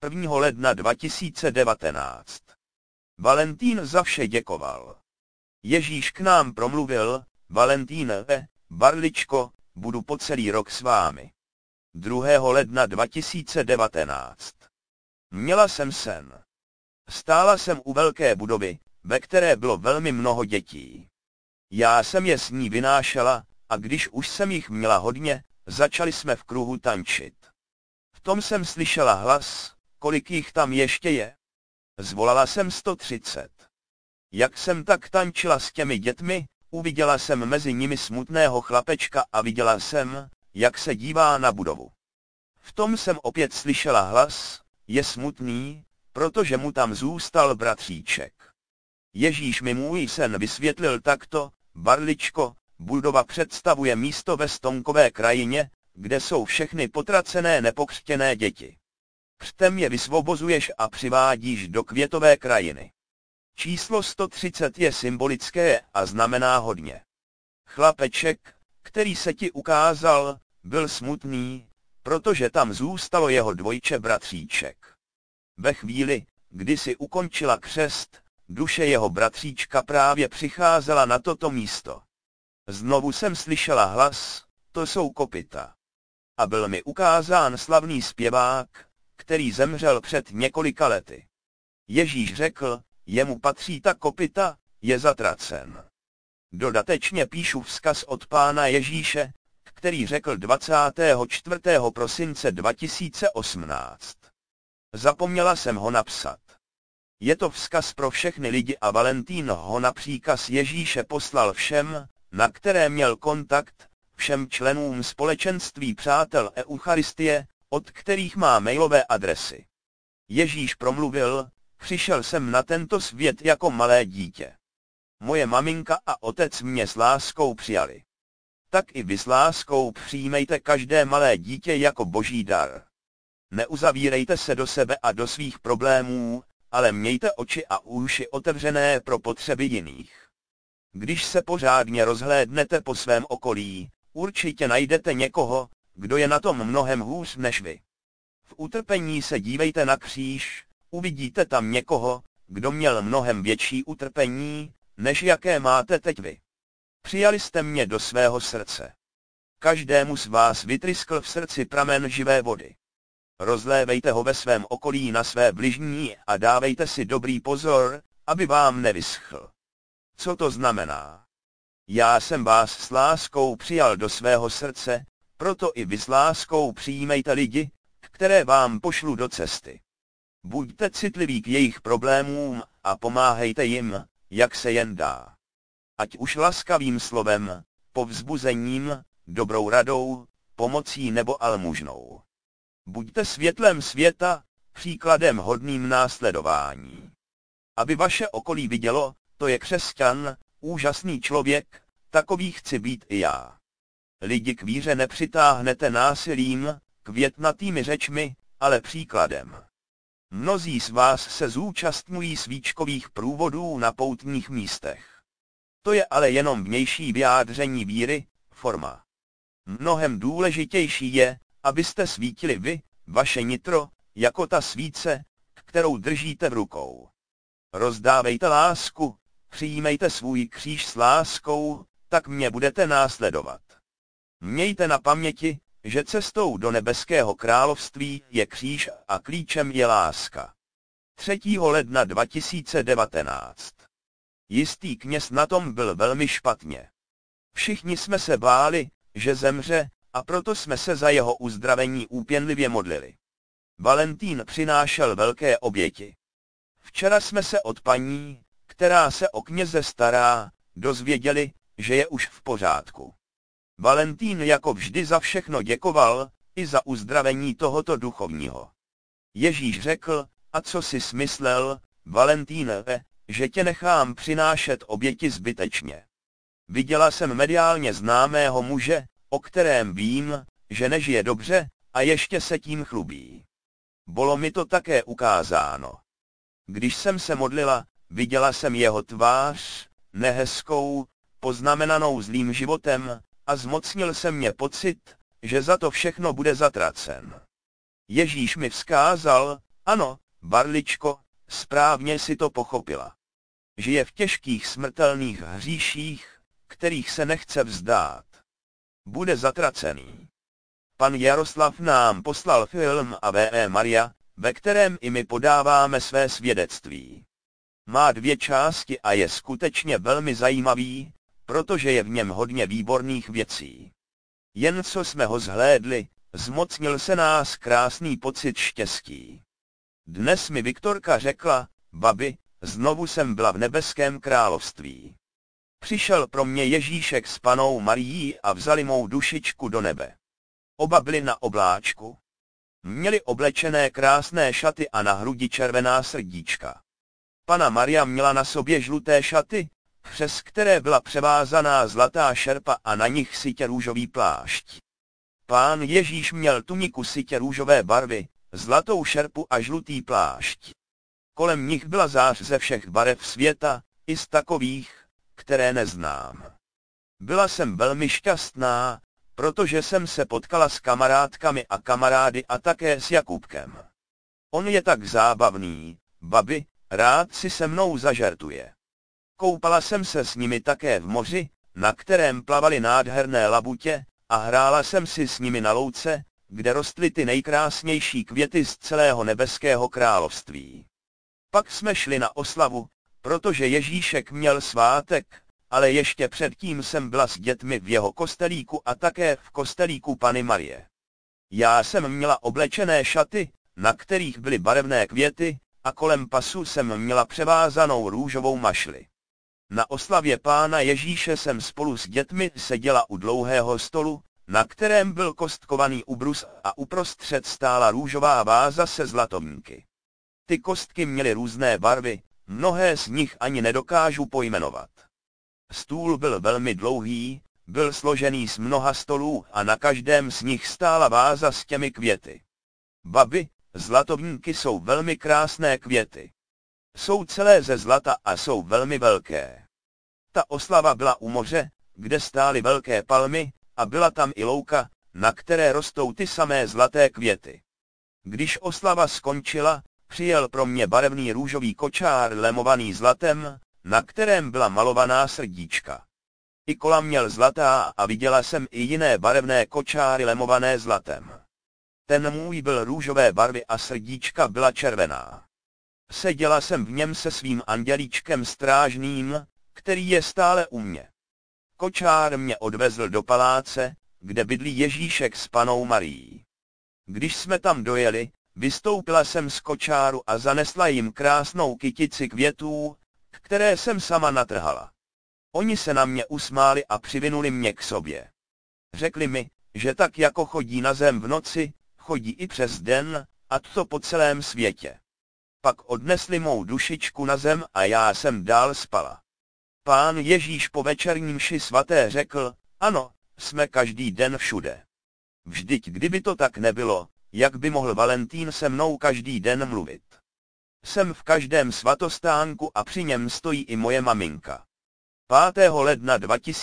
1. ledna 2019. Valentín za vše děkoval. Ježíš k nám promluvil: Valentíne, barličko, budu po celý rok s vámi. 2. ledna 2019. Měla jsem sen. Stála jsem u velké budovy, ve které bylo velmi mnoho dětí. Já jsem je s ní vynášela, a když už jsem jich měla hodně, začali jsme v kruhu tančit. V tom jsem slyšela hlas: kolik jich tam ještě je? Zvolala jsem 130. Jak jsem tak tančila s těmi dětmi, uviděla jsem mezi nimi smutného chlapečka a viděla jsem, jak se dívá na budovu. V tom jsem opět slyšela hlas: je smutný, protože mu tam zůstal bratříček. Ježíš mi můj sen vysvětlil takto: barličko, budova představuje místo ve Stonkové krajině, kde jsou všechny potracené nepokřtěné děti. Křtem je vysvobozuješ a přivádíš do květové krajiny. Číslo 130 je symbolické a znamená hodně. Chlapeček, který se ti ukázal, byl smutný, protože tam zůstalo jeho dvojče bratříček. Ve chvíli, kdy si ukončila křest, duše jeho bratříčka právě přicházela na toto místo. Znovu jsem slyšela hlas: to jsou kopyta. A byl mi ukázán slavný zpěvák, který zemřel před několika lety. Ježíš řekl: jemu patří ta kopyta, je zatracen. Dodatečně píšu vzkaz od Pána Ježíše, který řekl 24. prosince 2018. Zapomněla jsem ho napsat. Je to vzkaz pro všechny lidi a Valentín ho na příkaz Ježíše poslal všem, na které měl kontakt, všem členům společenství přátel Eucharistie, od kterých má mailové adresy. Ježíš promluvil: přišel jsem na tento svět jako malé dítě. Moje maminka a otec mě s láskou přijali. Tak i vy s láskou přijmejte každé malé dítě jako boží dar. Neuzavírejte se do sebe a do svých problémů, ale mějte oči a uši otevřené pro potřeby jiných. Když se pořádně rozhlédnete po svém okolí, určitě najdete někoho, kdo je na tom mnohem hůř než vy. V utrpení se dívejte na kříž, uvidíte tam někoho, kdo měl mnohem větší utrpení, než jaké máte teď vy. Přijali jste mě do svého srdce. Každému z vás vytryskl v srdci pramen živé vody. Rozlévejte ho ve svém okolí na své bližní a dávejte si dobrý pozor, aby vám nevyschl. Co to znamená? Já jsem vás s láskou přijal do svého srdce, proto i vy s láskou přijímejte lidi, které vám pošlu do cesty. Buďte citliví k jejich problémům a pomáhejte jim, jak se jen dá. Ať už laskavým slovem, povzbuzením, dobrou radou, pomocí nebo almužnou. Buďte světlem světa, příkladem hodným následování. Aby vaše okolí vidělo: to je křesťan, úžasný člověk, takový chci být i já. Lidi k víře nepřitáhnete násilím, květnatými řečmi, ale příkladem. Mnozí z vás se zúčastňují svíčkových průvodů na poutních místech. To je ale jenom vnější vyjádření víry, forma. Mnohem důležitější je, abyste svítili vy, vaše nitro, jako ta svíce, kterou držíte v rukou. Rozdávejte lásku, přijímejte svůj kříž s láskou, tak mě budete následovat. Mějte na paměti, že cestou do nebeského království je kříž a klíčem je láska. 3. ledna 2019. Jistý kněz na tom byl velmi špatně. Všichni jsme se báli, že zemře, a proto jsme se za jeho uzdravení úpěnlivě modlili. Valentín přinášel velké oběti. Včera jsme se od paní, která se o kněze stará, dozvěděli, že je už v pořádku. Valentín jako vždy za všechno děkoval, i za uzdravení tohoto duchovního. Ježíš řekl: a co jsi smyslel, Valentíne, že tě nechám přinášet oběti zbytečně. Viděla jsem mediálně známého muže, o kterém vím, že nežije dobře, a ještě se tím chlubí. Bylo mi to také ukázáno. Když jsem se modlila, viděla jsem jeho tvář, nehezkou, poznamenanou zlým životem, a zmocnil se mě pocit, že za to všechno bude zatracen. Ježíš mi vzkázal: Ano, Barličko, správně si to pochopila. Žije v těžkých smrtelných hříších, kterých se nechce vzdát. Bude zatracený. Pan Jaroslav nám poslal film Ave Maria, ve kterém i my podáváme své svědectví. Má 2 části a je skutečně velmi zajímavý, protože je v něm hodně výborných věcí. Jen co jsme ho zhlédli, zmocnil se nás krásný pocit štěstí. Dnes mi Viktorka řekla, babi, znovu jsem byla v nebeském království. Přišel pro mě Ježíšek s Pannou Marií a vzali mou dušičku do nebe. Oba byli na obláčku. Měli oblečené krásné šaty a na hrudi červená srdíčka. Panna Maria měla na sobě žluté šaty, přes které byla převázaná zlatá šerpa a na nich sytě růžový plášť. Pán Ježíš měl tuniku sytě růžové barvy, zlatou šerpu a žlutý plášť. Kolem nich byla zář ze všech barev světa, i z takových, které neznám. Byla jsem velmi šťastná, protože jsem se potkala s kamarádkami a kamarády a také s Jakubkem. On je tak zábavný, babi, rád si se mnou zažertuje. Koupala jsem se s nimi také v moři, na kterém plavaly nádherné labutě, a hrála jsem si s nimi na louce, kde rostly ty nejkrásnější květy z celého nebeského království. Pak jsme šli na oslavu, protože Ježíšek měl svátek, ale ještě předtím jsem byla s dětmi v jeho kostelíku a také v kostelíku Panny Marie. Já jsem měla oblečené šaty, na kterých byly barevné květy, a kolem pasu jsem měla převázanou růžovou mašli. Na oslavě Pána Ježíše jsem spolu s dětmi seděla u dlouhého stolu, na kterém byl kostkovaný ubrus a uprostřed stála růžová váza se zlatomníky. Ty kostky měly různé barvy, mnohé z nich ani nedokážu pojmenovat. Stůl byl velmi dlouhý, byl složený z mnoha stolů a na každém z nich stála váza s těmi květy. Babi, zlatomníky jsou velmi krásné květy. Jsou celé ze zlata a jsou velmi velké. Ta oslava byla u moře, kde stály velké palmy, a byla tam i louka, na které rostou ty samé zlaté květy. Když oslava skončila, přijel pro mě barevný růžový kočár lemovaný zlatem, na kterém byla malovaná srdíčka. I kola měl zlatá a viděla jsem i jiné barevné kočáry lemované zlatem. Ten můj byl růžové barvy a srdíčka byla červená. Seděla jsem v něm se svým andělíčkem strážným, který je stále u mě. Kočár mě odvezl do paláce, kde bydlí Ježíšek s Pannou Marií. Když jsme tam dojeli, vystoupila jsem z kočáru a zanesla jim krásnou kytici květů, které jsem sama natrhala. Oni se na mě usmáli a přivinuli mě k sobě. Řekli mi, že tak jako chodí na zem v noci, chodí i přes den, a to po celém světě. Pak odnesli mou dušičku na zem a já jsem dál spala. Pán Ježíš po večerní mši svaté řekl, ano, jsme každý den všude. Vždyť kdyby to tak nebylo, jak by mohl Valentín se mnou každý den mluvit. Jsem v každém svatostánku a při něm stojí i moje maminka. 5. ledna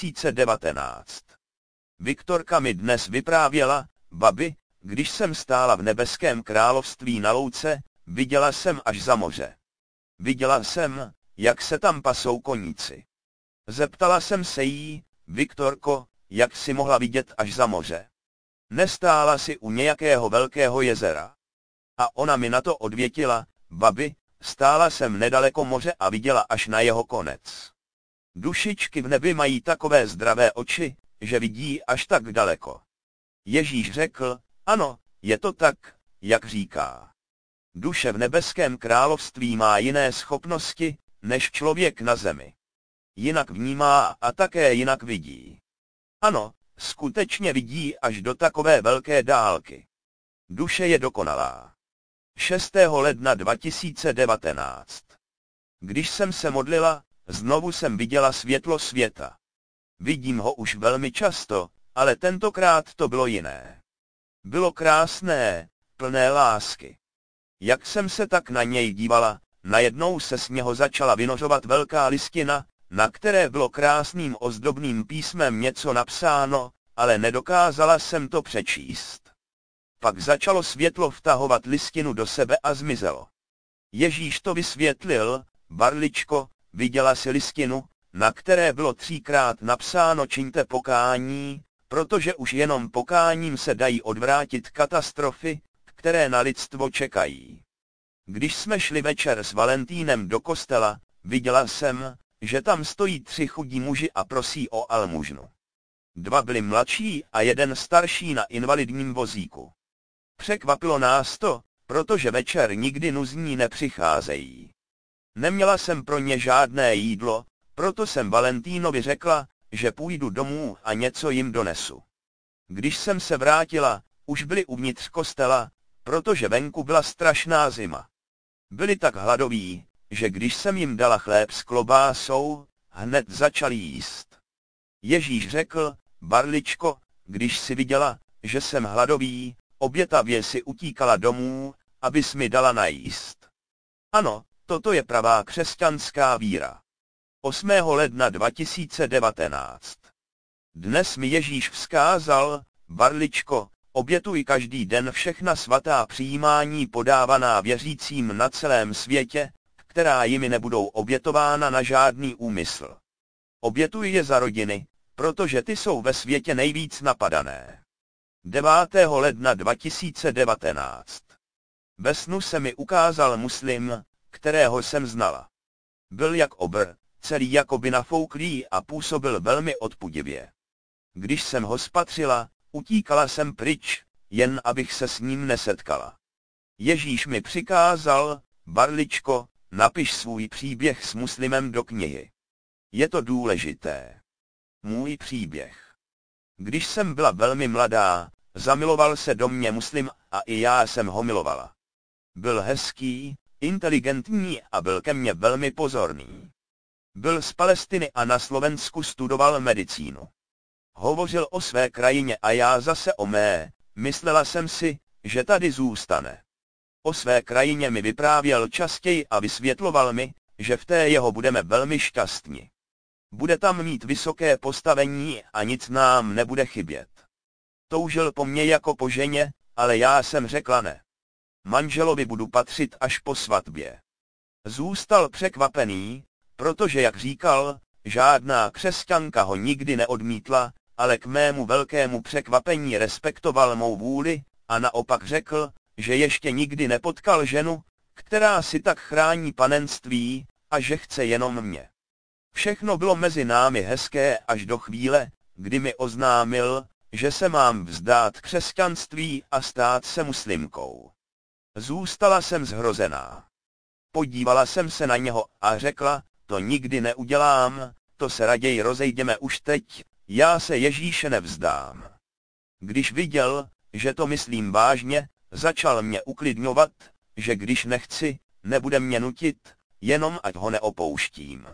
2019. Viktorka mi dnes vyprávěla, babi, když jsem stála v nebeském království na louce, viděla jsem až za moře. Viděla jsem, jak se tam pasou koníci. Zeptala jsem se jí, Viktorko, jak si mohla vidět až za moře? Nestála si u nějakého velkého jezera? A ona mi na to odvětila, babi, stála jsem nedaleko moře a viděla až na jeho konec. Dušičky v nebi mají takové zdravé oči, že vidí až tak daleko. Ježíš řekl, ano, je to tak, jak říká. Duše v nebeském království má jiné schopnosti, než člověk na zemi. Jinak vnímá a také jinak vidí. Ano, skutečně vidí až do takové velké dálky. Duše je dokonalá. 6. ledna 2019. Když jsem se modlila, znovu jsem viděla světlo světa. Vidím ho už velmi často, ale tentokrát to bylo jiné. Bylo krásné, plné lásky. Jak jsem se tak na něj dívala, najednou se z něho začala vynořovat velká listina, na které bylo krásným ozdobným písmem něco napsáno, ale nedokázala jsem to přečíst. Pak začalo světlo vtahovat listinu do sebe a zmizelo. Ježíš to vysvětlil: Barličko, viděla jsi listinu, na které bylo 3krát napsáno čiňte pokání, protože už jenom pokáním se dají odvrátit katastrofy, které na lidstvo čekají. Když jsme šli večer s Valentínem do kostela, viděla jsem, že tam stojí 3 chudí muži a prosí o almužnu. 2 byli mladší a 1 starší na invalidním vozíku. Překvapilo nás to, protože večer nikdy nuzní nepřicházejí. Neměla jsem pro ně žádné jídlo, proto jsem Valentínovi řekla, že půjdu domů a něco jim donesu. Když jsem se vrátila, už byli uvnitř kostela, protože venku byla strašná zima. Byli tak hladoví, že když jsem jim dala chléb s klobásou, hned začali jíst. Ježíš řekl: Barličko, když jsi viděla, že jsem hladový, obětavě si utíkala domů, abys mi dala najíst. Ano, toto je pravá křesťanská víra. 8. ledna 2019. Dnes mi Ježíš vzkázal: Barličko, obětuj každý den všechna svatá přijímání podávaná věřícím na celém světě, která jimi nebudou obětována na žádný úmysl. Obětuj je za rodiny, protože ty jsou ve světě nejvíc napadané. 9. ledna 2019. Ve snu se mi ukázal muslim, kterého jsem znala. Byl jak obr, celý jakoby nafouklý a působil velmi odpudivě. Když jsem ho spatřila, utíkala jsem pryč, jen abych se s ním nesetkala. Ježíš mi přikázal: Barličko, napiš svůj příběh s muslimem do knihy. Je to důležité. Můj příběh. Když jsem byla velmi mladá, zamiloval se do mě muslim a i já jsem ho milovala. Byl hezký, inteligentní a byl ke mně velmi pozorný. Byl z Palestiny a na Slovensku studoval medicínu. Hovořil o své krajině a já zase o mé, myslela jsem si, že tady zůstane. O své krajině mi vyprávěl častěji a vysvětloval mi, že v té jeho budeme velmi šťastní. Bude tam mít vysoké postavení a nic nám nebude chybět. Toužil po mně jako po ženě, ale já jsem řekla ne. Manželovi budu patřit až po svatbě. Zůstal překvapený, protože, jak říkal, žádná křesťanka ho nikdy neodmítla, ale k mému velkému překvapení respektoval mou vůli a naopak řekl, že ještě nikdy nepotkal ženu, která si tak chrání panenství a že chce jenom mě. Všechno bylo mezi námi hezké až do chvíle, kdy mi oznámil, že se mám vzdát křesťanství a stát se muslimkou. Zůstala jsem zhrozená. Podívala jsem se na něho a řekla: to nikdy neudělám, to se raději rozejdeme už teď, já se Ježíše nevzdám. Když viděl, že to myslím vážně, začal mě uklidňovat, že když nechci, nebude mě nutit, jenom ať ho neopouštím.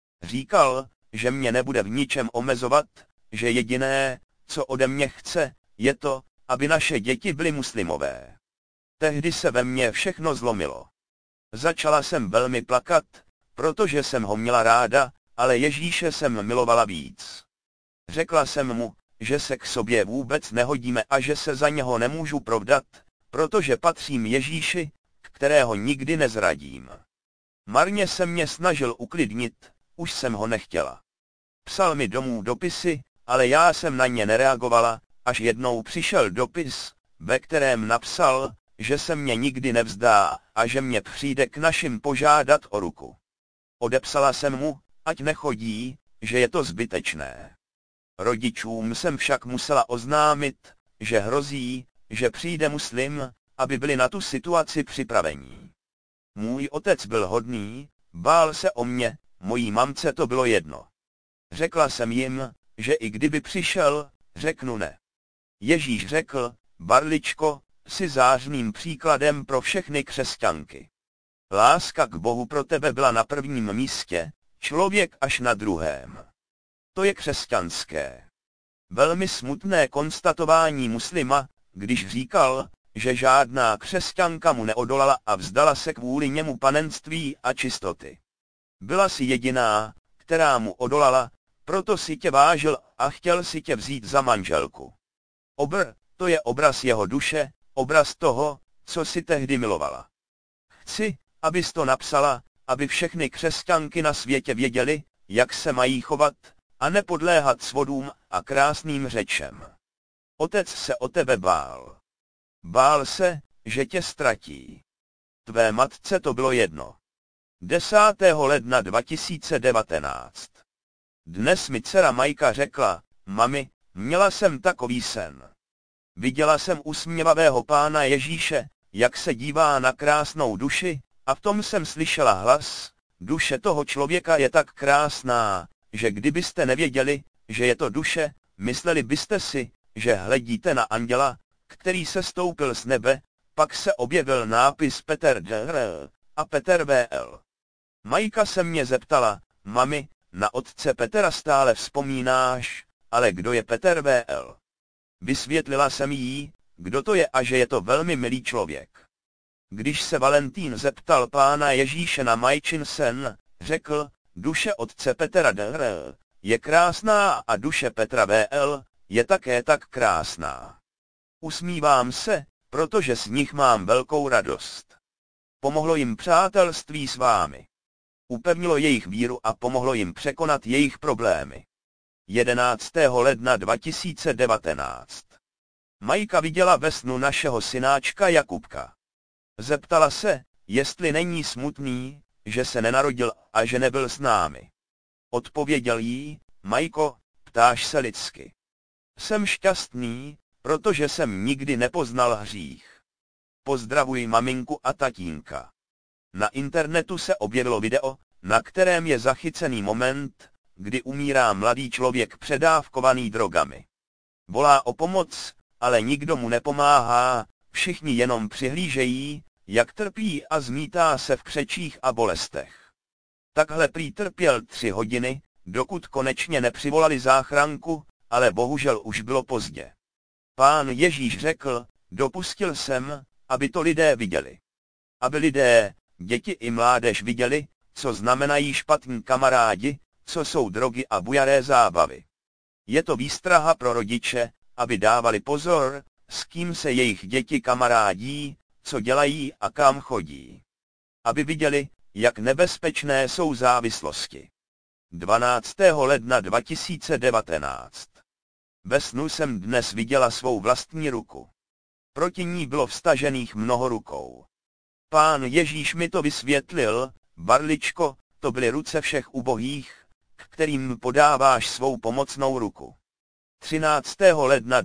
Říkal, že mě nebude v ničem omezovat, že jediné, co ode mě chce, je to, aby naše děti byly muslimové. Tehdy se ve mně všechno zlomilo. Začala jsem velmi plakat, protože jsem ho měla ráda, ale Ježíše jsem milovala víc. Řekla jsem mu, že se k sobě vůbec nehodíme a že se za něho nemůžu provdat, protože patřím Ježíši, kterého nikdy nezradím. Marně se mě snažil uklidnit, už jsem ho nechtěla. Psal mi domů dopisy, ale já jsem na ně nereagovala, až jednou přišel dopis, ve kterém napsal, že se mě nikdy nevzdá a že mě přijde k našim požádat o ruku. Odepsala jsem mu, ať nechodí, že je to zbytečné. Rodičům jsem však musela oznámit, že hrozí, že přijde muslim, aby byli na tu situaci připravení. Můj otec byl hodný, bál se o mě, mojí mamce to bylo jedno. Řekla jsem jim, že i kdyby přišel, řeknu ne. Ježíš řekl: Barličko, jsi zářným příkladem pro všechny křesťanky. Láska k Bohu pro tebe byla na prvním místě, člověk až na druhém. To je křesťanské. Velmi smutné konstatování muslima, když říkal, že žádná křesťanka mu neodolala a vzdala se kvůli němu panenství a čistoty. Byla si jediná, která mu odolala, proto si tě vážil a chtěl si tě vzít za manželku. Obr, to je obraz jeho duše, obraz toho, co si tehdy milovala. Chci, abys to napsala, aby všechny křesťanky na světě věděly, jak se mají chovat, a nepodléhat svodům a krásným řečem. Otec se o tebe bál. Bál se, že tě ztratí. Tvé matce to bylo jedno. 10. ledna 2019. Dnes mi dcera Majka řekla, mami, měla jsem takový sen. Viděla jsem usměvavého Pána Ježíše, jak se dívá na krásnou duši, a v tom jsem slyšela hlas, duše toho člověka je tak krásná, že kdybyste nevěděli, že je to duše, mysleli byste si, že hledíte na anděla, který se stoupil z nebe, pak se objevil nápis Peter Dr. a Peter VL. Majka se mě zeptala, mami, na otce Petra stále vzpomínáš, ale kdo je Peter VL? Vysvětlila jsem jí, kdo to je a že je to velmi milý člověk. Když se Valentín zeptal Pána Ježíše na Majčin sen, řekl, duše otce Petra Dr. je krásná a duše Petra VL je také tak krásná. Usmívám se, protože z nich mám velkou radost. Pomohlo jim přátelství s vámi. Upevnilo jejich víru a pomohlo jim překonat jejich problémy. 11. ledna 2019. Majka viděla ve snu našeho synáčka Jakubka. Zeptala se, jestli není smutný, že se nenarodil a že nebyl s námi. Odpověděl jí, Majko, ptáš se lidsky. Jsem šťastný, protože jsem nikdy nepoznal hřích. Pozdravuji maminku a tatínka. Na internetu se objevilo video, na kterém je zachycený moment, kdy umírá mladý člověk předávkovaný drogami. Volá o pomoc, ale nikdo mu nepomáhá, všichni jenom přihlížejí, jak trpí a zmítá se v křečích a bolestech. Takhle prý trpěl 3 hodiny, dokud konečně nepřivolali záchranku, ale bohužel už bylo pozdě. Pán Ježíš řekl, dopustil jsem, aby to lidé viděli. Aby lidé, děti i mládež viděli, co znamenají špatní kamarádi, co jsou drogy a bujaré zábavy. Je to výstraha pro rodiče, aby dávali pozor, s kým se jejich děti kamarádí, co dělají a kam chodí. Aby viděli, jak nebezpečné jsou závislosti. 12. ledna 2019. Ve snu jsem dnes viděla svou vlastní ruku. Proti ní bylo vstažených mnoho rukou. Pán Ježíš mi to vysvětlil, Barličko, to byly ruce všech ubohých, kterým podáváš svou pomocnou ruku. 13. ledna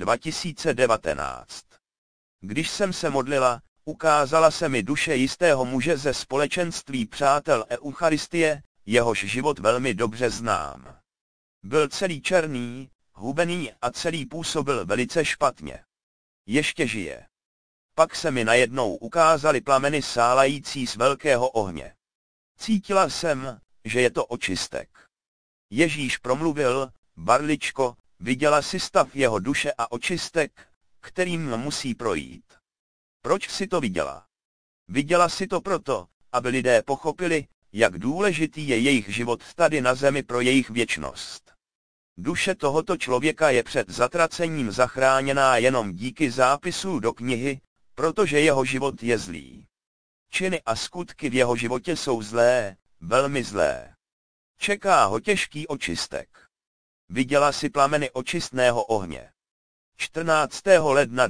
2019. Když jsem se modlila, ukázala se mi duše jistého muže ze společenství přátel Eucharistie, jehož život velmi dobře znám. Byl celý černý, hubený a celý působil velice špatně. Ještě žije. Pak se mi najednou ukázaly plameny sálající z velkého ohně. Cítila jsem, že je to očistek. Ježíš promluvil, Barličko, viděla si stav jeho duše a očistek, kterým musí projít. Proč si to viděla? Viděla si to proto, aby lidé pochopili, jak důležitý je jejich život tady na zemi pro jejich věčnost. Duše tohoto člověka je před zatracením zachráněná jenom díky zápisu do knihy, protože jeho život je zlý. Činy a skutky v jeho životě jsou zlé, velmi zlé. Čeká ho těžký očistek. Viděla si plameny očistného ohně. 14. ledna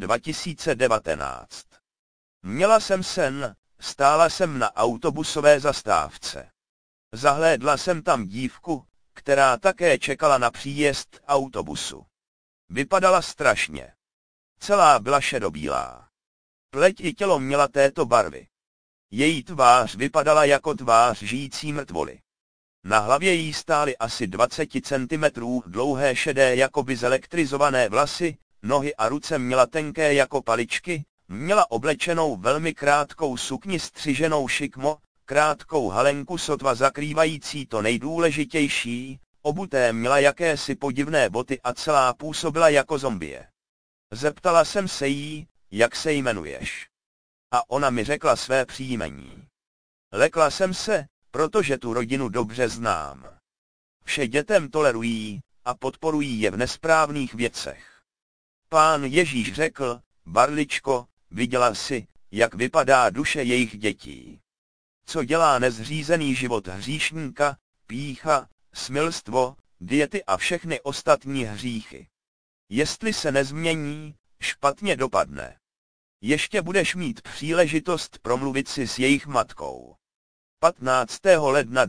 2019. Měla jsem sen, stála jsem na autobusové zastávce. Zahlédla jsem tam dívku, která také čekala na příjezd autobusu. Vypadala strašně. Celá byla šedobílá. Pleť i tělo měla této barvy. Její tvář vypadala jako tvář žijící mrtvoly. Na hlavě jí stály asi 20 cm dlouhé šedé jakoby zelektrizované vlasy, nohy a ruce měla tenké jako paličky, měla oblečenou velmi krátkou sukni střiženou šikmo, krátkou halenku sotva zakrývající to nejdůležitější, obuté měla jakési podivné boty a celá působila jako zombie. Zeptala jsem se jí, jak se jmenuješ. A ona mi řekla své příjmení. Lekla jsem se, protože tu rodinu dobře znám. Vše dětem tolerují a podporují je v nesprávných věcech. Pán Ježíš řekl, Barličko, viděla jsi, jak vypadá duše jejich dětí. Co dělá nezřízený život hříšníka, pýcha, smilstvo, diety a všechny ostatní hříchy. Jestli se nezmění, špatně dopadne. Ještě budeš mít příležitost promluvit si s jejich matkou. 15. ledna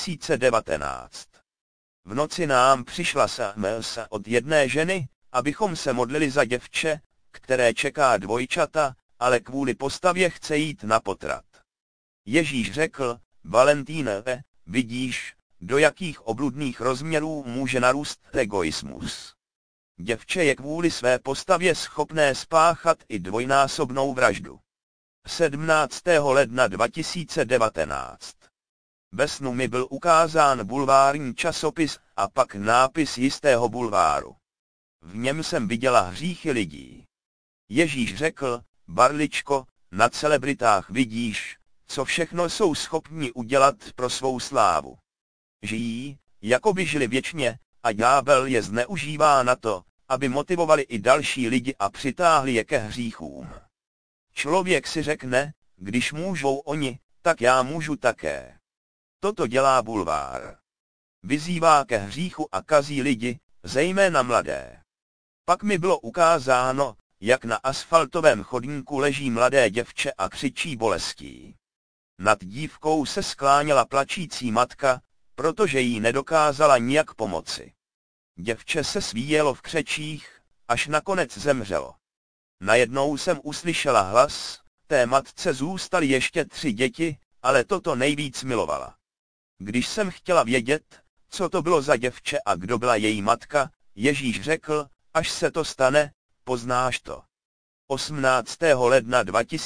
2019. V noci nám přišla SMS od jedné ženy, abychom se modlili za děvče, které čeká dvojčata, ale kvůli postavě chce jít na potrat. Ježíš řekl, Valentíne, vidíš, do jakých obludných rozměrů může narůst egoismus. Děvče je kvůli své postavě schopné spáchat i dvojnásobnou vraždu. 17. ledna 2019. Ve snu mi byl ukázán bulvární časopis a pak nápis jistého bulváru. V něm jsem viděla hříchy lidí. Ježíš řekl, Barličko, na celebritách vidíš, co všechno jsou schopni udělat pro svou slávu. Žijí, jako by žili věčně, a ďábel je zneužívá na to, aby motivovali i další lidi a přitáhli je ke hříchům. Člověk si řekne, když můžou oni, tak já můžu také. Toto dělá bulvár. Vyzývá ke hříchu a kazí lidi, zejména mladé. Pak mi bylo ukázáno, jak na asfaltovém chodníku leží mladé děvče a křičí bolestí. Nad dívkou se skláněla plačící matka, protože jí nedokázala nijak pomoci. Děvče se svíjelo v křečích, až nakonec zemřelo. Najednou jsem uslyšela hlas, té matce zůstaly ještě 3 děti, ale toto nejvíc milovala. Když jsem chtěla vědět, co to bylo za děvče a kdo byla její matka, Ježíš řekl, až se to stane, poznáš to. 18. ledna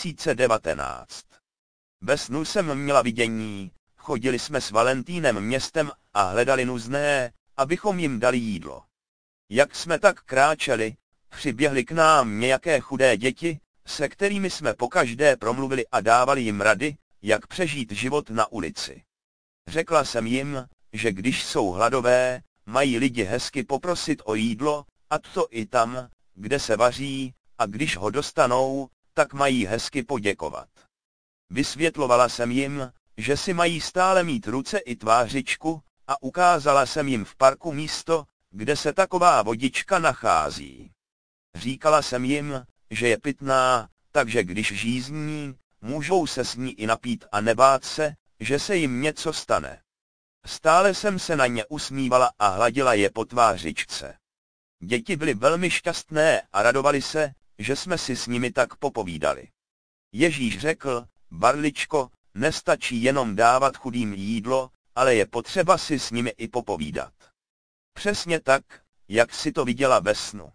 2019. Ve snu jsem měla vidění, chodili jsme s Valentínem městem a hledali nuzné, abychom jim dali jídlo. Jak jsme tak kráčeli, přiběhly k nám nějaké chudé děti, se kterými jsme pokaždé promluvili a dávali jim rady, jak přežít život na ulici. Řekla jsem jim, že když jsou hladové, mají lidi hezky poprosit o jídlo, a to i tam, kde se vaří, a když ho dostanou, tak mají hezky poděkovat. Vysvětlovala jsem jim, že si mají stále mít ruce i tvářičku, a ukázala jsem jim v parku místo, kde se taková vodička nachází. Říkala jsem jim, že je pitná, takže když žízní, můžou se s ní i napít a nebát se, že se jim něco stane. Stále jsem se na ně usmívala a hladila je po tvářičce. Děti byly velmi šťastné a radovali se, že jsme si s nimi tak popovídali. Ježíš řekl, Barličko, nestačí jenom dávat chudým jídlo, ale je potřeba si s nimi i popovídat. Přesně tak, jak si to viděla ve snu.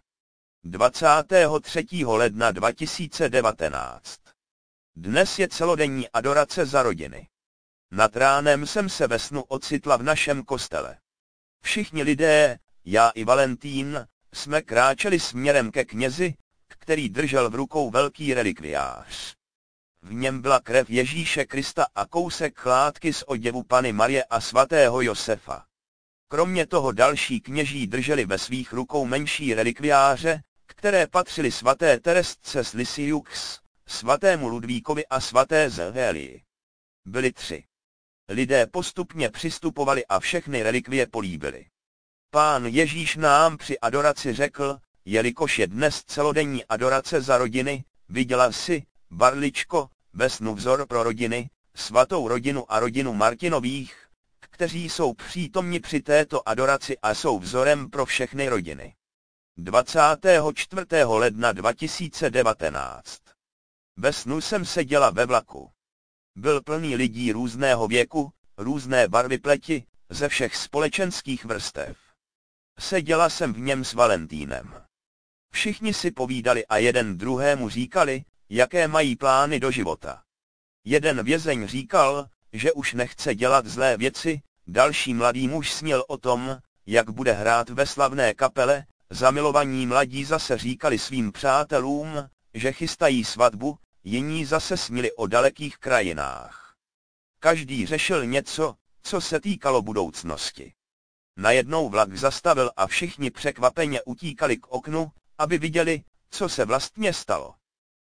23. ledna 2019. Dnes je celodenní adorace za rodiny. Nad ránem jsem se ve snu ocitla v našem kostele. Všichni lidé, já i Valentín, jsme kráčeli směrem ke knězi, který držel v rukou velký relikviář. V něm byla krev Ježíše Krista a kousek chládky z oděvu Panny Marie a svatého Josefa. Kromě toho další kněží drželi ve svých rukou menší relikviáře, které patřily svaté Teresce z Lisieux, svatému Ludvíkovi a svaté Zéhelii. Byli 3. Lidé postupně přistupovali a všechny relikvie políbili. Pán Ježíš nám při adoraci řekl, jelikož je dnes celodenní adorace za rodiny, viděla jsi, Barličko, ve snu vzor pro rodiny, svatou rodinu a rodinu Martinových, kteří jsou přítomni při této adoraci a jsou vzorem pro všechny rodiny. 24. ledna 2019. Ve snu jsem seděla ve vlaku. Byl plný lidí různého věku, různé barvy pleti, ze všech společenských vrstev. Seděla jsem v něm s Valentínem. Všichni si povídali a jeden druhému říkali, jaké mají plány do života. Jeden vězeň říkal, že už nechce dělat zlé věci, další mladý muž snil o tom, jak bude hrát ve slavné kapele, zamilovaní mladí zase říkali svým přátelům, že chystají svatbu, jiní zase snili o dalekých krajinách. Každý řešil něco, co se týkalo budoucnosti. Najednou vlak zastavil a všichni překvapeně utíkali k oknu, aby viděli, co se vlastně stalo.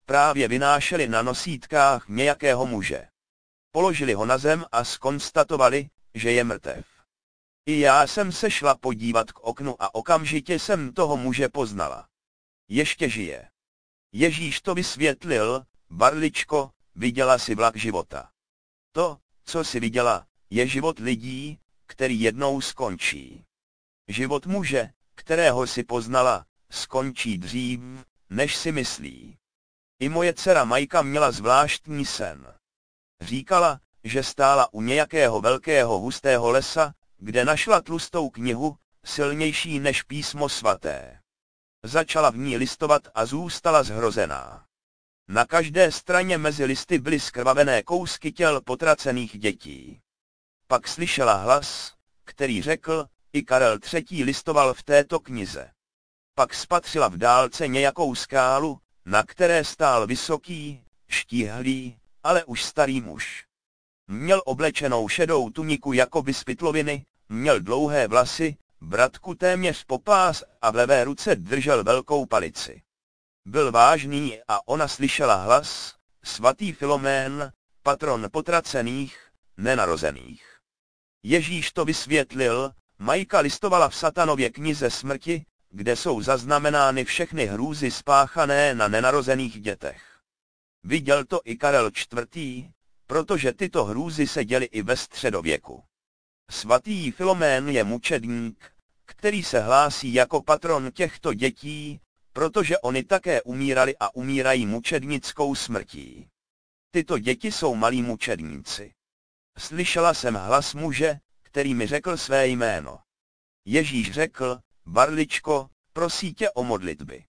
právě vynášeli na nosítkách nějakého muže. Položili ho na zem a zkonstatovali, že je mrtev. I já jsem se šla podívat k oknu a okamžitě jsem toho muže poznala. Ještě žije. Ježíš to vysvětlil: Barličko, viděla jsi vlak života. To, co jsi viděla, je život lidí, který jednou skončí. Život muže, kterého si poznala, skončí dřív, než si myslí. I moje dcera Majka měla zvláštní sen. Říkala, že stála u nějakého velkého hustého lesa, kde našla tlustou knihu, silnější než písmo svaté. Začala v ní listovat a zůstala zhrozená. Na každé straně mezi listy byly zkrvavené kousky těl potracených dětí. Pak slyšela hlas, který řekl: I Karel III. Listoval v této knize. Pak spatřila v dálce nějakou skálu, na které stál vysoký, štíhlý, ale už starý muž. Měl oblečenou šedou tuniku jakoby z pytloviny, měl dlouhé vlasy, bratku téměř po pás a v levé ruce držel velkou palici. Byl vážný a ona slyšela hlas: Svatý Filomén, patron potracených, nenarozených. Ježíš to vysvětlil: Majka listovala v Satanově knize smrti, kde jsou zaznamenány všechny hrůzy spáchané na nenarozených dětech. Viděl to i Karel IV., protože tyto hrůzy se děly i ve středověku. Svatý Filomén je mučedník, který se hlásí jako patron těchto dětí, protože oni také umírali a umírají mučednickou smrtí. Tyto děti jsou malí mučedníci. Slyšela jsem hlas muže, který mi řekl své jméno. Ježíš řekl: Barličko, prosí tě o modlitby.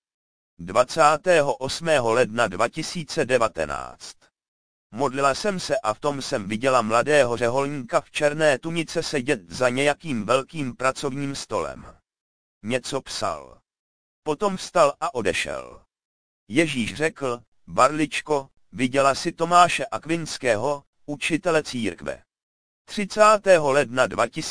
28. ledna 2019. Modlila jsem se a v tom jsem viděla mladého řeholníka v černé tunice sedět za nějakým velkým pracovním stolem. Něco psal. Potom vstal a odešel. Ježíš řekl: Barličko, viděla jsi Tomáše Akvinského, učitele církve. 30. ledna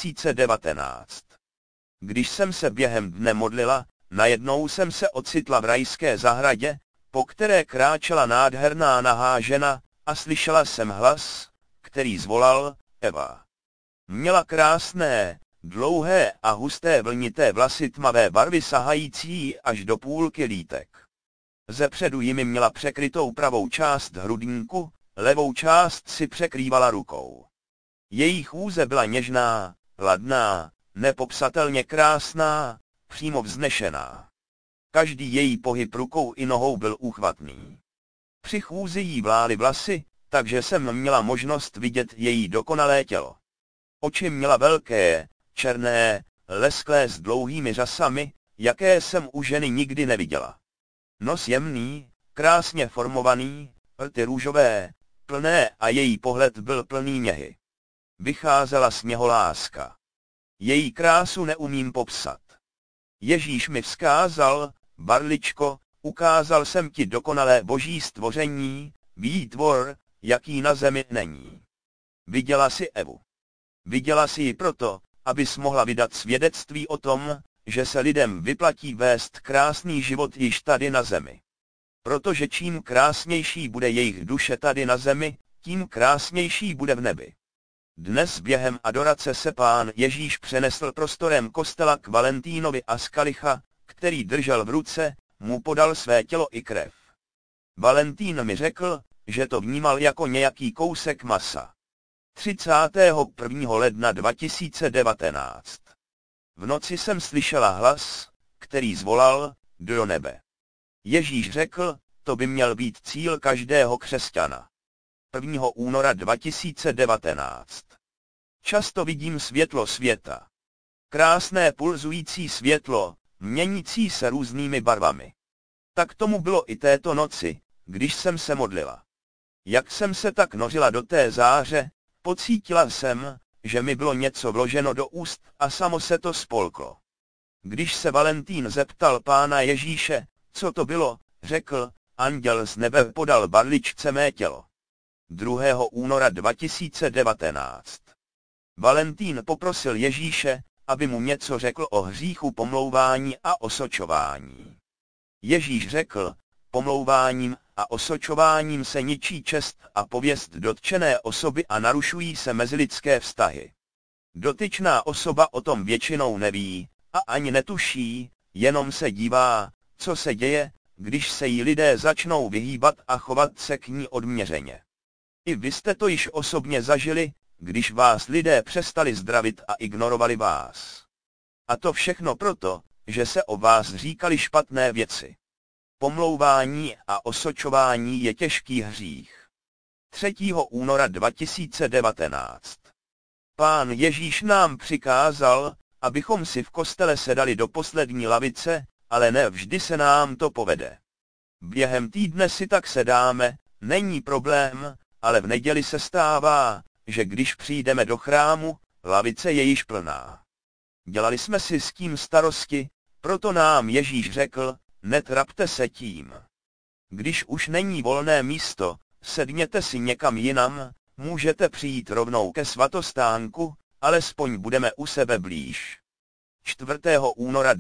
2019. Když jsem se během dne modlila, najednou jsem se ocitla v rajské zahradě, po které kráčela nádherná nahá žena, a slyšela jsem hlas, který zvolal: Eva. Měla krásné, dlouhé a husté vlnité vlasy tmavé barvy sahající až do půlky lítek. Zepředu jimi měla překrytou pravou část hrudníku, levou část si překrývala rukou. Její chůze byla něžná, ladná, nepopsatelně krásná, přímo vznešená. Každý její pohyb rukou i nohou byl úchvatný. Při chůzi jí vlály vlasy, takže jsem měla možnost vidět její dokonalé tělo. Oči měla velké, černé, lesklé s dlouhými řasami, jaké jsem u ženy nikdy neviděla. Nos jemný, krásně formovaný, rty růžové, plné a její pohled byl plný něhy. Vycházela z něho láska. Její krásu neumím popsat. Ježíš mi vzkázal: Barličko, ukázal jsem ti dokonalé boží stvoření, výtvor, jaký na zemi není. Viděla jsi Evu. Viděla jsi ji proto, abys mohla vydat svědectví o tom, že se lidem vyplatí vést krásný život již tady na zemi. Protože čím krásnější bude jejich duše tady na zemi, tím krásnější bude v nebi. Dnes během adorace se Pán Ježíš přenesl prostorem kostela k Valentínovi a z kalicha, který držel v ruce, mu podal své tělo i krev. Valentín mi řekl, že to vnímal jako nějaký kousek masa. 31. ledna 2019. V noci jsem slyšela hlas, který zvolal: jdu do nebe. Ježíš řekl: to by měl být cíl každého křesťana. 1. února 2019. Často vidím světlo světa. Krásné pulzující světlo, měnící se různými barvami. Tak tomu bylo i této noci, když jsem se modlila. Jak jsem se tak nořila do té záře, pocítila jsem, že mi bylo něco vloženo do úst a samo se to spolklo. Když se Valentín zeptal Pána Ježíše, co to bylo, řekl: anděl z nebe podal Barličce mé tělo. 2. února 2019. Valentín poprosil Ježíše, aby mu něco řekl o hříchu pomlouvání a osočování. Ježíš řekl: pomlouváním a osočováním se ničí čest a pověst dotčené osoby a narušují se mezilidské vztahy. Dotyčná osoba o tom většinou neví a ani netuší, jenom se dívá, co se děje, když se jí lidé začnou vyhýbat a chovat se k ní odměřeně. I vy jste to již osobně zažili, když vás lidé přestali zdravit a ignorovali vás. A to všechno proto, že se o vás říkali špatné věci. Pomlouvání a osočování je těžký hřích. 3. února 2019. Pán Ježíš nám přikázal, abychom si v kostele sedali do poslední lavice, ale ne vždy se nám to povede. Během týdne si tak sedáme, není problém, ale v neděli se stává, že když přijdeme do chrámu, lavice je již plná. Dělali jsme si s tím starosti, proto nám Ježíš řekl, netrapte se tím. Když už není volné místo, sedněte si někam jinam, můžete přijít rovnou ke svatostánku, alespoň budeme u sebe blíž. 4. února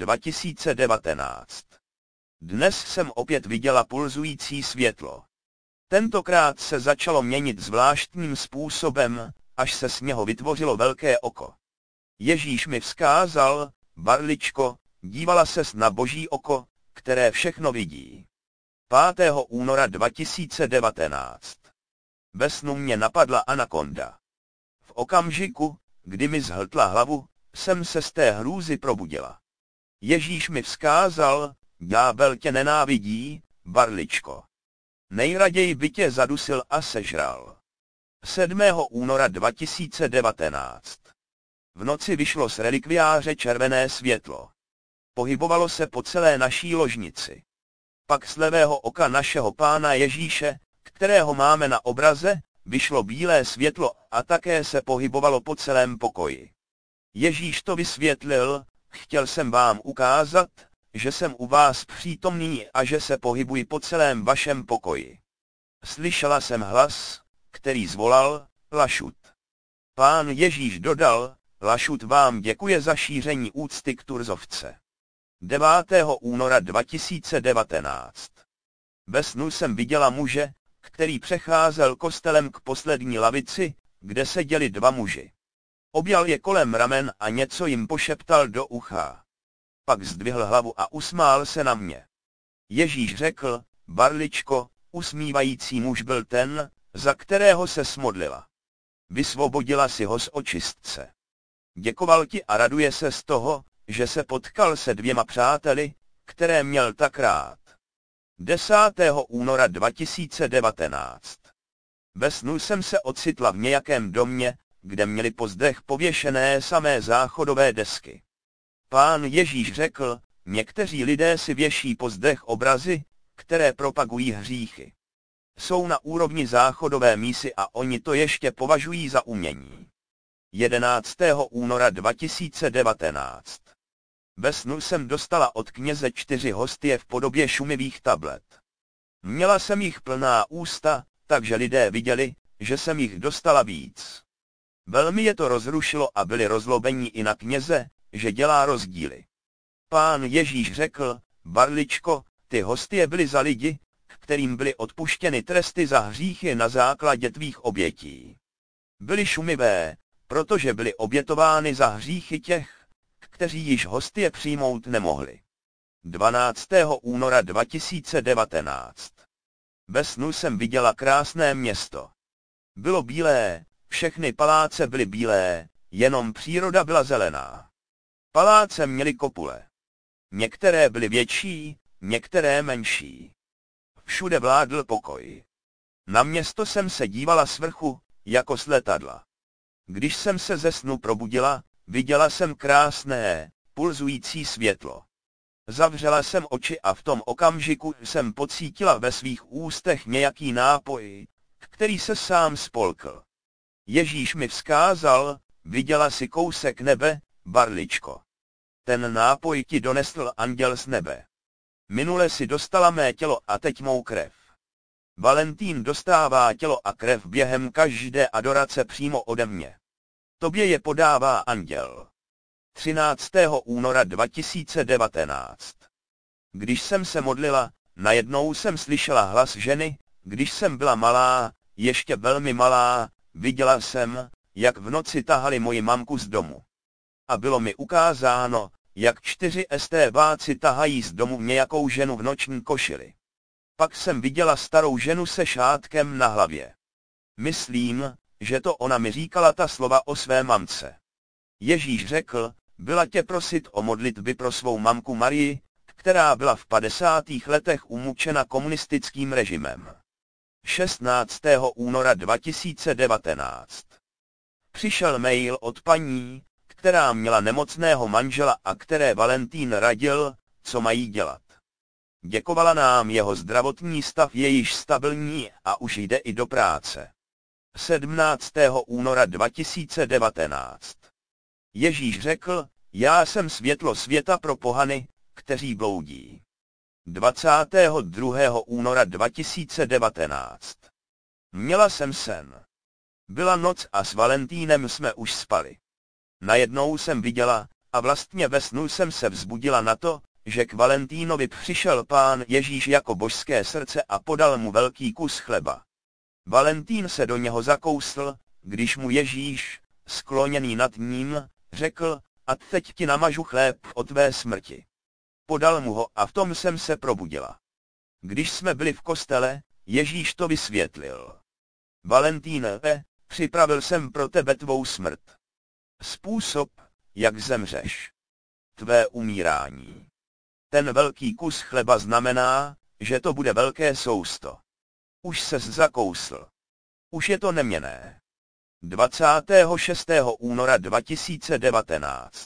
2019. Dnes jsem opět viděla pulzující světlo. Tentokrát se začalo měnit zvláštním způsobem, až se z něho vytvořilo velké oko. Ježíš mi vzkázal, Barličko, dívala ses na Boží oko, které všechno vidí. 5. února 2019. Ve snu mě napadla anakonda. V okamžiku, kdy mi zhltla hlavu, jsem se z té hrůzy probudila. Ježíš mi vzkázal, ďábel tě nenávidí, Barličko. Nejraději by tě zadusil a sežral. 7. února 2019. V noci vyšlo z relikviáře červené světlo. Pohybovalo se po celé naší ložnici. Pak z levého oka našeho Pána Ježíše, kterého máme na obraze, vyšlo bílé světlo a také se pohybovalo po celém pokoji. Ježíš to vysvětlil, chtěl jsem vám ukázat, že jsem u vás přítomný a že se pohybuji po celém vašem pokoji. Slyšela jsem hlas, který zvolal, Lašut. Pán Ježíš dodal, Lašut vám děkuje za šíření úcty k Turzovce. 9. února 2019. Ve snu jsem viděla muže, který přecházel kostelem k poslední lavici, kde seděli dva muži. Objal je kolem ramen a něco jim pošeptal do ucha. Pak zdvihl hlavu a usmál se na mě. Ježíš řekl, Barličko, usmívající muž byl ten, za kterého se smodlila. Vysvobodila si ho z očistce. Děkoval ti a raduje se z toho, že se potkal se dvěma přáteli, které měl tak rád. 10. února 2019. Ve snu jsem se ocitla v nějakém domě, kde měli po zdech pověšené samé záchodové desky. Pán Ježíš řekl, někteří lidé si věší po zdech obrazy, které propagují hříchy. Jsou na úrovni záchodové mísy a oni to ještě považují za umění. 11. února 2019. Ve snu jsem dostala od kněze 4 hostie v podobě šumivých tablet. Měla jsem jich plná ústa, takže lidé viděli, že jsem jich dostala víc. Velmi je to rozrušilo a byli rozlobení i na kněze, že dělá rozdíly. Pán Ježíš řekl, Barličko, ty hostie byly za lidi, kterým byly odpuštěny tresty za hříchy na základě tvých obětí. Byly šumivé, protože byly obětovány za hříchy těch, kteří již hostie přijmout nemohli. 12. února 2019. Ve snu jsem viděla krásné město. Bylo bílé, všechny paláce byly bílé, jenom příroda byla zelená. Paláce měly kopule. Některé byly větší, některé menší. Všude vládl pokoj. Na město jsem se dívala z vrchu, jako z letadla. Když jsem se ze snu probudila, viděla jsem krásné, pulzující světlo. Zavřela jsem oči a v tom okamžiku jsem pocítila ve svých ústech nějaký nápoj, který se sám spolkl. Ježíš mi vzkázal, viděla si kousek nebe, Barličko. Ten nápoj ti donesl anděl z nebe. Minule si dostala mé tělo a teď mou krev. Valentín dostává tělo a krev během každé adorace přímo ode mě. Tobě je podává anděl. 13. února 2019. Když jsem se modlila, Najednou jsem slyšela hlas ženy, když jsem byla malá, ještě velmi malá, viděla jsem, jak v noci tahali moji mamku z domu. A bylo mi ukázáno, jak 4 STBáci tahají z domu nějakou ženu v noční košili. Pak jsem viděla starou ženu se šátkem na hlavě. Myslím, že to ona mi říkala ta slova o své mamce. Ježíš řekl, byla tě prosit o modlitby pro svou mamku Marii, která byla v 50. letech umučena komunistickým režimem. 16. února 2019. Přišel mail od paní, která měla nemocného manžela a které Valentín radil, co mají dělat. Děkovala nám, jeho zdravotní stav je již stabilní a už jde i do práce. 17. února 2019. Ježíš řekl, já jsem světlo světa pro pohany, kteří bloudí. 22. února 2019. Měla jsem sen. Byla noc a s Valentínem jsme už spali. Najednou jsem viděla, a vlastně ve snu jsem se vzbudila na to, že k Valentínovi přišel Pán Ježíš jako božské srdce a podal mu velký kus chleba. Valentín se do něho zakousl, když mu Ježíš, skloněný nad ním, řekl, a teď ti namažu chléb o tvé smrti. Podal mu ho a v tom jsem se probudila. Když jsme byli v kostele, Ježíš to vysvětlil. Valentíne, připravil jsem pro tebe tvou smrt. Způsob, jak zemřeš. Tvé umírání. Ten velký kus chleba znamená, že to bude velké sousto. Už ses zakousl. Už je to neměnné. 26. února 2019.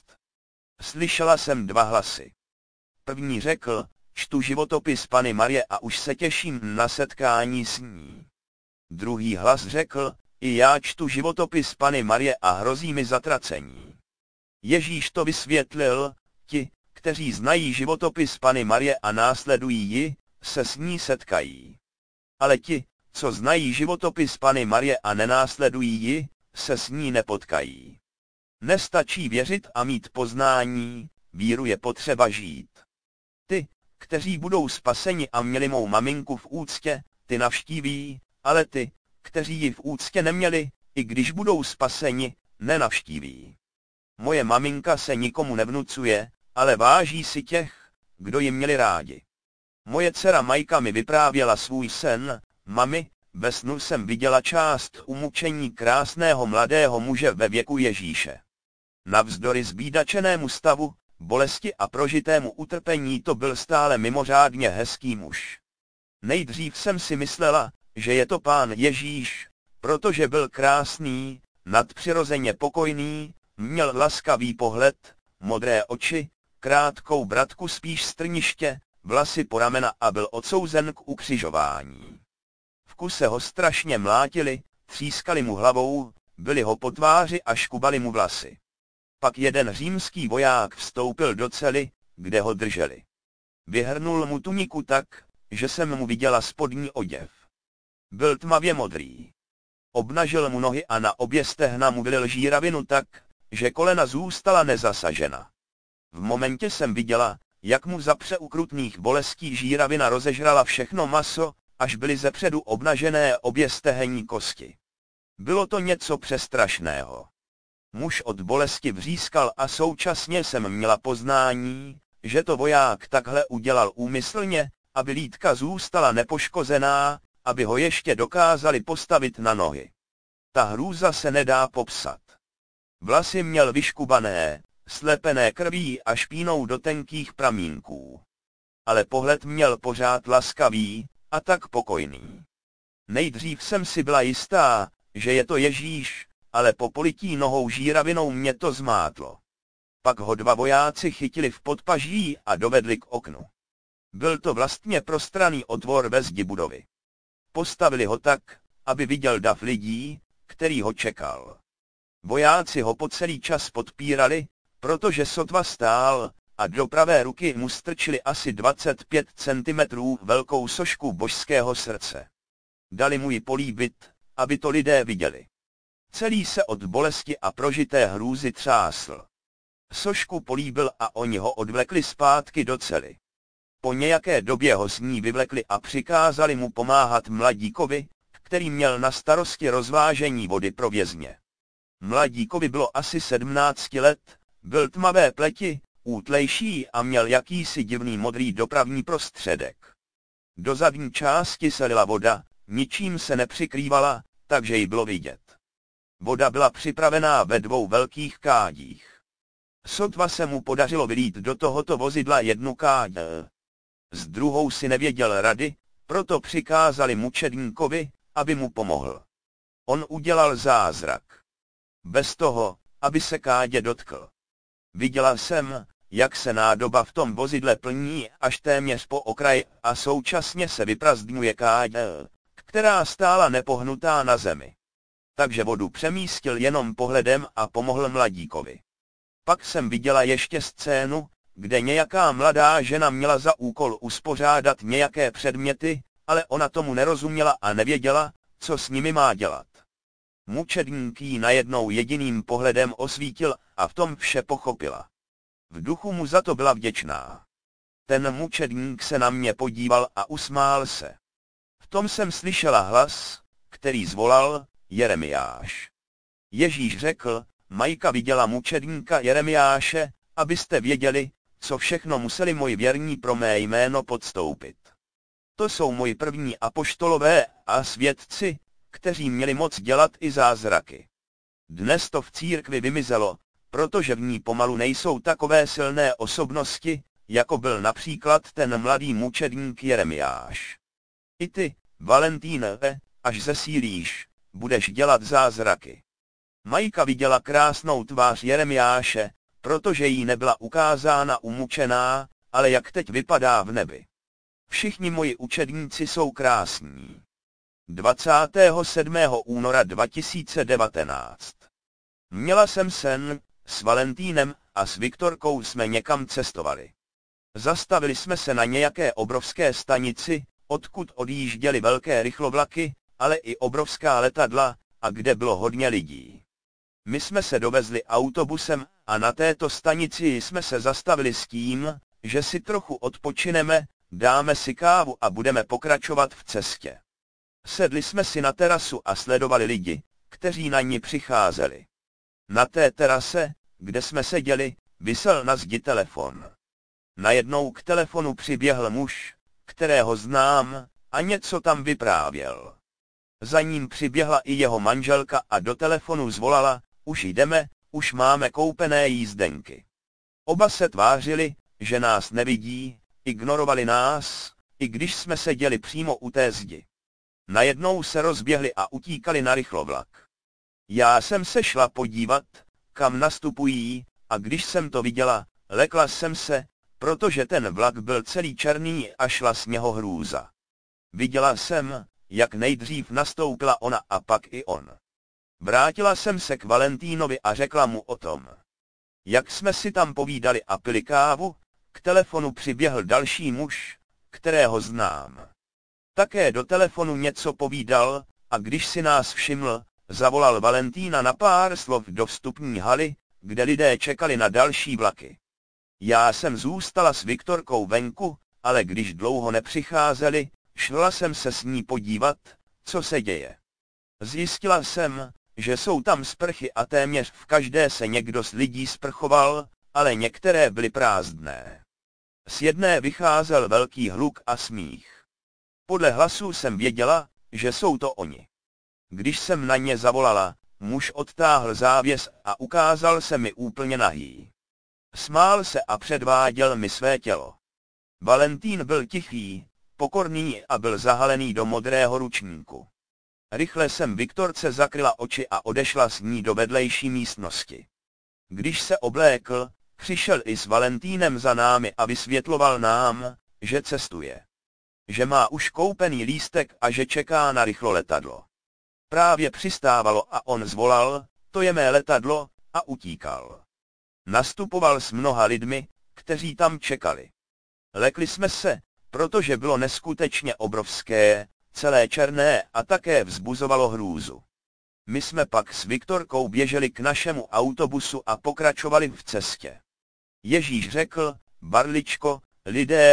Slyšela jsem 2 hlasy. První řekl, čtu životopis Panny Marie a už se těším na setkání s ní. Druhý hlas řekl, i já čtu životopis Panny Marie a hrozí mi zatracení. Ježíš to vysvětlil, ti, kteří znají životopis Panny Marie a následují ji, se s ní setkají. Ale ti, co znají životopis Panny Marie a nenásledují ji, se s ní nepotkají. Nestačí věřit a mít poznání, víru je potřeba žít. Ty, kteří budou spaseni a měli mou maminku v úctě, ty navštíví, ale ty, kteří ji v úctě neměli, i když budou spaseni, nenavštíví. Moje maminka se nikomu nevnucuje, ale váží si těch, kdo ji měli rádi. Moje dcera Majka mi vyprávěla svůj sen, mami, ve snu jsem viděla část umučení krásného mladého muže ve věku Ježíše. Navzdory zbídačenému stavu, bolesti a prožitému utrpení to byl stále mimořádně hezký muž. Nejdřív jsem si myslela, že je to Pán Ježíš, protože byl krásný, nadpřirozeně pokojný, měl laskavý pohled, modré oči, krátkou bratku spíš strniště, vlasy po ramena a byl odsouzen k ukřižování. V kuse ho strašně mlátili, třískali mu hlavou, byli ho po tváři a škubali mu vlasy. Pak jeden římský voják vstoupil do cely, kde ho drželi. Vyhrnul mu tuniku tak, že jsem mu viděla spodní oděv. Byl tmavě modrý. Obnažil mu nohy a na obě stehna mu vylil žíravinu tak, že kolena zůstala nezasažena. V momentě jsem viděla, jak mu za přeukrutných bolestí žíravina rozežrala všechno maso, až byly zepředu obnažené obě stehenní kosti. Bylo to něco přestrašného. Muž od bolesti vřískal a současně jsem měla poznání, že to voják takhle udělal úmyslně, aby lítka zůstala nepoškozená, aby ho ještě dokázali postavit na nohy. Ta hrůza se nedá popsat. Vlasy měl vyškubané, slepené krví a špínou do tenkých pramínků. Ale pohled měl pořád laskavý, a tak pokojný. Nejdřív jsem si byla jistá, že je to Ježíš, ale po polití nohou žíravinou mě to zmátlo. Pak ho 2 vojáci chytili v podpaží a dovedli k oknu. Byl to vlastně prostranný otvor ve zdi budovy. Postavili ho tak, aby viděl dav lidí, který ho čekal. Vojáci ho po celý čas podpírali, protože sotva stál, a do pravé ruky mu strčili asi 25 cm velkou sošku božského srdce. Dali mu ji políbit, aby to lidé viděli. Celý se od bolesti a prožité hrůzy třásl. Sošku políbil a oni ho odvlekli zpátky do cely. Po nějaké době ho s ní vyvlekli a přikázali mu pomáhat mladíkovi, který měl na starosti rozvážení vody pro vězně. Mladíkovi bylo asi 17 let, byl tmavé pleti, útlejší a měl jakýsi divný modrý dopravní prostředek. Do zadní části se lila voda, ničím se nepřikrývala, takže ji bylo vidět. Voda byla připravená ve 2 velkých kádích. Sotva se mu podařilo vylít do tohoto vozidla 1 káď. S druhou si nevěděl rady, proto přikázali mučedníkovi, aby mu pomohl. On udělal zázrak. Bez toho, aby se kádě dotkl. Viděla jsem, jak se nádoba v tom vozidle plní až téměř po okraj a současně se vyprazdňuje kádě, která stála nepohnutá na zemi. Takže vodu přemístil jenom pohledem a pomohl mladíkovi. Pak jsem viděla ještě scénu, kde nějaká mladá žena měla za úkol uspořádat nějaké předměty, ale ona tomu nerozuměla a nevěděla, co s nimi má dělat. Mučedník jí najednou jediným pohledem osvítil a v tom vše pochopila. V duchu mu za to byla vděčná. Ten mučedník se na mě podíval a usmál se. V tom jsem slyšela hlas, který zvolal: Jeremiáš. Ježíš řekl: Majka viděla mučedníka Jeremiáše, abyste věděli, co všechno museli moji věrní pro mé jméno podstoupit. To jsou moji první apoštolové a svědci, kteří měli moc dělat i zázraky. Dnes to v církvi vymizelo, protože v ní pomalu nejsou takové silné osobnosti, jako byl například ten mladý mučedník Jeremiáš. I ty, Valentíne, až zesílíš, budeš dělat zázraky. Majka viděla krásnou tvář Jeremiáše, protože jí nebyla ukázána umučená, ale jak teď vypadá v nebi. Všichni moji učedníci jsou krásní. 27. února 2019. Měla jsem sen, s Valentínem a s Viktorkou jsme někam cestovali. Zastavili jsme se na nějaké obrovské stanici, odkud odjížděly velké rychlovlaky, ale i obrovská letadla, a kde bylo hodně lidí. My jsme se dovezli autobusem a na této stanici jsme se zastavili s tím, že si trochu odpočineme, dáme si kávu a budeme pokračovat v cestě. Sedli jsme si na terasu a sledovali lidi, kteří na ní přicházeli. Na té terase, kde jsme seděli, visel na zdi telefon. Najednou k telefonu přiběhl muž, kterého znám, a něco tam vyprávěl. Za ním přiběhla i jeho manželka a do telefonu zvolala: Už jdeme, už máme koupené jízdenky. Oba se tvářili, že nás nevidí, ignorovali nás, i když jsme seděli přímo u té zdi. Najednou se rozběhli a utíkali na rychlovlak. Já jsem se šla podívat, kam nastupují, a když jsem to viděla, lekla jsem se, protože ten vlak byl celý černý a šla z něho hrůza. Viděla jsem, jak nejdřív nastoupila ona a pak i on. Vrátila jsem se k Valentínovi a řekla mu o tom. Jak jsme si tam povídali a pili kávu, k telefonu přiběhl další muž, kterého znám. Také do telefonu něco povídal, a když si nás všiml, zavolal Valentína na pár slov do vstupní haly, kde lidé čekali na další vlaky. Já jsem zůstala s Viktorkou venku, ale když dlouho nepřicházeli, šla jsem se s ní podívat, co se děje. Zjistila jsem, že jsou tam sprchy a téměř v každé se někdo z lidí sprchoval, ale některé byly prázdné. Z jedné vycházel velký hluk a smích. Podle hlasů jsem věděla, že jsou to oni. Když jsem na ně zavolala, muž odtáhl závěs a ukázal se mi úplně nahý. Smál se a předváděl mi své tělo. Valentín byl tichý, pokorný a byl zahalený do modrého ručníku. Rychle jsem Viktorce zakryla oči a odešla s ní do vedlejší místnosti. Když se oblékl, přišel i s Valentínem za námi a vysvětloval nám, že cestuje. Že má už koupený lístek a že čeká na rychloletadlo. Právě přistávalo a on zvolal: To je mé letadlo, a utíkal. Nastupoval s mnoha lidmi, kteří tam čekali. Lekli jsme se, protože bylo neskutečně obrovské, celé černé a také vzbuzovalo hrůzu. My jsme pak s Viktorkou běželi k našemu autobusu a pokračovali v cestě. Ježíš řekl: Barličko, lidé,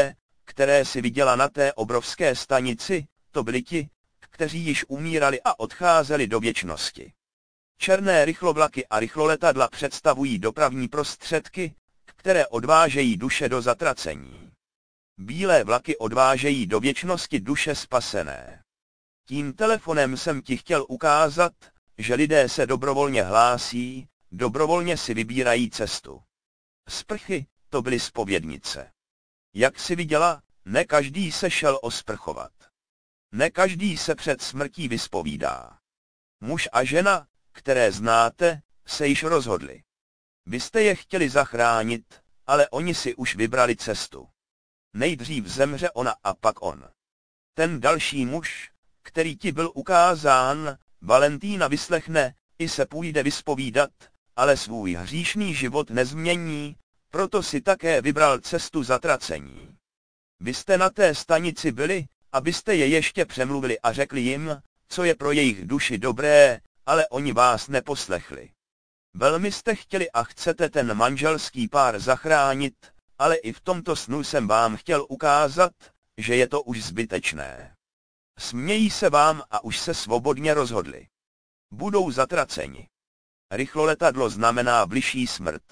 které si viděla na té obrovské stanici, to byli ti, kteří již umírali a odcházeli do věčnosti. Černé rychlovlaky a rychloletadla představují dopravní prostředky, které odvážejí duše do zatracení. Bílé vlaky odvážejí do věčnosti duše spasené. Tím telefonem jsem ti chtěl ukázat, že lidé se dobrovolně hlásí, dobrovolně si vybírají cestu. Sprchy, to byly zpovědnice. Jak si viděla, ne každý se šel osprchovat. Ne každý se před smrtí vyspovídá. Muž a žena, které znáte, se již rozhodli. Vy jste je chtěli zachránit, ale oni si už vybrali cestu. Nejdřív zemře ona a pak on. Ten další muž, který ti byl ukázán, Valentína vyslechne, i se půjde vyspovídat, ale svůj hříšný život nezmění, proto si také vybral cestu zatracení. Vy jste na té stanici byli, abyste je ještě přemluvili a řekli jim, co je pro jejich duši dobré, ale oni vás neposlechli. Velmi jste chtěli a chcete ten manželský pár zachránit, ale i v tomto snu jsem vám chtěl ukázat, že je to už zbytečné. Smějí se vám a už se svobodně rozhodli. Budou zatraceni. Rychloletadlo znamená bližší smrt.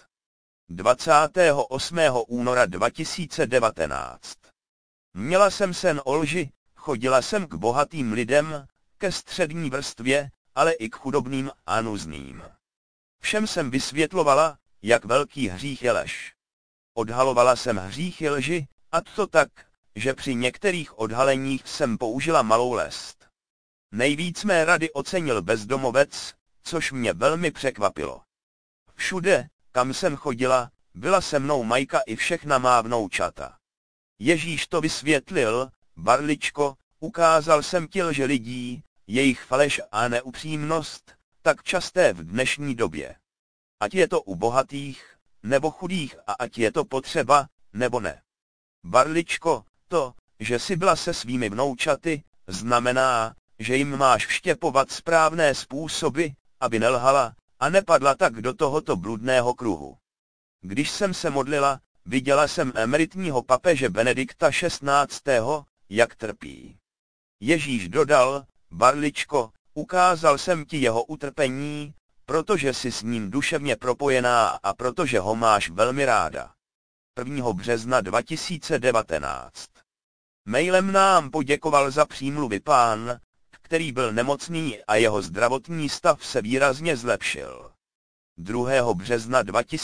28. února 2019. Měla jsem sen o lži, chodila jsem k bohatým lidem, ke střední vrstvě, ale i k chudobným a nuzným. Všem jsem vysvětlovala, jak velký hřích je lež. Odhalovala jsem hříchy lži, a to tak, že při některých odhaleních jsem použila malou lest. Nejvíc mé rady ocenil bezdomovec, což mě velmi překvapilo. Všude, kam jsem chodila, byla se mnou Majka i všechna má vnoučata. Ježíš to vysvětlil, Barličko, ukázal jsem ti lže lidí, jejich faleš a neupřímnost, tak časté v dnešní době. Ať je to u bohatých, nebo chudých a ať je to potřeba, nebo ne. Barličko, to, že jsi byla se svými vnoučaty, znamená, že jim máš vštěpovat správné způsoby, aby nelhala, a nepadla tak do tohoto bludného kruhu. Když jsem se modlila, viděla jsem emeritního papeže Benedikta XVI., jak trpí. Ježíš dodal, Barličko, ukázal jsem ti jeho utrpení, protože jsi s ním duševně propojená a protože ho máš velmi ráda. 1. března 2019. Mailem nám poděkoval za přímluvy pán, který byl nemocný a jeho zdravotní stav se výrazně zlepšil. 2. března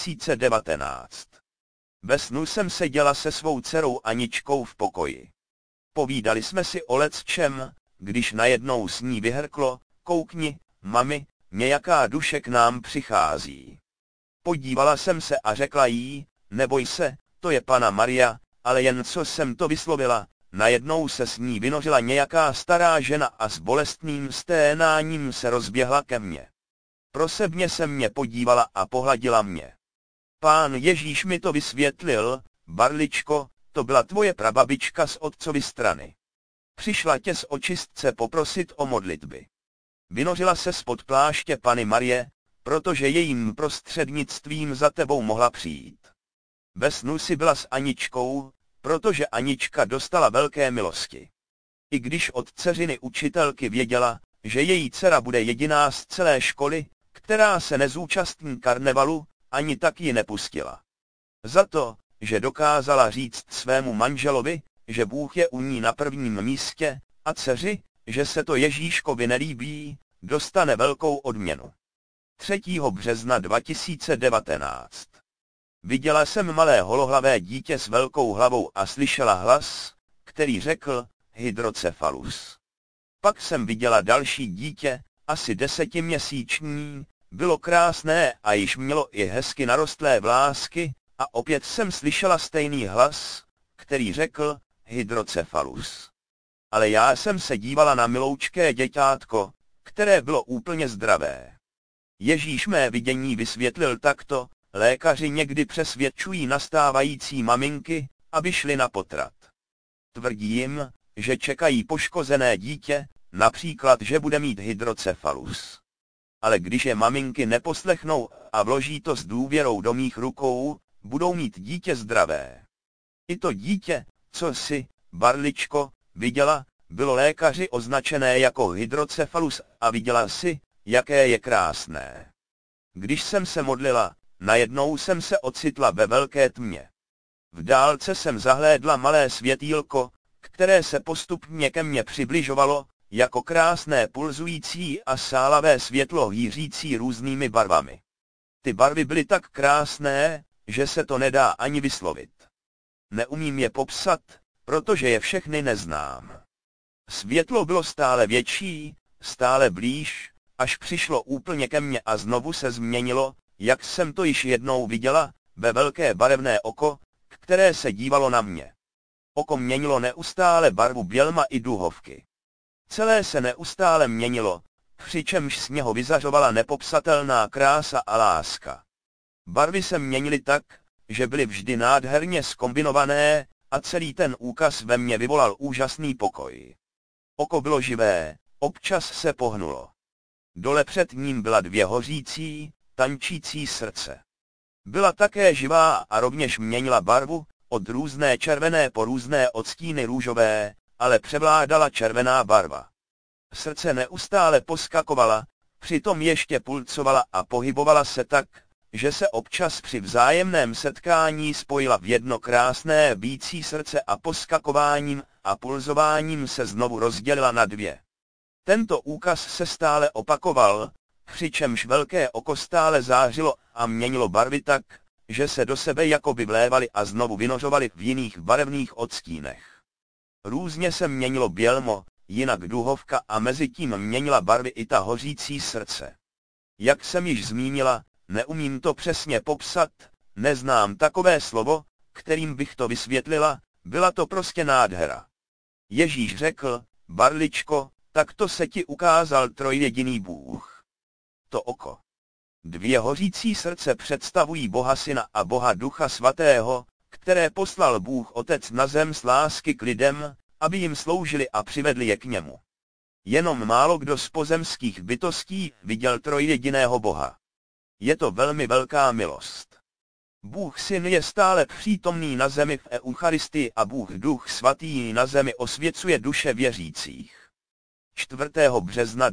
2019. Ve snu jsem seděla se svou dcerou Aničkou v pokoji. Povídali jsme si o lecčem, když najednou s ní vyhrklo, koukni, mami, nějaká duše k nám přichází. Podívala jsem se a řekla jí, neboj se, to je Panna Maria, ale jen co jsem to vyslovila, najednou se s ní vynořila nějaká stará žena a s bolestným sténáním se rozběhla ke mně. Prosebně se mě podívala a pohladila mě. Pán Ježíš mi to vysvětlil, Barličko, to byla tvoje prababička z otcovy strany. Přišla tě z očistce poprosit o modlitby. Vynořila se spod pláště Panny Marie, protože jejím prostřednictvím za tebou mohla přijít. Ve snu si byla s Aničkou, protože Anička dostala velké milosti. I když od dceřiny učitelky věděla, že její dcera bude jediná z celé školy, která se nezúčastní karnevalu, ani tak ji nepustila. Za to, že dokázala říct svému manželovi, že Bůh je u ní na prvním místě, a dceři, že se to Ježíškovi nelíbí, dostane velkou odměnu. 3. března 2019. Viděla jsem malé holohlavé dítě s velkou hlavou a slyšela hlas, který řekl, hydrocephalus. Pak jsem viděla další dítě, asi 10měsíční, bylo krásné a již mělo i hezky narostlé vlásky, a opět jsem slyšela stejný hlas, který řekl, hydrocephalus. Ale já jsem se dívala na miloučké děťátko, které bylo úplně zdravé. Ježíš mé vidění vysvětlil takto, lékaři někdy přesvědčují nastávající maminky, aby šly na potrat. Tvrdí jim, že čekají poškozené dítě, například, že bude mít hydrocephalus. Ale když je maminky neposlechnou a vloží to s důvěrou do mých rukou, budou mít dítě zdravé. I to dítě, co jsi, barličko, viděla, bylo lékaři označené jako hydrocephalus a viděla jsi, jaké je krásné. Když jsem se modlila, najednou jsem se ocitla ve velké tmě. V dálce jsem zahlédla malé světýlko, které se postupně ke mně přibližovalo, jako krásné pulzující a sálavé světlo hýřící různými barvami. Ty barvy byly tak krásné, že se to nedá ani vyslovit. Neumím je popsat, protože je všechny neznám. Světlo bylo stále větší, stále blíž, až přišlo úplně ke mně a znovu se změnilo, jak jsem to již jednou viděla, ve velké barevné oko, které se dívalo na mě. Oko měnilo neustále barvu bělma i duhovky. Celé se neustále měnilo, přičemž z něho vyzařovala nepopsatelná krása a láska. Barvy se měnily tak, že byly vždy nádherně zkombinované, a celý ten úkaz ve mně vyvolal úžasný pokoj. Oko bylo živé, občas se pohnulo. Dole před ním byla dvě hořící, tančící srdce. Byla také živá a rovněž měnila barvu, od různé červené po různé odstíny růžové, ale převládala červená barva. Srdce neustále poskakovala, přitom ještě pulcovala a pohybovala se tak, že se občas při vzájemném setkání spojila v jedno krásné bijící srdce a poskakováním a pulzováním se znovu rozdělila na dvě. Tento úkaz se stále opakoval, přičemž velké oko stále zářilo a měnilo barvy tak, že se do sebe jakoby vlévaly a znovu vynořovaly v jiných barevných odstínech. Různě se měnilo bělmo, jinak duhovka a mezi tím měnila barvy i ta hořící srdce. Jak jsem již zmínila, neumím to přesně popsat, neznám takové slovo, kterým bych to vysvětlila, byla to prostě nádhera. Ježíš řekl, barličko, takto se ti ukázal trojjediný Bůh. To oko. Dvě hořící srdce představují Boha Syna a Boha Ducha Svatého, které poslal Bůh Otec na zem z lásky k lidem, aby jim sloužili a přivedli je k němu. Jenom málo kdo z pozemských bytostí viděl trojjediného Boha. Je to velmi velká milost. Bůh Syn je stále přítomný na zemi v Eucharistii a Bůh Duch Svatý na zemi osvěcuje duše věřících. 4. března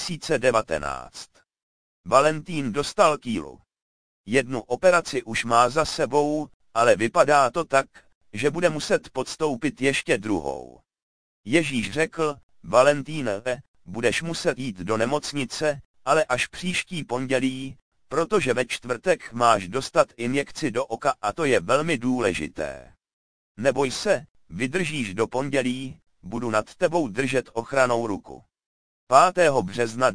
2019. Valentín dostal kýlu. Jednu operaci už má za sebou, ale vypadá to tak, že bude muset podstoupit ještě druhou. Ježíš řekl, Valentíne, budeš muset jít do nemocnice, ale až příští pondělí, protože ve čtvrtek máš dostat injekci do oka a to je velmi důležité. Neboj se, vydržíš do pondělí, budu nad tebou držet ochrannou ruku. 5. března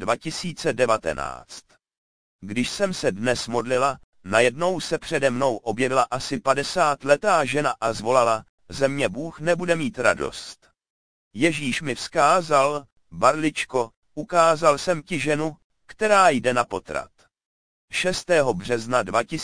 2019. Když jsem se dnes modlila, najednou se přede mnou objevila asi 50letá žena a zvolala, ze mě Bůh nebude mít radost. Ježíš mi vzkázal, barličko, ukázal jsem ti ženu, která jde na potrat. 6. března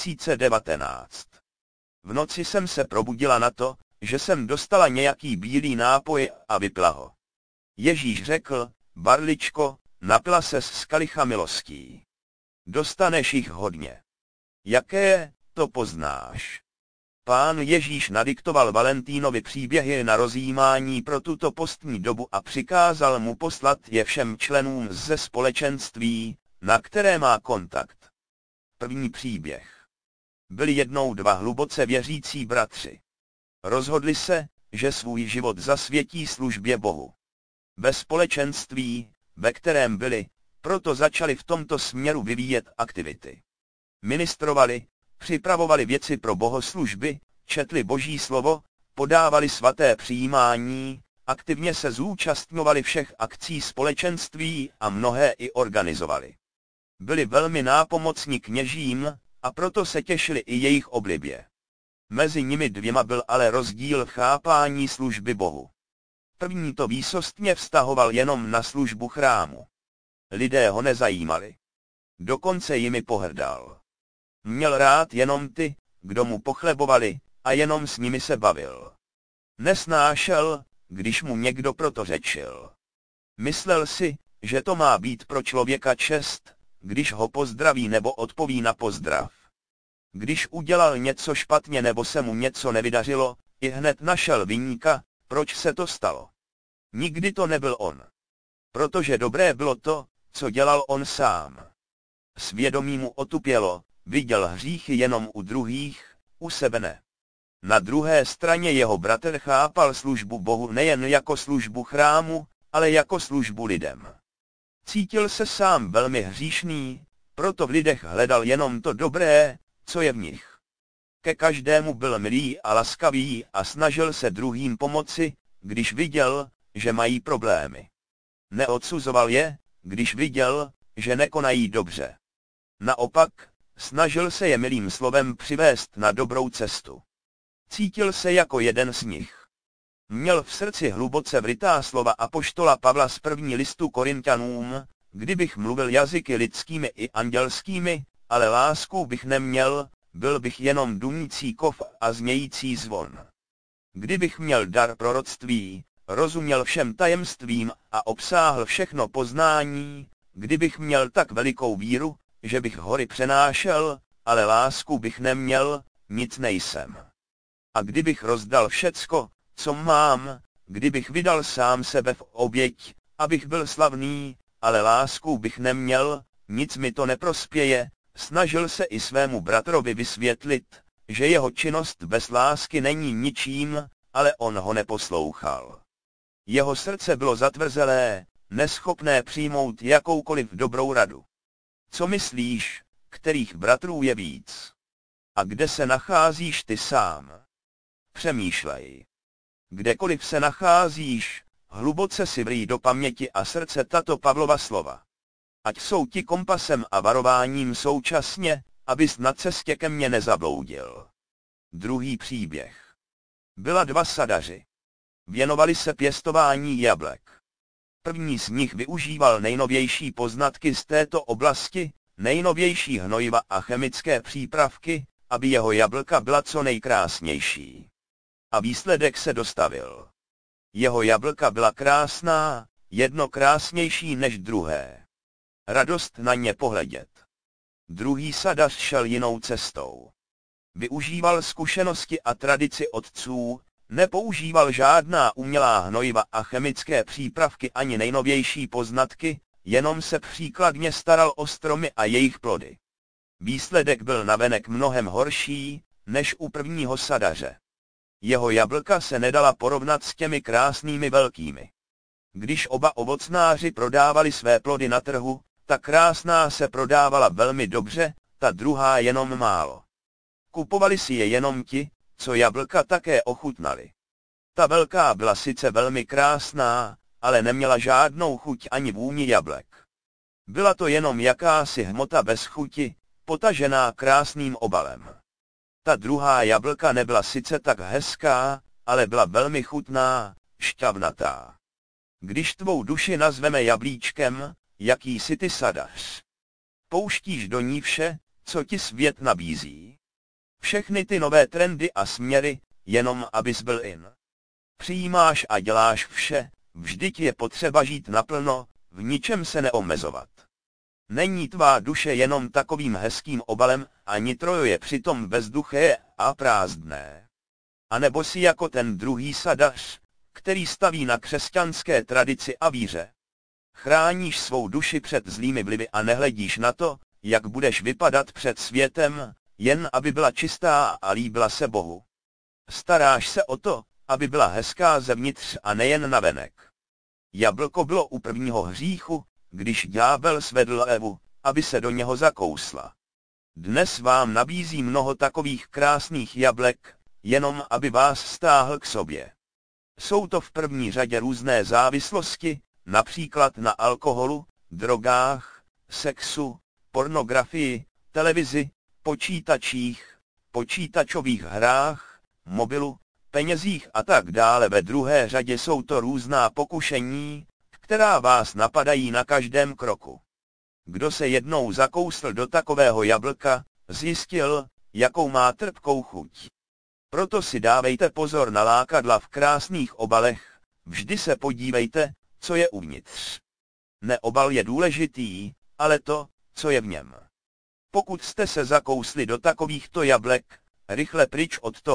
2019. V noci jsem se probudila na to, že jsem dostala nějaký bílý nápoj a vypila ho. Ježíš řekl, barličko, napila ses z kalicha milostí. Dostaneš jich hodně. Jaké, to poznáš. Pán Ježíš nadiktoval Valentínovi příběhy na rozjímání pro tuto postní dobu a přikázal mu poslat je všem členům ze společenství, na které má kontakt. První příběh. Byli jednou dva hluboce věřící bratři. Rozhodli se, že svůj život zasvětí službě Bohu. Ve společenství, ve kterém byli, proto začali v tomto směru vyvíjet aktivity. Ministrovali, připravovali věci pro bohoslužby, četli Boží slovo, podávali svaté přijímání, aktivně se zúčastňovali všech akcí společenství a mnohé i organizovali. Byli velmi nápomocní kněžím, a proto se těšili i jejich oblibě. Mezi nimi dvěma byl ale rozdíl v chápání služby Bohu. První to výsostně vztahoval jenom na službu chrámu. Lidé ho nezajímali. Dokonce jimi pohrdal. Měl rád jenom ty, kdo mu pochlebovali, a jenom s nimi se bavil. Nesnášel, když mu někdo proto řečil. Myslel si, že to má být pro člověka čest, když ho pozdraví nebo odpoví na pozdrav. Když udělal něco špatně nebo se mu něco nevydařilo, Ihned našel viníka, proč se to stalo. Nikdy to nebyl on. Protože dobré bylo to, co dělal on sám. Svědomí mu otupělo, viděl hříchy jenom u druhých, u sebe ne. Na druhé straně jeho bratr chápal službu Bohu nejen jako službu chrámu, ale jako službu lidem. Cítil se sám velmi hříšný, proto v lidech hledal jenom to dobré, co je v nich. Ke každému byl milý a laskavý a snažil se druhým pomoci, když viděl, že mají problémy. Neodsuzoval je, když viděl, že nekonají dobře. Naopak, snažil se je milým slovem přivést na dobrou cestu. Cítil se jako jeden z nich. Měl v srdci hluboce vrytá slova apoštola Pavla z první listu Korinťanům: kdybych mluvil jazyky lidskými i andělskými, ale lásku bych neměl, byl bych jenom dunící kov a znějící zvon. Kdybych měl dar proroctví, rozuměl všem tajemstvím a obsáhl všechno poznání, kdybych měl tak velikou víru, že bych hory přenášel, ale lásku bych neměl, nic nejsem. A kdybych rozdal všecko, co mám, kdybych vydal sám sebe v oběť, abych byl slavný, ale lásku bych neměl, nic mi to neprospěje. Snažil se i svému bratrovi vysvětlit, že jeho činnost bez lásky není ničím, ale on ho neposlouchal. Jeho srdce bylo zatvrzelé, neschopné přijmout jakoukoliv dobrou radu. Co myslíš, kterých bratrů je víc? A kde se nacházíš ty sám? Přemýšlej. Kdekoliv se nacházíš, hluboce si vrij do paměti a srdce tato Pavlova slova. Ať jsou ti kompasem a varováním současně, abys na cestě ke mně nezabloudil. Druhý příběh. Byla dva sadaři. Věnovali se pěstování jablek. První z nich využíval nejnovější poznatky z této oblasti, nejnovější hnojiva a chemické přípravky, aby jeho jablka byla co nejkrásnější. A výsledek se dostavil. Jeho jablka byla krásná, jedno krásnější než druhé. Radost na ně pohledět. Druhý sadař šel jinou cestou. Využíval zkušenosti a tradici otců, nepoužíval žádná umělá hnojiva a chemické přípravky ani nejnovější poznatky, jenom se příkladně staral o stromy a jejich plody. Výsledek byl navenek mnohem horší, než u prvního sadaře. Jeho jablka se nedala porovnat s těmi krásnými velkými. Když oba ovocnáři prodávali své plody na trhu, ta krásná se prodávala velmi dobře, ta druhá jenom málo. Kupovali si je jenom ti, co jablka také ochutnali. Ta velká byla sice velmi krásná, ale neměla žádnou chuť ani vůni jablek. Byla to jenom jakási hmota bez chuti, potažená krásným obalem. Ta druhá jablka nebyla sice tak hezká, ale byla velmi chutná, šťavnatá. Když tvou duši nazveme jablíčkem, jaký jsi ty sadař? Pouštíš do ní vše, co ti svět nabízí? Všechny ty nové trendy a směry, jenom abys byl in. Přijímáš a děláš vše, vždyť je potřeba žít naplno, v ničem se neomezovat. Není tvá duše jenom takovým hezkým obalem a nitro je přitom bezduché a prázdné. A nebo jsi jako ten druhý sadař, který staví na křesťanské tradici a víře. Chráníš svou duši před zlými vlivy a nehledíš na to, jak budeš vypadat před světem, jen aby byla čistá a líbila se Bohu. Staráš se o to, aby byla hezká zevnitř a nejen navenek. Jablko bylo u prvního hříchu, když ďábel svedl Evu, aby se do něho zakousla. Dnes vám nabízí mnoho takových krásných jablek, jenom aby vás stáhl k sobě. Jsou to v první řadě různé závislosti, například na alkoholu, drogách, sexu, pornografii, televizi, počítačích, počítačových hrách, mobilu, penězích a tak dále. Ve druhé řadě jsou to různá pokušení, která vás napadají na každém kroku. Kdo se jednou zakousl do takového jablka, zjistil, jakou má trpkou chuť. Proto si dávejte pozor na lákadla v krásných obalech, vždy se podívejte, co je uvnitř. Ne obal je důležitý, ale to, co je v něm. Pokud jste se zakousli do takovýchto jablek, rychle pryč od toho,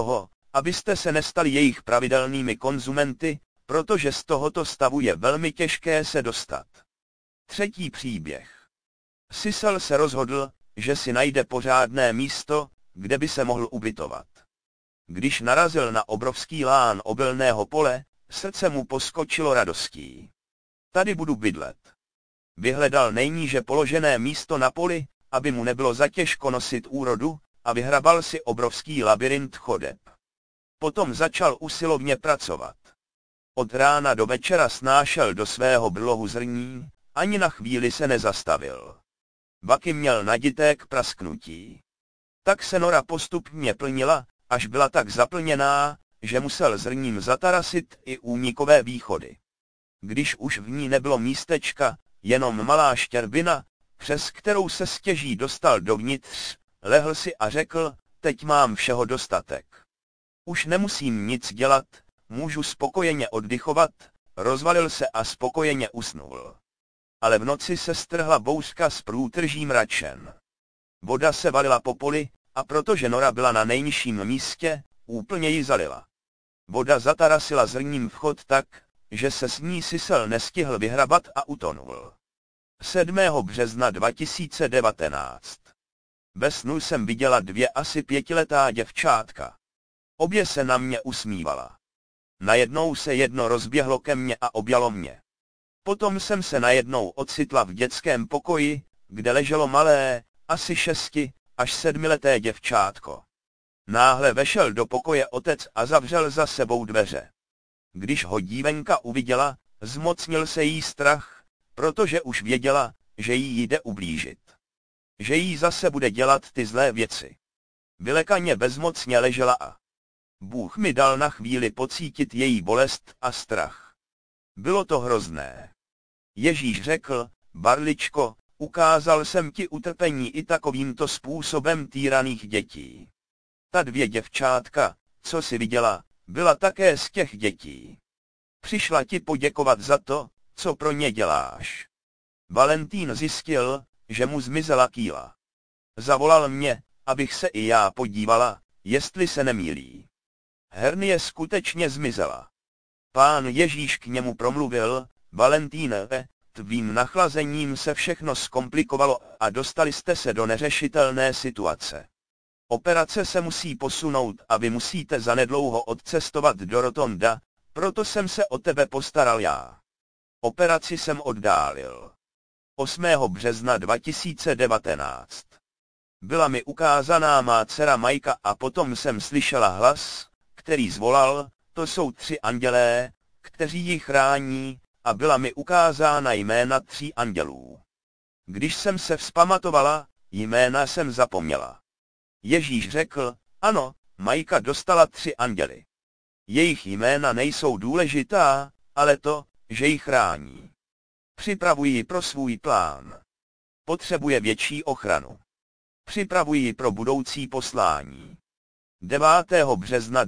abyste se nestali jejich pravidelnými konzumenty, protože z tohoto stavu je velmi těžké se dostat. Třetí příběh. Sisal se rozhodl, že si najde pořádné místo, kde by se mohl ubytovat. Když narazil na obrovský lán obilného pole, srdce mu poskočilo radostí. Tady budu bydlet. Vyhledal nejníže položené místo na poli, aby mu nebylo zatěžko nosit úrodu, a vyhrabal si obrovský labyrint chodeb. Potom začal usilovně pracovat. Od rána do večera snášel do svého brlohu zrní, ani na chvíli se nezastavil. Baky měl nadité k prasknutí. Tak se nora postupně plnila, až byla tak zaplněná, že musel zrním zatarasit i únikové východy. Když už v ní nebylo místečka, jenom malá štěrbina, přes kterou se stěží dostal dovnitř, lehl si a řekl, teď mám všeho dostatek. Už nemusím nic dělat, můžu spokojeně oddychovat, rozvalil se a spokojeně usnul. Ale v noci se strhla bouřka s průtržím mračen. Voda se valila po poli, a protože nora byla na nejnižším místě, úplně ji zalila. Voda zatarasila zrním vchod tak, že se s ní Sisal nestihl vyhrabat a utonul. 7. března 2019. Ve snu jsem viděla 2 asi 5letá děvčátka. Obě se na mě usmívala. Najednou se jedno rozběhlo ke mně a objalo mě. Potom jsem se najednou ocitla v dětském pokoji, kde leželo malé, asi 6 až 7leté děvčátko. Náhle vešel do pokoje otec a zavřel za sebou dveře. Když ho dívenka uviděla, zmocnil se jí strach, protože už věděla, že jí jde ublížit. Že jí zase bude dělat ty zlé věci. Vylekaně bezmocně ležela a Bůh mi dal na chvíli pocítit její bolest a strach. Bylo to hrozné. Ježíš řekl, Barličko, ukázal jsem ti utrpení i takovýmto způsobem týraných dětí. Ta 2 děvčátka, co si viděla, byla také z těch dětí. Přišla ti poděkovat za to, co pro ně děláš. Valentín zjistil, že mu zmizela kýla. Zavolal mě, abych se i já podívala, jestli se nemýlí. Hernie skutečně zmizela. Pán Ježíš k němu promluvil, Valentíne, tvým nachlazením se všechno zkomplikovalo a dostali jste se do neřešitelné situace. Operace se musí posunout a vy musíte zanedlouho odcestovat do Rotonda, proto jsem se o tebe postaral já. Operaci jsem oddálil. 8. března 2019. Byla mi ukázaná má dcera Majka a potom jsem slyšela hlas, který zvolal, to jsou 3 andělé, kteří ji chrání, a byla mi ukázána jména 3 andělů. Když jsem se vzpamatovala, jména jsem zapomněla. Ježíš řekl, ano, Majka dostala 3 anděly. Jejich jména nejsou důležitá, ale to, že ji chrání. Připravují ji pro svůj plán. Potřebuje větší ochranu. Připravují ji pro budoucí poslání. 9. března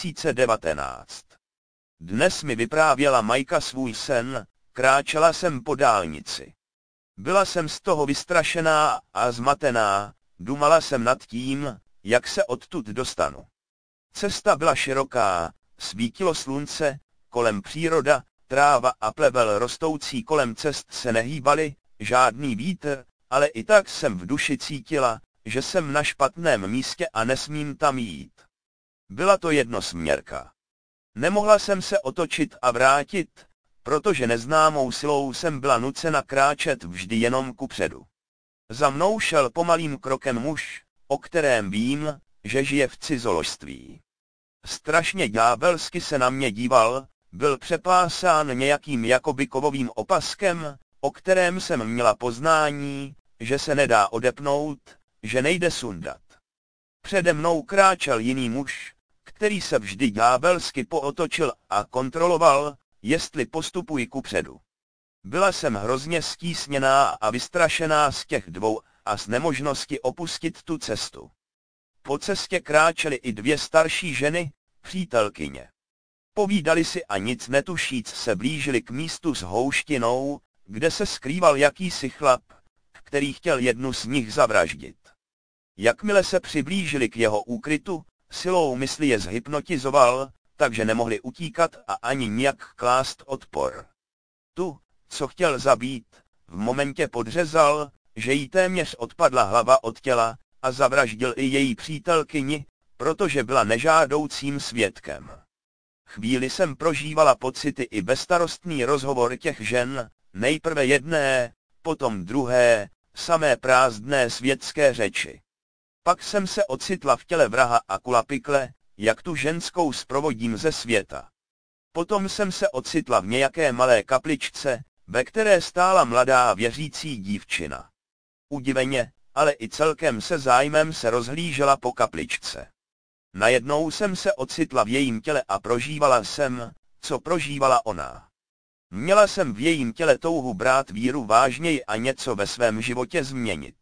2019. Dnes mi vyprávěla Majka svůj sen, kráčela jsem po dálnici. Byla jsem z toho vystrašená a zmatená, dumala jsem nad tím, jak se odtud dostanu. Cesta byla široká, svítilo slunce, kolem příroda, tráva a plevel rostoucí kolem cest se nehýbaly, žádný vítr, ale i tak jsem v duši cítila, že jsem na špatném místě a nesmím tam jít. Byla to jednosměrka. Nemohla jsem se otočit a vrátit, protože neznámou silou jsem byla nucena kráčet vždy jenom kupředu. Za mnou šel pomalým krokem muž, o kterém vím, že žije v cizoložství. Strašně ďábelsky se na mě díval, byl přepásán nějakým jakoby kovovým opaskem, o kterém jsem měla poznání, že se nedá odepnout, že nejde sundat. Přede mnou kráčel jiný muž, který se vždy ďábelsky pootočil a kontroloval, jestli postupuji kupředu. Byla jsem hrozně stísněná a vystrašená z těch 2 a z nemožnosti opustit tu cestu. Po cestě kráčely i 2 starší ženy, přítelkyně. Povídali si a nic netušíc se blížili k místu s houštinou, kde se skrýval jakýsi chlap, který chtěl jednu z nich zavraždit. Jakmile se přiblížili k jeho úkrytu, silou mysli je zhypnotizoval, takže nemohli utíkat a ani nijak klást odpor. Tu, co chtěl zabít, v momentě podřezal, že jí téměř odpadla hlava od těla, a zavraždil i její přítelkyni, protože byla nežádoucím svědkem. Chvíli jsem prožívala pocity i bezstarostný rozhovor těch žen, nejprve jedné, potom druhé, samé prázdné světské řeči. Pak jsem se ocitla v těle vraha a kulapikle, jak tu ženskou sprovodím ze světa. Potom jsem se ocitla v nějaké malé kapličce, ve které stála mladá věřící dívčina. Udiveně, ale i celkem se zájmem se rozhlížela po kapličce. Najednou jsem se ocitla v jejím těle a prožívala jsem, co prožívala ona. Měla jsem v jejím těle touhu brát víru vážněji a něco ve svém životě změnit.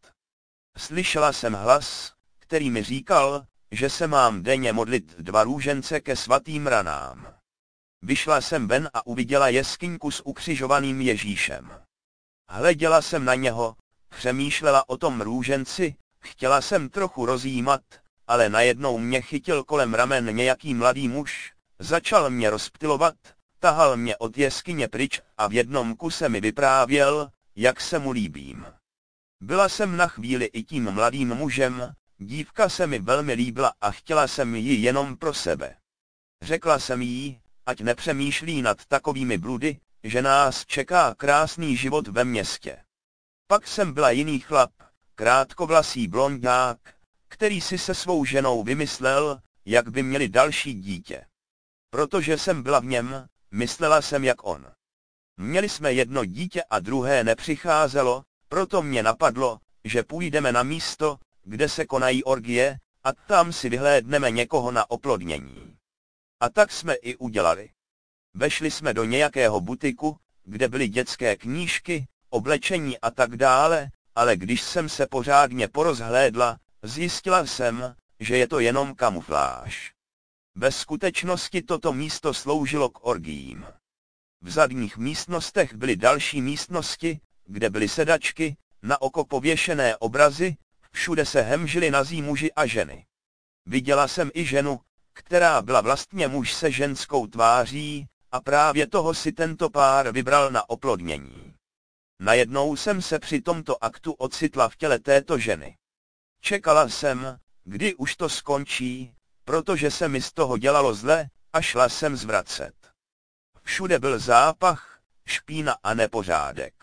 Slyšela jsem hlas, který mi říkal, že se mám denně modlit 2 růžence ke svatým ranám. Vyšla jsem ven a uviděla jeskyňku s ukřižovaným Ježíšem. Hleděla jsem na něho, přemýšlela o tom růženci, chtěla jsem trochu rozjímat, ale najednou mě chytil kolem ramen nějaký mladý muž, začal mě rozptylovat, tahal mě od jeskyně pryč a v jednom kuse mi vyprávěl, jak se mu líbím. Byla jsem na chvíli i tím mladým mužem, dívka se mi velmi líbila a chtěla jsem ji jenom pro sebe. Řekla jsem jí, ať nepřemýšlí nad takovými bludy, že nás čeká krásný život ve městě. Pak jsem byla jiný chlap, krátkovlasý blondák, který si se svou ženou vymyslel, jak by měli další dítě. Protože jsem byla v něm, myslela jsem jak on. Měli jsme jedno dítě a druhé nepřicházelo, proto mě napadlo, že půjdeme na místo, kde se konají orgie, a tam si vyhlédneme někoho na oplodnění. A tak jsme i udělali. Vešli jsme do nějakého butiku, kde byly dětské knížky, oblečení a tak dále, ale když jsem se pořádně porozhlédla, zjistila jsem, že je to jenom kamufláž. Ve skutečnosti toto místo sloužilo k orgiím. V zadních místnostech byly další místnosti, kde byly sedačky, na oko pověšené obrazy, všude se hemžili nazí muži a ženy. Viděla jsem i ženu, která byla vlastně muž se ženskou tváří, a právě toho si tento pár vybral na oplodnění. Najednou jsem se při tomto aktu ocitla v těle této ženy. Čekala jsem, kdy už to skončí, protože se mi z toho dělalo zle, a šla jsem zvracet. Všude byl zápach, špína a nepořádek.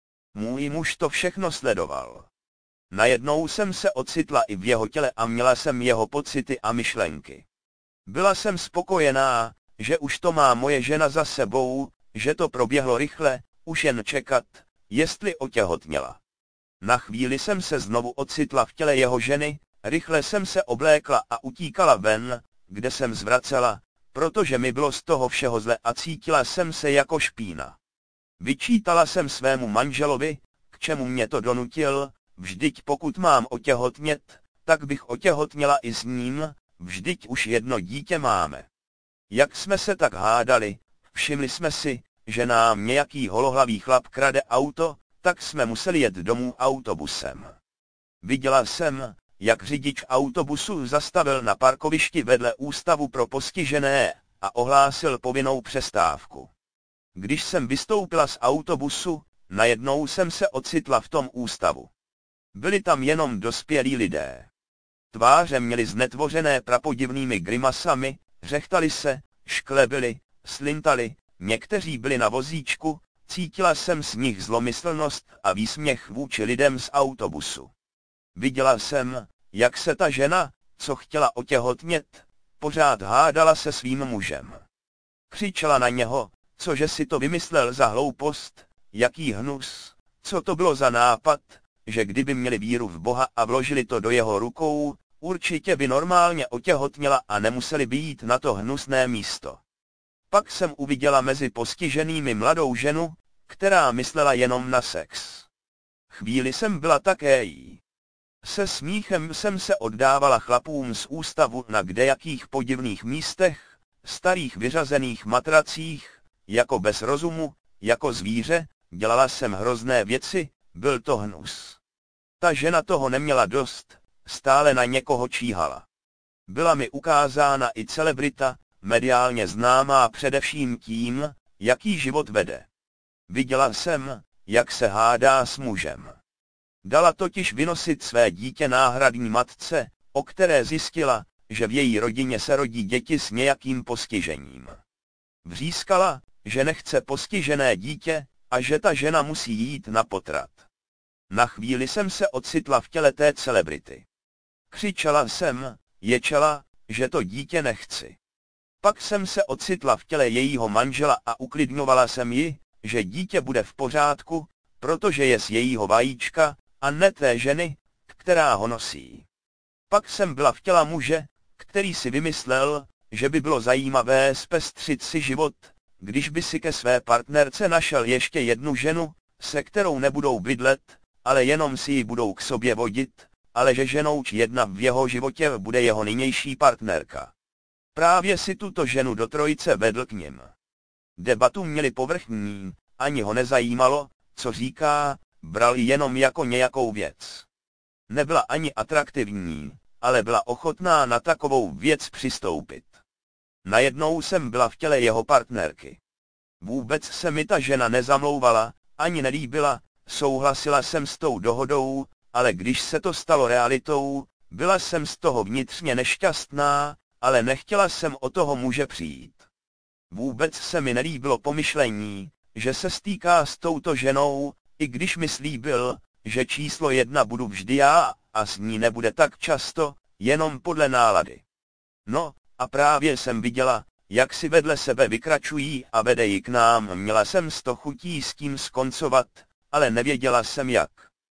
Můj muž to všechno sledoval. Najednou jsem se ocitla i v jeho těle a měla jsem jeho pocity a myšlenky. Byla jsem spokojená, že už to má moje žena za sebou, že to proběhlo rychle, už jen čekat, jestli otěhotněla. Na chvíli jsem se znovu ocitla v těle jeho ženy, rychle jsem se oblékla a utíkala ven, kde jsem zvracela, protože mi bylo z toho všeho zle a cítila jsem se jako špína. Vyčítala jsem svému manželovi, k čemu mě to donutil, vždyť pokud mám otěhotnět, tak bych otěhotněla i s ním, vždyť už jedno dítě máme. Jak jsme se tak hádali, všimli jsme si, že nám nějaký holohlavý chlap krade auto, tak jsme museli jet domů autobusem. Viděla jsem, jak řidič autobusu zastavil na parkovišti vedle ústavu pro postižené a ohlásil povinnou přestávku. Když jsem vystoupila z autobusu, najednou jsem se ocitla v tom ústavu. Byli tam jenom dospělí lidé. Tváře měli znetvořené prapodivnými grimasami, řechtali se, šklebili, slintali, někteří byli na vozíčku, cítila jsem z nich zlomyslnost a výsměch vůči lidem z autobusu. Viděla jsem, jak se ta žena, co chtěla otěhotnět, pořád hádala se svým mužem. Křičela na něho, cože si to vymyslel za hloupost, jaký hnus, co to bylo za nápad, že kdyby měli víru v Boha a vložili to do jeho rukou, určitě by normálně otěhotněla a nemuseli by jít na to hnusné místo. Pak jsem uviděla mezi postiženými mladou ženu, která myslela jenom na sex. Chvíli jsem byla také jí. Se smíchem jsem se oddávala chlapům z ústavu na kdejakých podivných místech, starých vyřazených matracích, jako bez rozumu, jako zvíře, dělala jsem hrozné věci, byl to hnus. Ta žena toho neměla dost, stále na někoho číhala. Byla mi ukázána i celebrita, mediálně známá především tím, jaký život vede. Viděla jsem, jak se hádá s mužem. Dala totiž vynosit své dítě náhradní matce, o které zjistila, že v její rodině se rodí děti s nějakým postižením. Vřískala, že nechce postižené dítě a že ta žena musí jít na potrat. Na chvíli jsem se ocitla v těle té celebrity. Křičela jsem, ječela, že to dítě nechci. Pak jsem se ocitla v těle jejího manžela a uklidňovala jsem ji, že dítě bude v pořádku, protože je z jejího vajíčka, a ne té ženy, která ho nosí. Pak jsem byla v těle muže, který si vymyslel, že by bylo zajímavé zpestřit si život, když by si ke své partnerce našel ještě jednu ženu, se kterou nebudou bydlet, ale jenom si ji budou k sobě vodit, ale že ženou jedna v jeho životě bude jeho nynější partnerka. Právě si tuto ženu do trojice vedl k nim. Debatu měli povrchní, ani ho nezajímalo, co říká, bral ji jenom jako nějakou věc. Nebyla ani atraktivní, ale byla ochotná na takovou věc přistoupit. Najednou jsem byla v těle jeho partnerky. Vůbec se mi ta žena nezamlouvala, ani nelíbila, souhlasila jsem s tou dohodou, ale když se to stalo realitou, byla jsem z toho vnitřně nešťastná, ale nechtěla jsem o toho muže přijít. Vůbec se mi nelíbilo pomyšlení, že se stýká s touto ženou, i když mi slíbil, že číslo 1 budu vždy já a s ní nebude tak často, jenom podle nálady. No, a právě jsem viděla, jak si vedle sebe vykračují a vede ji k nám. Měla jsem z toho chutí s tím skoncovat, ale nevěděla jsem jak.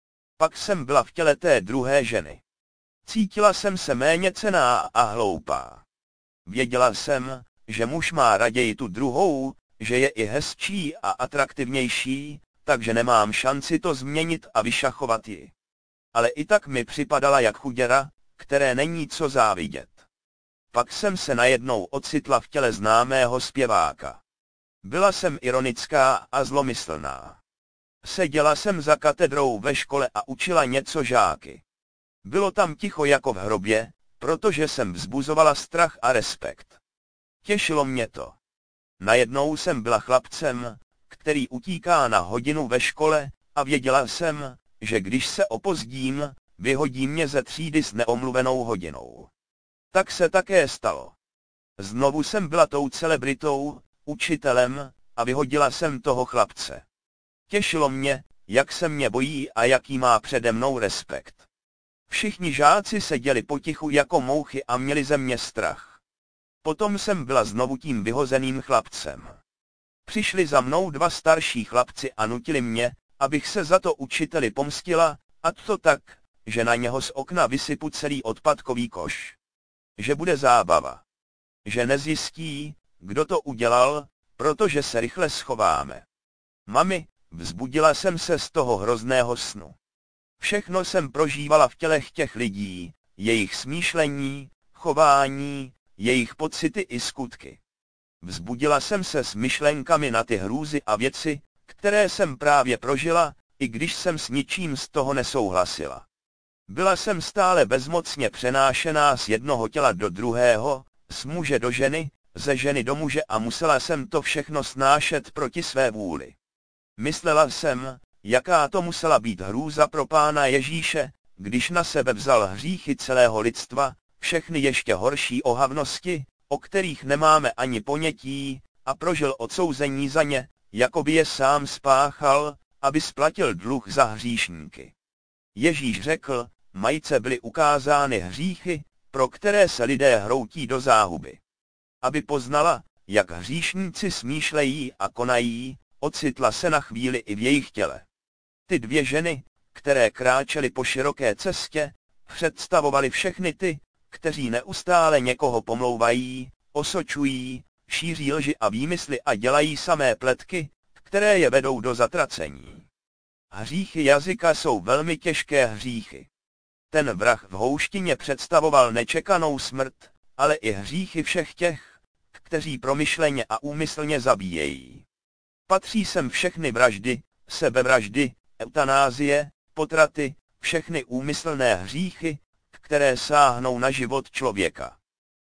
Pak jsem byla v těle té druhé ženy. Cítila jsem se méněcenná a hloupá. Věděla jsem, že muž má raději tu druhou, že je i hezčí a atraktivnější, takže nemám šanci to změnit a vyšachovat ji. Ale i tak mi připadala jak chuděra, které není co závidět. Pak jsem se najednou ocitla v těle známého zpěváka. Byla jsem ironická a zlomyslná. Seděla jsem za katedrou ve škole a učila něco žáky. Bylo tam ticho jako v hrobě, protože jsem vzbuzovala strach a respekt. Těšilo mě to. Najednou jsem byla chlapcem, který utíká na hodinu ve škole, a věděla jsem, že když se opozdím, vyhodí mě ze třídy s neomluvenou hodinou. Tak se také stalo. Znovu jsem byla tou celebritou, učitelem, a vyhodila jsem toho chlapce. Těšilo mě, jak se mě bojí a jaký má přede mnou respekt. Všichni žáci seděli potichu jako mouchy a měli ze mě strach. Potom jsem byla znovu tím vyhozeným chlapcem. Přišli za mnou 2 starší chlapci a nutili mě, abych se za to učiteli pomstila, a to tak, že na něho z okna vysypu celý odpadkový koš. Že bude zábava. Že nezjistí, kdo to udělal, protože se rychle schováme. Mami, vzbudila jsem se z toho hrozného snu. Všechno jsem prožívala v tělech těch lidí, jejich smýšlení, chování, jejich pocity i skutky. Vzbudila jsem se s myšlenkami na ty hrůzy a věci, které jsem právě prožila, i když jsem s ničím z toho nesouhlasila. Byla jsem stále bezmocně přenášená z jednoho těla do druhého, z muže do ženy, ze ženy do muže a musela jsem to všechno snášet proti své vůli. Myslela jsem, jaká to musela být hrůza pro Pána Ježíše, když na sebe vzal hříchy celého lidstva, všechny ještě horší ohavnosti, o kterých nemáme ani ponětí, a prožil odsouzení za ně, jako by je sám spáchal, aby splatil dluh za hříšníky. Ježíš řekl, majce byly ukázány hříchy, pro které se lidé hroutí do záhuby. Aby poznala, jak hříšníci smýšlejí a konají, ocitla se na chvíli i v jejich těle. Ty 2 ženy, které kráčely po široké cestě, představovaly všechny ty, kteří neustále někoho pomlouvají, osočují, šíří lži a výmysly a dělají samé pletky, které je vedou do zatracení. Hříchy jazyka jsou velmi těžké hříchy. Ten vrah v houštině představoval nečekanou smrt, ale i hříchy všech těch, kteří promyšleně a úmyslně zabíjejí. Patří sem všechny vraždy, sebevraždy, eutanázie, potraty, všechny úmyslné hříchy, které sáhnou na život člověka.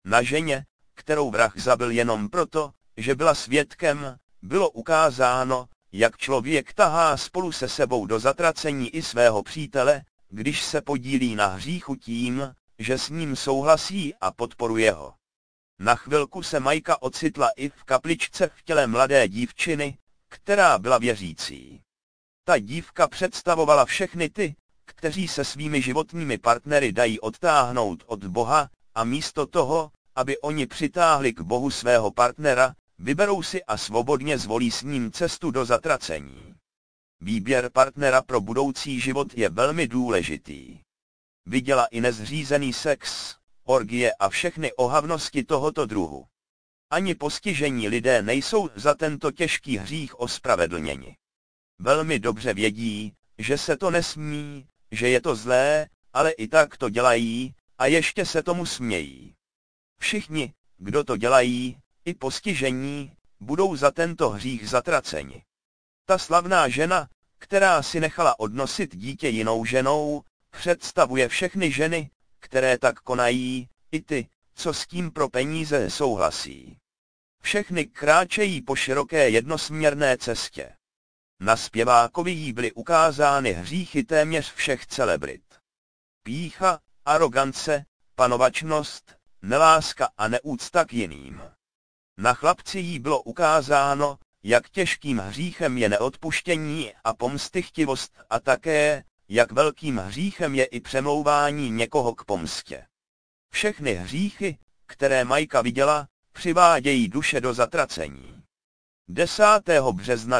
Na ženě, kterou vrah zabil jenom proto, že byla svědkem, bylo ukázáno, jak člověk tahá spolu se sebou do zatracení i svého přítele, když se podílí na hříchu tím, že s ním souhlasí a podporuje ho. Na chvilku se Majka ocitla i v kapličce v těle mladé dívčiny, která byla věřící. Ta dívka představovala všechny ty, kteří se svými životními partnery dají odtáhnout od Boha, a místo toho, aby oni přitáhli k Bohu svého partnera, vyberou si a svobodně zvolí s ním cestu do zatracení. Výběr partnera pro budoucí život je velmi důležitý. Viděla i nezřízený sex, orgie a všechny ohavnosti tohoto druhu. Ani postižení lidé nejsou za tento těžký hřích ospravedlněni. Velmi dobře vědí, že se to nesmí, že je to zlé, ale i tak to dělají, a ještě se tomu smějí. Všichni, kdo to dělají, i postižení, budou za tento hřích zatraceni. Ta slavná žena, která si nechala odnosit dítě jinou ženou, představuje všechny ženy, které tak konají, i ty, co s tím pro peníze souhlasí. Všechny kráčejí po široké jednosměrné cestě. Na zpěvákovi jí byly ukázány hříchy téměř všech celebrit. Pýcha, arogance, panovačnost, neláska a neúcta k jiným. Na chlapci jí bylo ukázáno, jak těžkým hříchem je neodpuštění a pomstychtivost a také, jak velkým hříchem je i přemlouvání někoho k pomstě. Všechny hříchy, které Majka viděla, přivádějí duše do zatracení. 10. března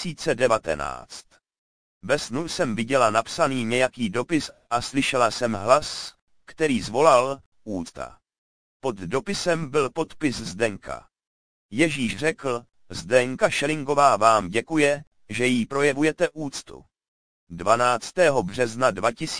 2019. Ve snu jsem viděla napsaný nějaký dopis a slyšela jsem hlas, který zvolal, úcta. Pod dopisem byl podpis Zdenka. Ježíš řekl, Zdenka Šelingová vám děkuje, že jí projevujete úctu. 12. března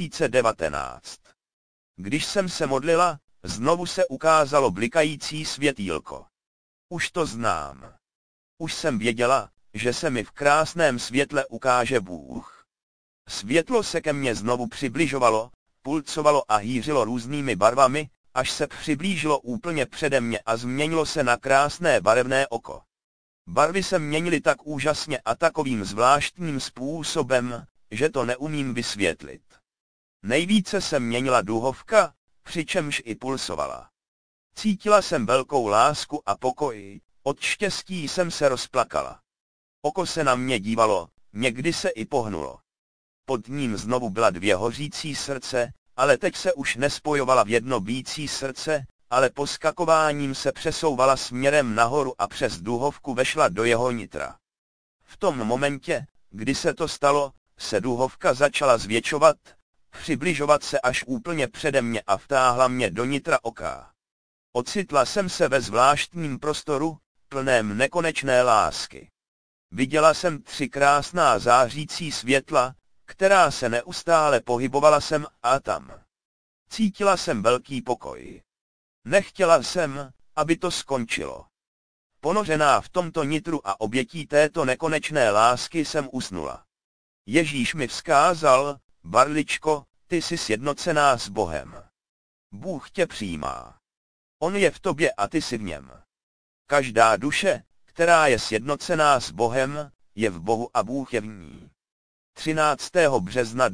2019. Když jsem se modlila, znovu se ukázalo blikající světýlko. Už to znám. Už jsem věděla, že se mi v krásném světle ukáže Bůh. Světlo se ke mně znovu přibližovalo, pulcovalo a hýřilo různými barvami, až se přiblížilo úplně přede mě a změnilo se na krásné barevné oko. Barvy se měnily tak úžasně a takovým zvláštním způsobem, že to neumím vysvětlit. Nejvíce se měnila duhovka, přičemž i pulsovala. Cítila jsem velkou lásku a pokoj, od štěstí jsem se rozplakala. Oko se na mě dívalo, někdy se i pohnulo. Pod ním znovu byla dvě hořící srdce, ale teď se už nespojovala v jedno bijící srdce, ale poskakováním se přesouvala směrem nahoru a přes duhovku vešla do jeho nitra. V tom momentě, kdy se to stalo, se duhovka začala zvětšovat, přibližovat se až úplně přede mě a vtáhla mě do nitra oka. Ocitla jsem se ve zvláštním prostoru, plném nekonečné lásky. Viděla jsem 3 krásná zářící světla, která se neustále pohybovala sem a tam. Cítila jsem velký pokoj. Nechtěla jsem, aby to skončilo. Ponořená v tomto nitru a obětí této nekonečné lásky jsem usnula. Ježíš mi vzkázal, Barličko, ty jsi sjednocená s Bohem. Bůh tě přijímá. On je v tobě a ty jsi v něm. Každá duše, která je sjednocená s Bohem, je v Bohu a Bůh je v ní. 13. března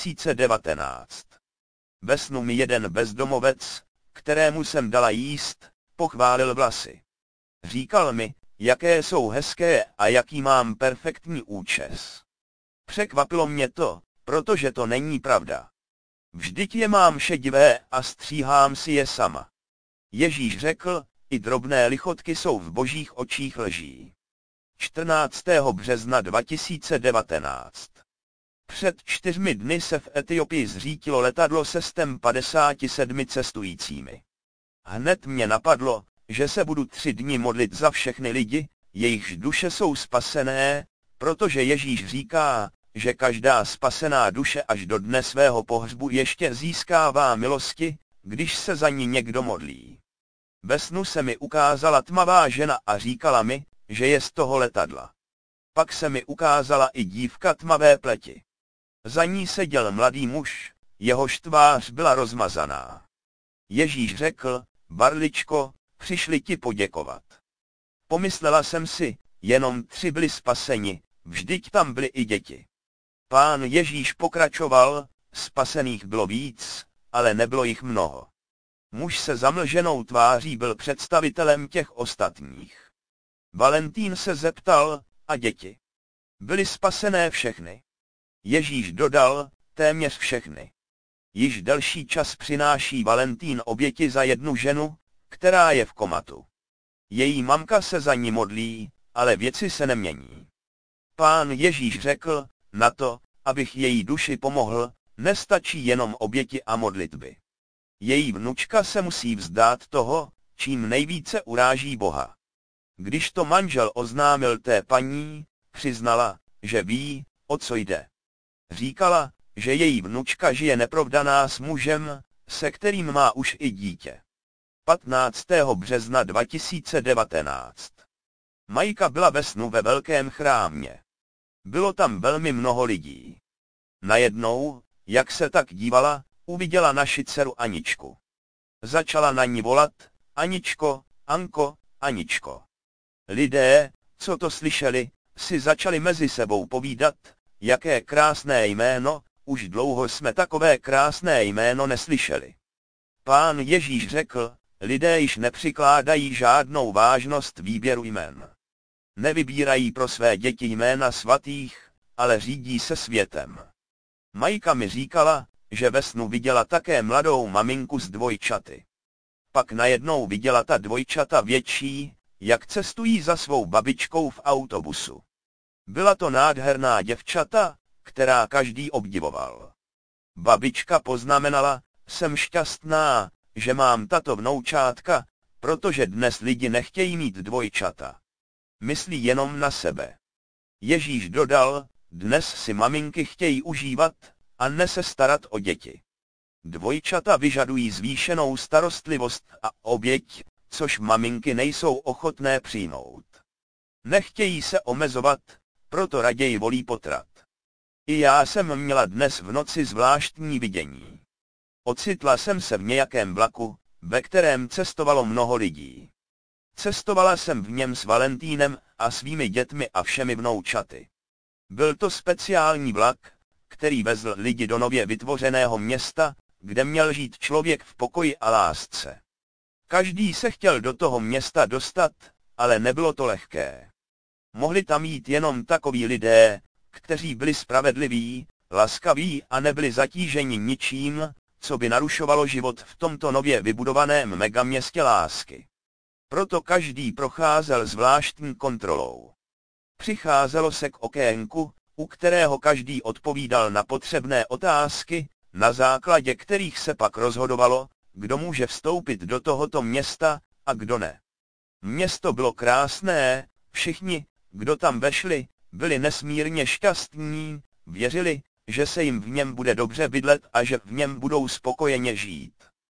2019. Ve snu mi jeden bezdomovec, kterému jsem dala jíst, pochválil vlasy. Říkal mi, jaké jsou hezké a jaký mám perfektní účes. Překvapilo mě to, protože to není pravda. Vždyť je mám šedivé a stříhám si je sama. Ježíš řekl, i drobné lichotky jsou v božích očích lží. 14. března 2019. Před 4 dny se v Etiopii zřítilo letadlo se 157 cestujícími. Hned mě napadlo, že se budu 3 dny modlit za všechny lidi, jejichž duše jsou spasené, protože Ježíš říká, že každá spasená duše až do dne svého pohřbu ještě získává milosti, když se za ní někdo modlí. Ve snu se mi ukázala tmavá žena a říkala mi, že je z toho letadla. Pak se mi ukázala i dívka tmavé pleti. Za ní seděl mladý muž, jehož tvář byla rozmazaná. Ježíš řekl, Barličko, přišli ti poděkovat. Pomyslela jsem si, jenom 3 byli spaseni, vždyť tam byly i děti. Pán Ježíš pokračoval, spasených bylo víc, ale nebylo jich mnoho. Muž se zamlženou tváří byl představitelem těch ostatních. Valentín se zeptal, a děti? Byly spasené všechny? Ježíš dodal, téměř všechny. Již delší čas přináší Valentín oběti za jednu ženu, která je v komatu. Její mamka se za ní modlí, ale věci se nemění. Pán Ježíš řekl, na to, abych její duši pomohl, nestačí jenom oběti a modlitby. Její vnučka se musí vzdát toho, čím nejvíce uráží Boha. Když to manžel oznámil té paní, přiznala, že ví, o co jde. Říkala, že její vnučka žije neprovdaná s mužem, se kterým má už i dítě. 15. března 2019. Majka byla ve snu ve velkém chrámě. Bylo tam velmi mnoho lidí. Najednou, jak se tak dívala, uviděla naši dceru Aničku. Začala na ní volat, Aničko, Anko, Aničko. Lidé, co to slyšeli, si začali mezi sebou povídat, jaké krásné jméno, už dlouho jsme takové krásné jméno neslyšeli. Pán Ježíš řekl, lidé již nepřikládají žádnou vážnost výběru jmen. Nevybírají pro své děti jména svatých, ale řídí se světem. Majka mi říkala, že ve snu viděla také mladou maminku s dvojčaty. Pak najednou viděla ta dvojčata větší, jak cestují za svou babičkou v autobusu. Byla to nádherná děvčata, která každý obdivoval. Babička poznamenala, jsem šťastná, že mám tato vnoučátka, protože dnes lidi nechtějí mít dvojčata. Myslí jenom na sebe. Ježíš dodal, dnes si maminky chtějí užívat, a ne se starat o děti. Dvojčata vyžadují zvýšenou starostlivost a oběť, což maminky nejsou ochotné přijmout. Nechtějí se omezovat, proto raději volí potrat. I já jsem měla dnes v noci zvláštní vidění. Ocitla jsem se v nějakém vlaku, ve kterém cestovalo mnoho lidí. Cestovala jsem v něm s Valentínem a svými dětmi a všemi vnoučaty. Byl to speciální vlak, který vezl lidi do nově vytvořeného města, kde měl žít člověk v pokoji a lásce. Každý se chtěl do toho města dostat, ale nebylo to lehké. Mohli tam jít jenom takoví lidé, kteří byli spravedliví, laskaví a nebyli zatíženi ničím, co by narušovalo život v tomto nově vybudovaném megaměstě lásky. Proto každý procházel zvláštní kontrolou. Přicházelo se k okénku, u kterého každý odpovídal na potřebné otázky, na základě kterých se pak rozhodovalo, kdo může vstoupit do tohoto města a kdo ne. Město bylo krásné, všichni, kdo tam vešli, byli nesmírně šťastní, věřili, že se jim v něm bude dobře bydlet a že v něm budou spokojeně žít.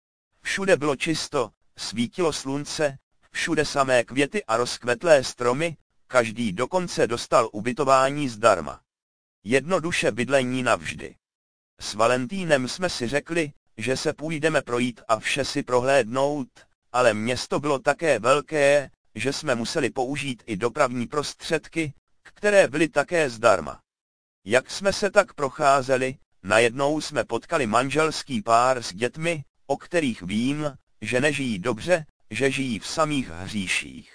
Všude bylo čisto, svítilo slunce, všude samé květy a rozkvetlé stromy, každý dokonce dostal ubytování zdarma. Jednoduše bydlení navždy. S Valentínem jsme si řekli, že se půjdeme projít a vše si prohlédnout, ale město bylo také velké, že jsme museli použít i dopravní prostředky, které byly také zdarma. Jak jsme se tak procházeli, najednou jsme potkali manželský pár s dětmi, o kterých vím, že nežijí dobře, že žijí v samých hříších.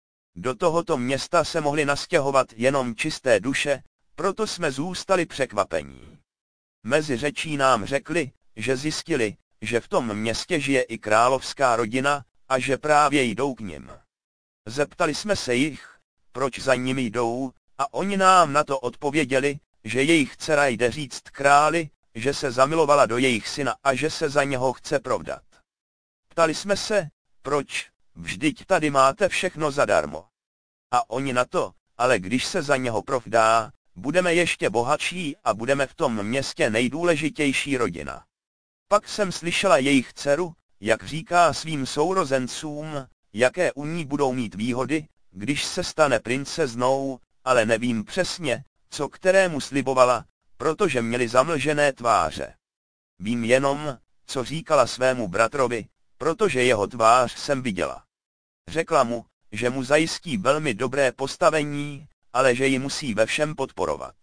Do tohoto města se mohly nastěhovat jenom čisté duše, proto jsme zůstali překvapení. Mezi řečí nám řekli, že zjistili, že v tom městě žije i královská rodina a že právě jdou k nim. Zeptali jsme se jich, proč za nimi jdou, a oni nám na to odpověděli, že jejich dcera jde říct králi, že se zamilovala do jejich syna a že se za něho chce provdat. Ptali jsme se, proč, vždyť tady máte všechno zadarmo. A oni na to, ale když se za něho provdá, budeme ještě bohatší a budeme v tom městě nejdůležitější rodina. Pak jsem slyšela jejich dceru, jak říká svým sourozencům, jaké u ní budou mít výhody, když se stane princeznou, ale nevím přesně, co kterému slibovala, protože měli zamlžené tváře. Vím jenom, co říkala svému bratrovi, protože jeho tvář jsem viděla. Řekla mu, že mu zajistí velmi dobré postavení, ale že ji musí ve všem podporovat.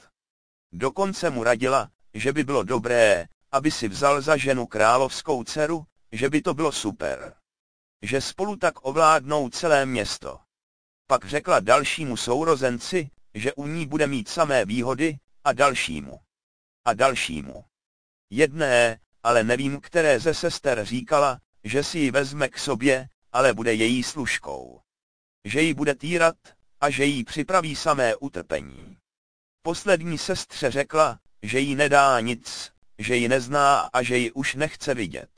Dokonce mu radila, že by bylo dobré, aby si vzal za ženu královskou dceru, že by to bylo super. Že spolu tak ovládnou celé město. Pak řekla dalšímu sourozenci, že u ní bude mít samé výhody, a dalšímu. A dalšímu. Jedné, ale nevím které ze sester říkala, že si ji vezme k sobě, ale bude její služkou. Že ji bude týrat, a že jí připraví samé utrpení. Poslední sestře řekla, že jí nedá nic, že ji nezná a že ji už nechce vidět.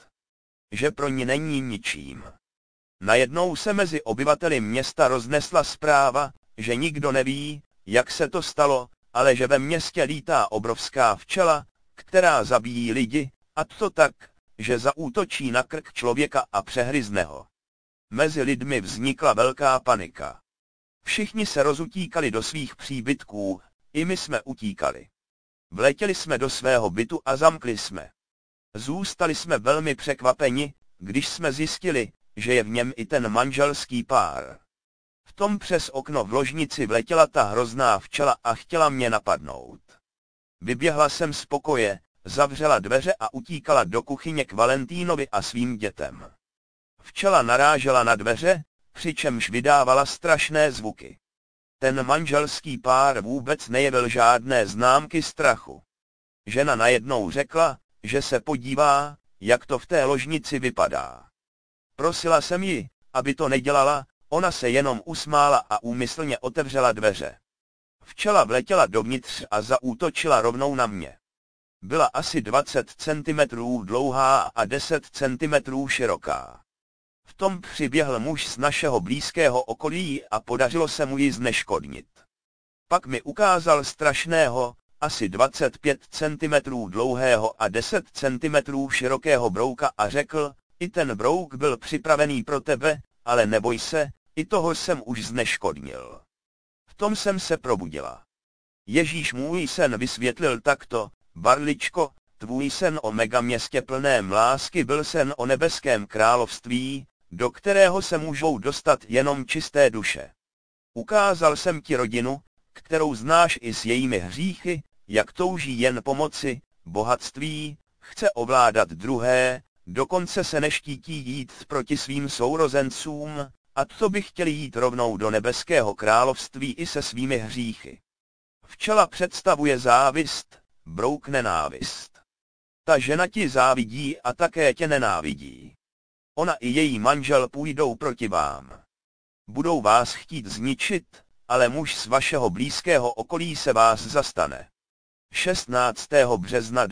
Že pro ní není ničím. Najednou se mezi obyvateli města roznesla zpráva, že nikdo neví, jak se to stalo, ale že ve městě lítá obrovská včela, která zabíjí lidi, a to tak, že zaútočí na krk člověka a přehryzne ho. Mezi lidmi vznikla velká panika. Všichni se rozutíkali do svých příbytků, i my jsme utíkali. Vletěli jsme do svého bytu a zamkli jsme. Zůstali jsme velmi překvapeni, když jsme zjistili, že je v něm i ten manželský pár. V tom přes okno v ložnici vletěla ta hrozná včela a chtěla mě napadnout. Vyběhla jsem z pokoje, zavřela dveře a utíkala do kuchyně k Valentínovi a svým dětem. Včela narážela na dveře, přičemž vydávala strašné zvuky. Ten manželský pár vůbec nejevil žádné známky strachu. Žena najednou řekla, že se podívá, jak to v té ložnici vypadá. Prosila jsem ji, aby to nedělala, ona se jenom usmála a úmyslně otevřela dveře. Včela vletěla dovnitř a zaútočila rovnou na mě. Byla asi 20 cm dlouhá a 10 cm široká. V tom přiběhl muž z našeho blízkého okolí a podařilo se mu ji zneškodnit. Pak mi ukázal strašného, asi 25 cm dlouhého a 10 cm širokého brouka a řekl, i ten brouk byl připravený pro tebe, ale neboj se, i toho jsem už zneškodnil. V tom jsem se probudila. Ježíš můj sen vysvětlil takto, Barličko, tvůj sen o megaměstě plném lásky byl sen o nebeském království, do kterého se můžou dostat jenom čisté duše. Ukázal jsem ti rodinu, kterou znáš i s jejími hříchy, jak touží jen pomoci, bohatství, chce ovládat druhé, dokonce se neštítí jít proti svým sourozencům, a to by chtěli jít rovnou do nebeského království i se svými hříchy. Včela představuje závist, brouk nenávist. Ta žena ti závidí a také tě nenávidí. Ona i její manžel půjdou proti vám. Budou vás chtít zničit, ale muž z vašeho blízkého okolí se vás zastane. 16. března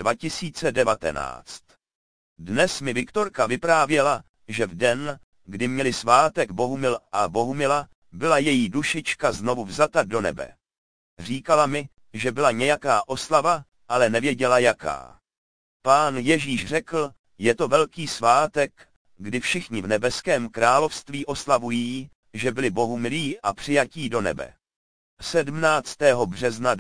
2019. Dnes mi Viktorka vyprávěla, že v den, kdy měli svátek Bohumil a Bohumila, byla její dušička znovu vzata do nebe. Říkala mi, že byla nějaká oslava, ale nevěděla jaká. Pán Ježíš řekl, je to velký svátek, kdy všichni v nebeském království oslavují, že byli Bohumilí a přijatí do nebe. 17. března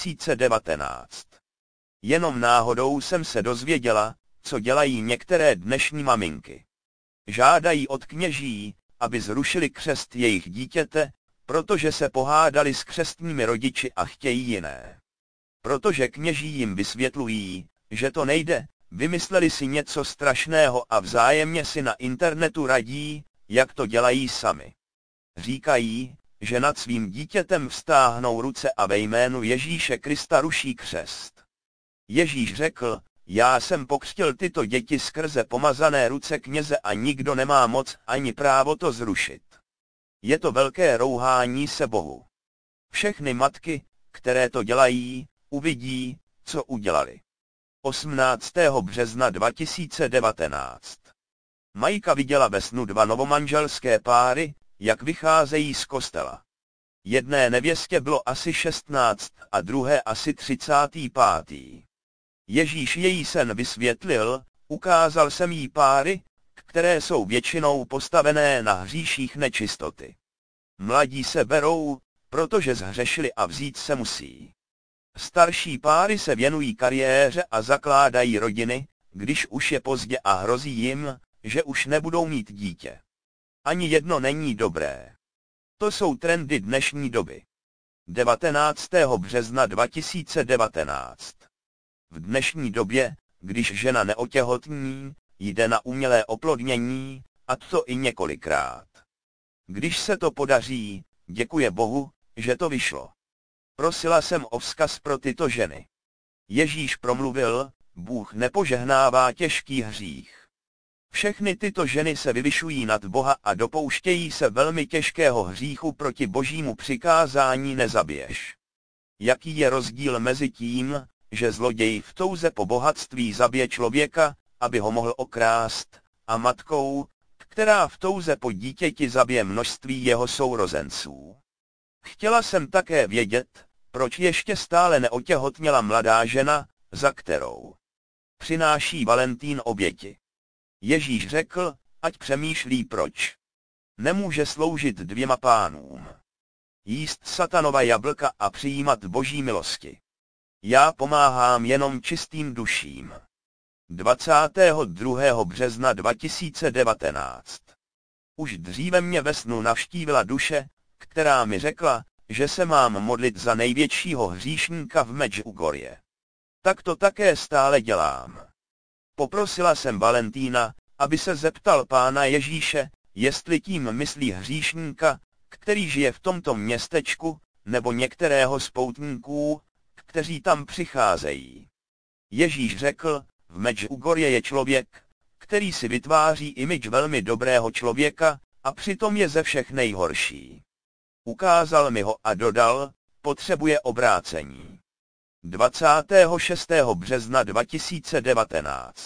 2019. Jenom náhodou jsem se dozvěděla, co dělají některé dnešní maminky. Žádají od kněží, aby zrušili křest jejich dítěte, protože se pohádali s křestními rodiči a chtějí jiné. Protože kněží jim vysvětlují, že to nejde, vymysleli si něco strašného a vzájemně si na internetu radí, jak to dělají sami. Říkají, že nad svým dítětem vztáhnou ruce a ve jménu Ježíše Krista ruší křest. Ježíš řekl, já jsem pokřtil tyto děti skrze pomazané ruce kněze a nikdo nemá moc ani právo to zrušit. Je to velké rouhání se Bohu. Všechny matky, které to dělají, uvidí, co udělali. 18. března 2019. Majka viděla ve snu dva novomanželské páry, jak vycházejí z kostela. Jedné nevěstě bylo asi 16 a druhé asi 35. Ježíš její sen vysvětlil, ukázal jsem jí páry, které jsou většinou postavené na hříších nečistoty. Mladí se berou, protože zhřešili a vzít se musí. Starší páry se věnují kariéře a zakládají rodiny, když už je pozdě a hrozí jim, že už nebudou mít dítě. Ani jedno není dobré. To jsou trendy dnešní doby. 19. března 2019. V dnešní době, když žena neotěhotní, jde na umělé oplodnění, a to i několikrát. Když se to podaří, děkuje Bohu, že to vyšlo. Prosila jsem o vzkaz pro tyto ženy. Ježíš promluvil, Bůh nepožehnává těžký hřích. Všechny tyto ženy se vyvyšují nad Boha a dopouštějí se velmi těžkého hříchu proti Božímu přikázání nezabiješ. Jaký je rozdíl mezi tím, že zloděj v touze po bohatství zabije člověka, aby ho mohl okrást, a matkou, která v touze po dítěti zabije množství jeho sourozenců? Chtěla jsem také vědět, proč ještě stále neotěhotněla mladá žena, za kterou přináší Valentín oběti. Ježíš řekl, ať přemýšlí proč. Nemůže sloužit dvěma pánům. Jíst satanova jablka a přijímat Boží milosti. Já pomáhám jenom čistým duším. 22. března 2019. Už dříve mě ve snu navštívila duše, která mi řekla, že se mám modlit za největšího hříšníka v Medjugorje. Tak to také stále dělám. Poprosila jsem Valentína, aby se zeptal Pána Ježíše, jestli tím myslí hříšníka, který žije v tomto městečku, nebo některého z poutníků, kteří tam přicházejí. Ježíš řekl, v Medjugorje je člověk, který si vytváří image velmi dobrého člověka, a přitom je ze všech nejhorší. Ukázal mi ho a dodal, potřebuje obrácení. 26. března 2019.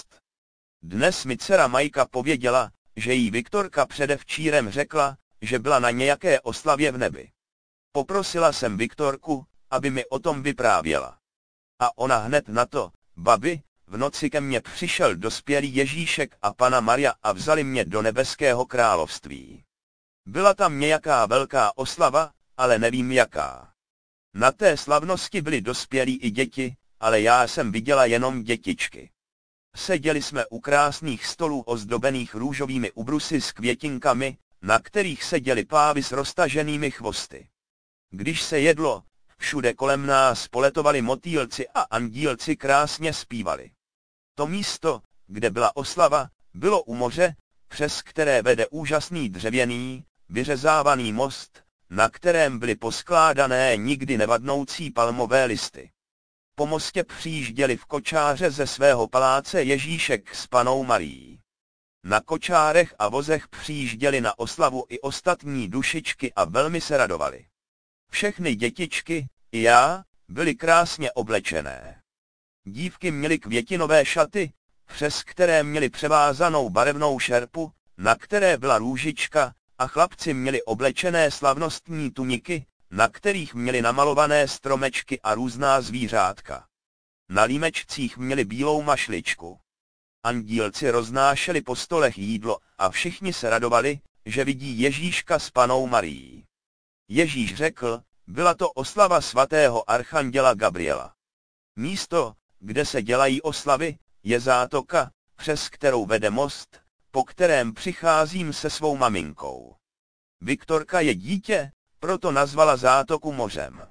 Dnes mi dcera Majka pověděla, že jí Viktorka předevčírem řekla, že byla na nějaké oslavě v nebi. Poprosila jsem Viktorku, aby mi o tom vyprávěla. A ona hned na to, babi, v noci ke mně přišel dospělý Ježíšek a Panna Maria a vzali mě do nebeského království. Byla tam nějaká velká oslava, ale nevím jaká. Na té slavnosti byli dospělí i děti, ale já jsem viděla jenom dětičky. Seděli jsme u krásných stolů ozdobených růžovými ubrusy s květinkami, na kterých seděli pávy s roztaženými chvosty. Když se jedlo, všude kolem nás poletovali motýlci a andílci krásně zpívali. To místo, kde byla oslava, bylo u moře, přes které vede úžasný dřevěný, vyřezávaný most, na kterém byly poskládané nikdy nevadnoucí palmové listy. Po mostě přijížděli v kočáře ze svého paláce Ježíšek s Pannou Marií. Na kočárech a vozech přijížděli na oslavu i ostatní dušičky a velmi se radovali. Všechny dětičky, i já, byly krásně oblečené. Dívky měly květinové šaty, přes které měly převázanou barevnou šerpu, na které byla růžička, a chlapci měli oblečené slavnostní tuniky, na kterých měli namalované stromečky a různá zvířátka. Na límečcích měli bílou mašličku. Andílci roznášeli po stolech jídlo a všichni se radovali, že vidí Ježíška s Pannou Marií. Ježíš řekl, byla to oslava svatého archanděla Gabriela. Místo, kde se dělají oslavy, je zátoka, přes kterou vede most, po kterém přicházím se svou maminkou. Viktorka je dítě, proto nazvala zátoku mořem.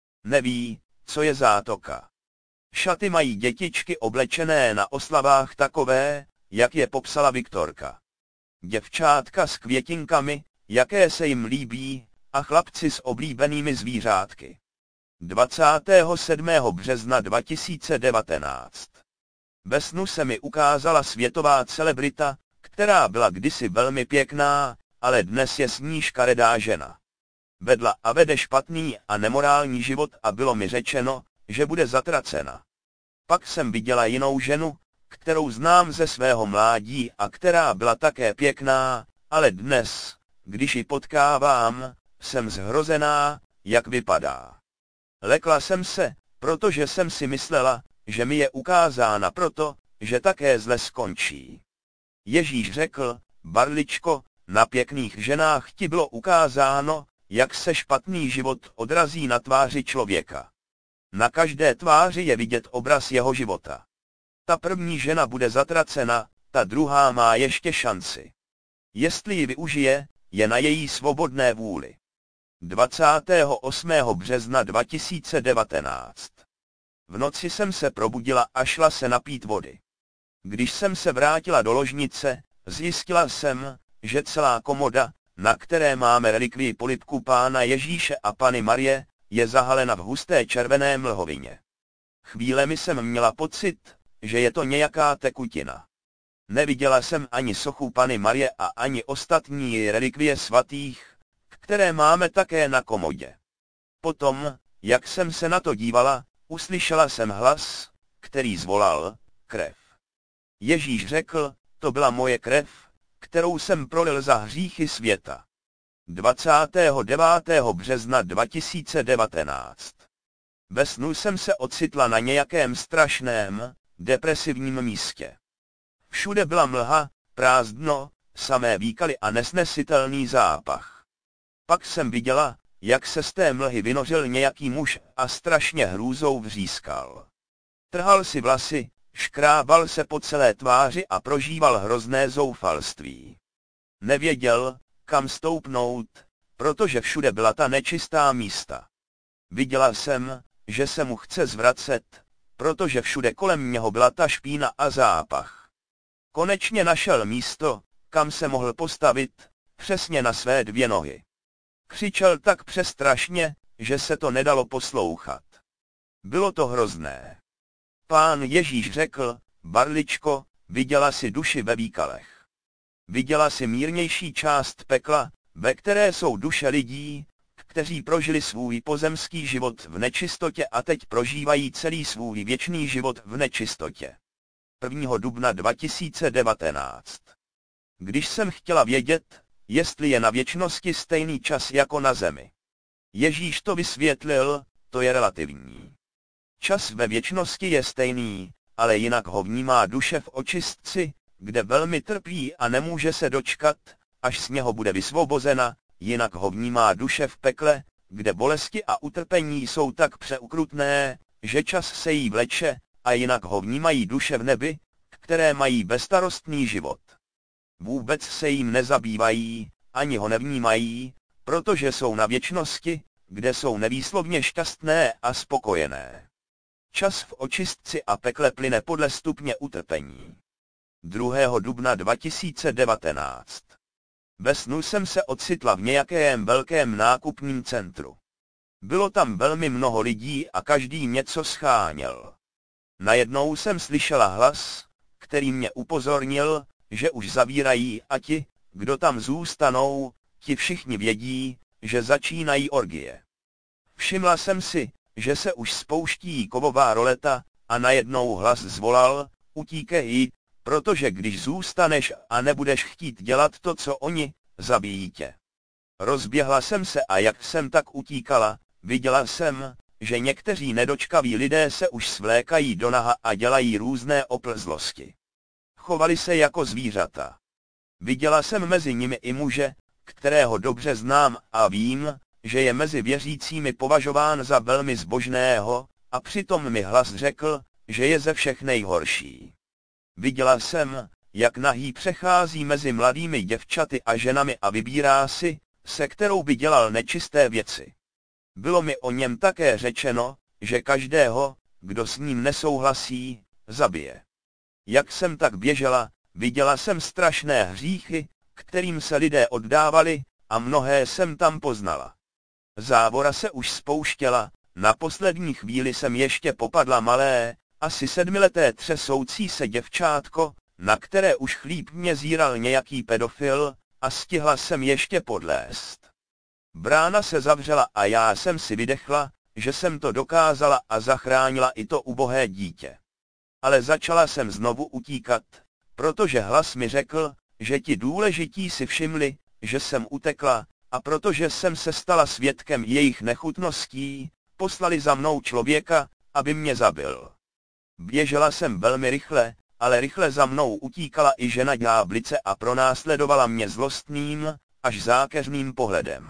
Neví, co je zátoka. Šaty mají dětičky oblečené na oslavách takové, jak je popsala Viktorka. Děvčátka s květinkami, jaké se jim líbí, a chlapci s oblíbenými zvířátky. 27. března 2019. Ve snu se mi ukázala světová celebrita, která byla kdysi velmi pěkná, ale dnes je s ní škaredá žena. Vedla a vede špatný a nemorální život a bylo mi řečeno, že bude zatracena. Pak jsem viděla jinou ženu, kterou znám ze svého mládí a která byla také pěkná, ale dnes, když ji potkávám, jsem zhrozená, jak vypadá. Lekla jsem se, protože jsem si myslela, že mi je ukázána proto, že také zle skončí. Ježíš řekl, barličko, na pěkných ženách ti bylo ukázáno, jak se špatný život odrazí na tváři člověka. Na každé tváři je vidět obraz jeho života. Ta první žena bude zatracena, ta druhá má ještě šanci. Jestli ji využije, je na její svobodné vůli. 28. března 2019. V noci jsem se probudila a šla se napít vody. Když jsem se vrátila do ložnice, zjistila jsem, že celá komoda, na které máme relikvii polibku Pána Ježíše a Panny Marie, je zahalena v husté červené mlhovině. Chvílemi jsem měla pocit, že je to nějaká tekutina. Neviděla jsem ani sochu Panny Marie a ani ostatní relikvie svatých, které máme také na komodě. Potom, jak jsem se na to dívala, uslyšela jsem hlas, který zvolal: krev. Ježíš řekl: to byla moje krev, kterou jsem prolil za hříchy světa. 29. března 2019. Ve snu jsem se ocitla na nějakém strašném, depresivním místě. Všude byla mlha, prázdno, samé výkaly a nesnesitelný zápach. Pak jsem viděla, jak se z té mlhy vynořil nějaký muž a strašně hrůzou vřískal. Trhal si vlasy, škrábal se po celé tváři a prožíval hrozné zoufalství. Nevěděl, kam stoupnout, protože všude byla ta nečistá místa. Viděla jsem, že se mu chce zvracet, protože všude kolem něho byla ta špína a zápach. Konečně našel místo, kam se mohl postavit, přesně na své dvě nohy. Křičel tak přestrašně, že se to nedalo poslouchat. Bylo to hrozné. Pán Ježíš řekl: Barličko, viděla jsi duši ve výkalech. Viděla jsi mírnější část pekla, ve které jsou duše lidí, kteří prožili svůj pozemský život v nečistotě a teď prožívají celý svůj věčný život v nečistotě. 1. dubna 2019. Když jsem chtěla vědět, jestli je na věčnosti stejný čas jako na zemi. Ježíš to vysvětlil: to je relativní. Čas ve věčnosti je stejný, ale jinak ho vnímá duše v očistci, kde velmi trpí a nemůže se dočkat, až z něho bude vysvobozena, jinak ho vnímá duše v pekle, kde bolesti a utrpení jsou tak přeukrutné, že čas se jí vleče, a jinak ho vnímají duše v nebi, které mají bezstarostný život. Vůbec se jim nezabývají, ani ho nevnímají, protože jsou na věčnosti, kde jsou nevýslovně šťastné a spokojené. Čas v očistci a pekle plyne podle stupně utrpení. 2. dubna 2019. Ve snu jsem se ocitla v nějakém velkém nákupním centru. Bylo tam velmi mnoho lidí a každý něco scháněl. Najednou jsem slyšela hlas, který mě upozornil, že už zavírají a ti, kdo tam zůstanou, ti všichni vědí, že začínají orgie. Všimla jsem si, že se už spouští kovová roleta a najednou hlas zvolal: utíkej, protože když zůstaneš a nebudeš chtít dělat to, co oni, zabijí tě. Rozběhla jsem se a jak jsem tak utíkala, viděla jsem, že někteří nedočkaví lidé se už svlékají do naha a dělají různé oplzlosti. Chovali se jako zvířata. Viděla jsem mezi nimi i muže, kterého dobře znám a vím, že je mezi věřícími považován za velmi zbožného, a přitom mi hlas řekl, že je ze všech nejhorší. Viděla jsem, jak nahý přechází mezi mladými děvčaty a ženami a vybírá si, se kterou by dělal nečisté věci. Bylo mi o něm také řečeno, že každého, kdo s ním nesouhlasí, zabije. Jak jsem tak běžela, viděla jsem strašné hříchy, kterým se lidé oddávali, a mnohé jsem tam poznala. Závora se už spouštěla, na poslední chvíli jsem ještě popadla malé, asi 7leté třesoucí se děvčátko, na které už chlípně zíral nějaký pedofil, a stihla jsem ještě podlézt. Brána se zavřela a já jsem si vydechla, že jsem to dokázala a zachránila i to ubohé dítě. Ale začala jsem znovu utíkat, protože hlas mi řekl, že ti důležití si všimli, že jsem utekla, a protože jsem se stala svědkem jejich nechutností, poslali za mnou člověka, aby mě zabil. Běžela jsem velmi rychle, ale rychle za mnou utíkala i žena ďáblice a pronásledovala mě zlostným, až zákeřným pohledem.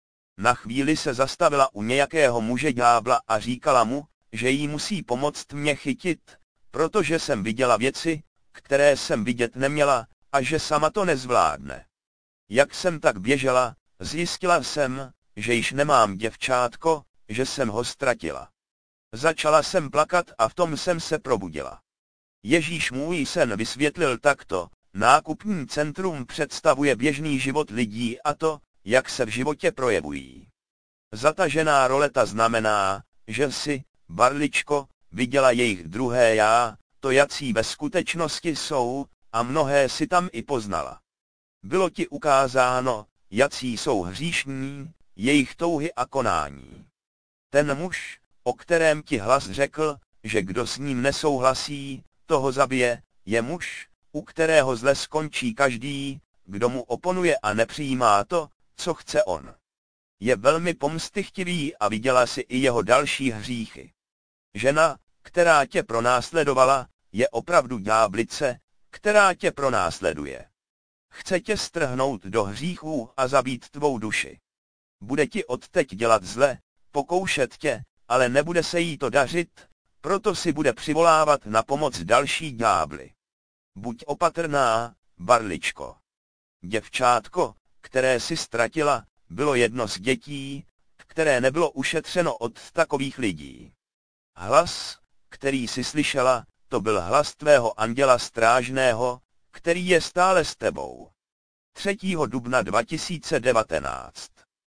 Na chvíli se zastavila u nějakého muže ďábla a říkala mu, že jí musí pomoct mě chytit, protože jsem viděla věci, které jsem vidět neměla, a že sama to nezvládne. Jak jsem tak běžela, zjistila jsem, že již nemám děvčátko, že jsem ho ztratila. Začala jsem plakat a v tom jsem se probudila. Ježíš můj sen vysvětlil takto: nákupní centrum představuje běžný život lidí a to, jak se v životě projevují. Zatažená roleta znamená, že si, Barličko, viděla jejich druhé já, to jací ve skutečnosti jsou, a mnohé si tam i poznala. Bylo ti ukázáno, jací jsou hříšní, jejich touhy a konání. Ten muž, o kterém ti hlas řekl, že kdo s ním nesouhlasí, toho zabije, je muž, u kterého zle skončí každý, kdo mu oponuje a nepřijímá to, co chce on. Je velmi pomstychtivý a viděla si i jeho další hříchy. Žena, která tě pronásledovala, je opravdu ďáblice, která tě pronásleduje. Chce tě strhnout do hříchů a zabít tvou duši. Bude ti odteď dělat zle, pokoušet tě, ale nebude se jí to dařit, proto si bude přivolávat na pomoc další ďábly. Buď opatrná, Barličko. Děvčátko, které si ztratila, bylo jedno z dětí, které nebylo ušetřeno od takových lidí. Hlas, který si slyšela, to byl hlas tvého anděla strážného, který je stále s tebou. 3. dubna 2019.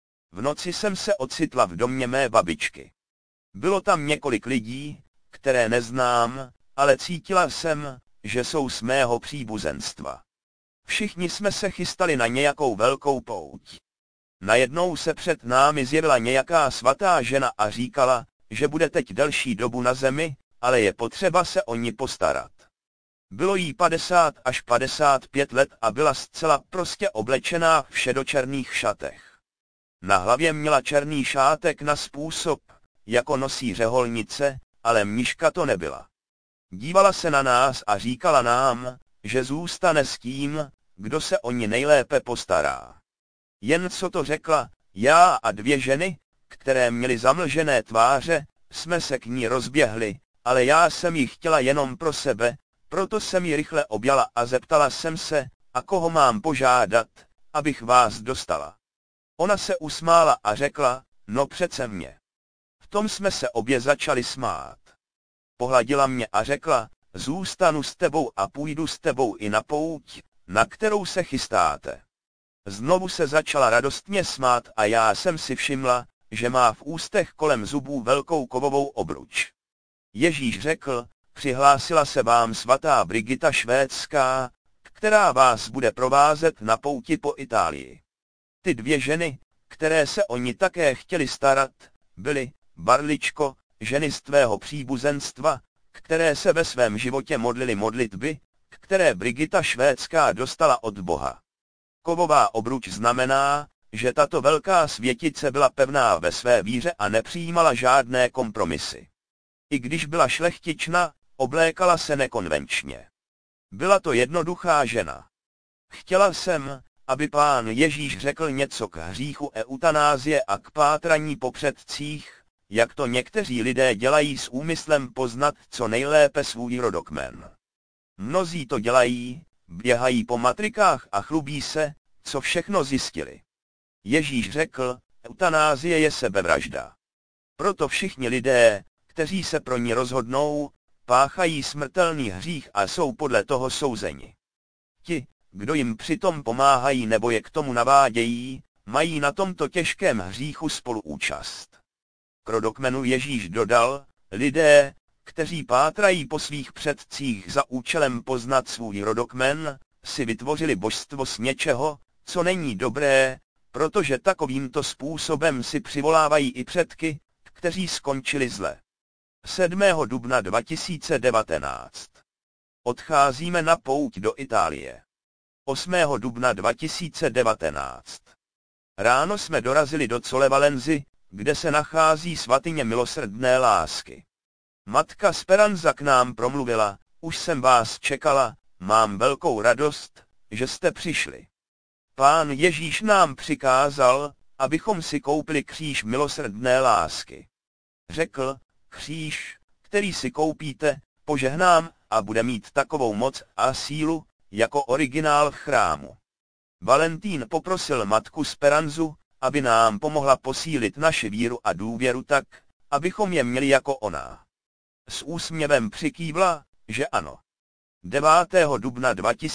V noci jsem se ocitla v domě mé babičky. Bylo tam několik lidí, které neznám, ale cítila jsem, že jsou z mého příbuzenstva. Všichni jsme se chystali na nějakou velkou pouť. Najednou se před námi zjevila nějaká svatá žena a říkala, že bude teď delší dobu na zemi, ale je potřeba se o ní postarat. Bylo jí 50 až 55 let a byla zcela prostě oblečená v šedočerných šatech. Na hlavě měla černý šátek na způsob, jako nosí řeholnice, ale mniška to nebyla. Dívala se na nás a říkala nám, že zůstane s tím, kdo se o ní nejlépe postará. Jen co to řekla, já a 2 ženy, které měly zamlžené tváře, jsme se k ní rozběhli, ale já jsem ji chtěla jenom pro sebe, proto jsem ji rychle objala a zeptala jsem se, a koho mám požádat, abych vás dostala. Ona se usmála a řekla, no přece mě. V tom jsme se obě začali smát. Pohladila mě a řekla, zůstanu s tebou a půjdu s tebou i na pouť, na kterou se chystáte. Znovu se začala radostně smát a já jsem si všimla, že má v ústech kolem zubů velkou kovovou obruč. Ježíš řekl, přihlásila se vám svatá Brigita švédská, která vás bude provázet na pouti po Itálii. Ty 2 ženy, které se o ní také chtěly starat, byly, Barličko, ženy z tvého příbuzenstva, které se ve svém životě modlily modlitby, které Brigita švédská dostala od Boha. Kovová obruč znamená, že tato velká světice byla pevná ve své víře a nepřijímala žádné kompromisy. I když byla šlechtična, oblékala se nekonvenčně. Byla to jednoduchá žena. Chtěla jsem, aby Pán Ježíš řekl něco k hříchu eutanázie a k pátraní po předcích, jak to někteří lidé dělají s úmyslem poznat co nejlépe svůj rodokmen. Mnozí to dělají, běhají po matrikách a chlubí se, co všechno zjistili. Ježíš řekl, eutanázie je sebevražda. Proto všichni lidé, kteří se pro ní rozhodnou, páchají smrtelný hřích a jsou podle toho souzeni. Ti, kdo jim přitom pomáhají nebo je k tomu navádějí, mají na tomto těžkém hříchu spoluúčast. K rodokmenu Ježíš dodal, lidé, kteří pátrají po svých předcích za účelem poznat svůj rodokmen, si vytvořili božstvo z něčeho, co není dobré, protože takovýmto způsobem si přivolávají i předky, kteří skončili zle. 7. dubna 2019. Odcházíme na pouť do Itálie. 8. dubna 2019. Ráno jsme dorazili do Colle Valenzy, kde se nachází svatyně milosrdné lásky. Matka Speranza k nám promluvila, už jsem vás čekala, mám velkou radost, že jste přišli. Pán Ježíš nám přikázal, abychom si koupili kříž milosrdné lásky. Řekl, kříž, který si koupíte, požehnám, a bude mít takovou moc a sílu, jako originál v chrámu. Valentín poprosil matku Speranzu, aby nám pomohla posílit naši víru a důvěru tak, abychom je měli jako ona. S úsměvem přikývla, že ano. 9. dubna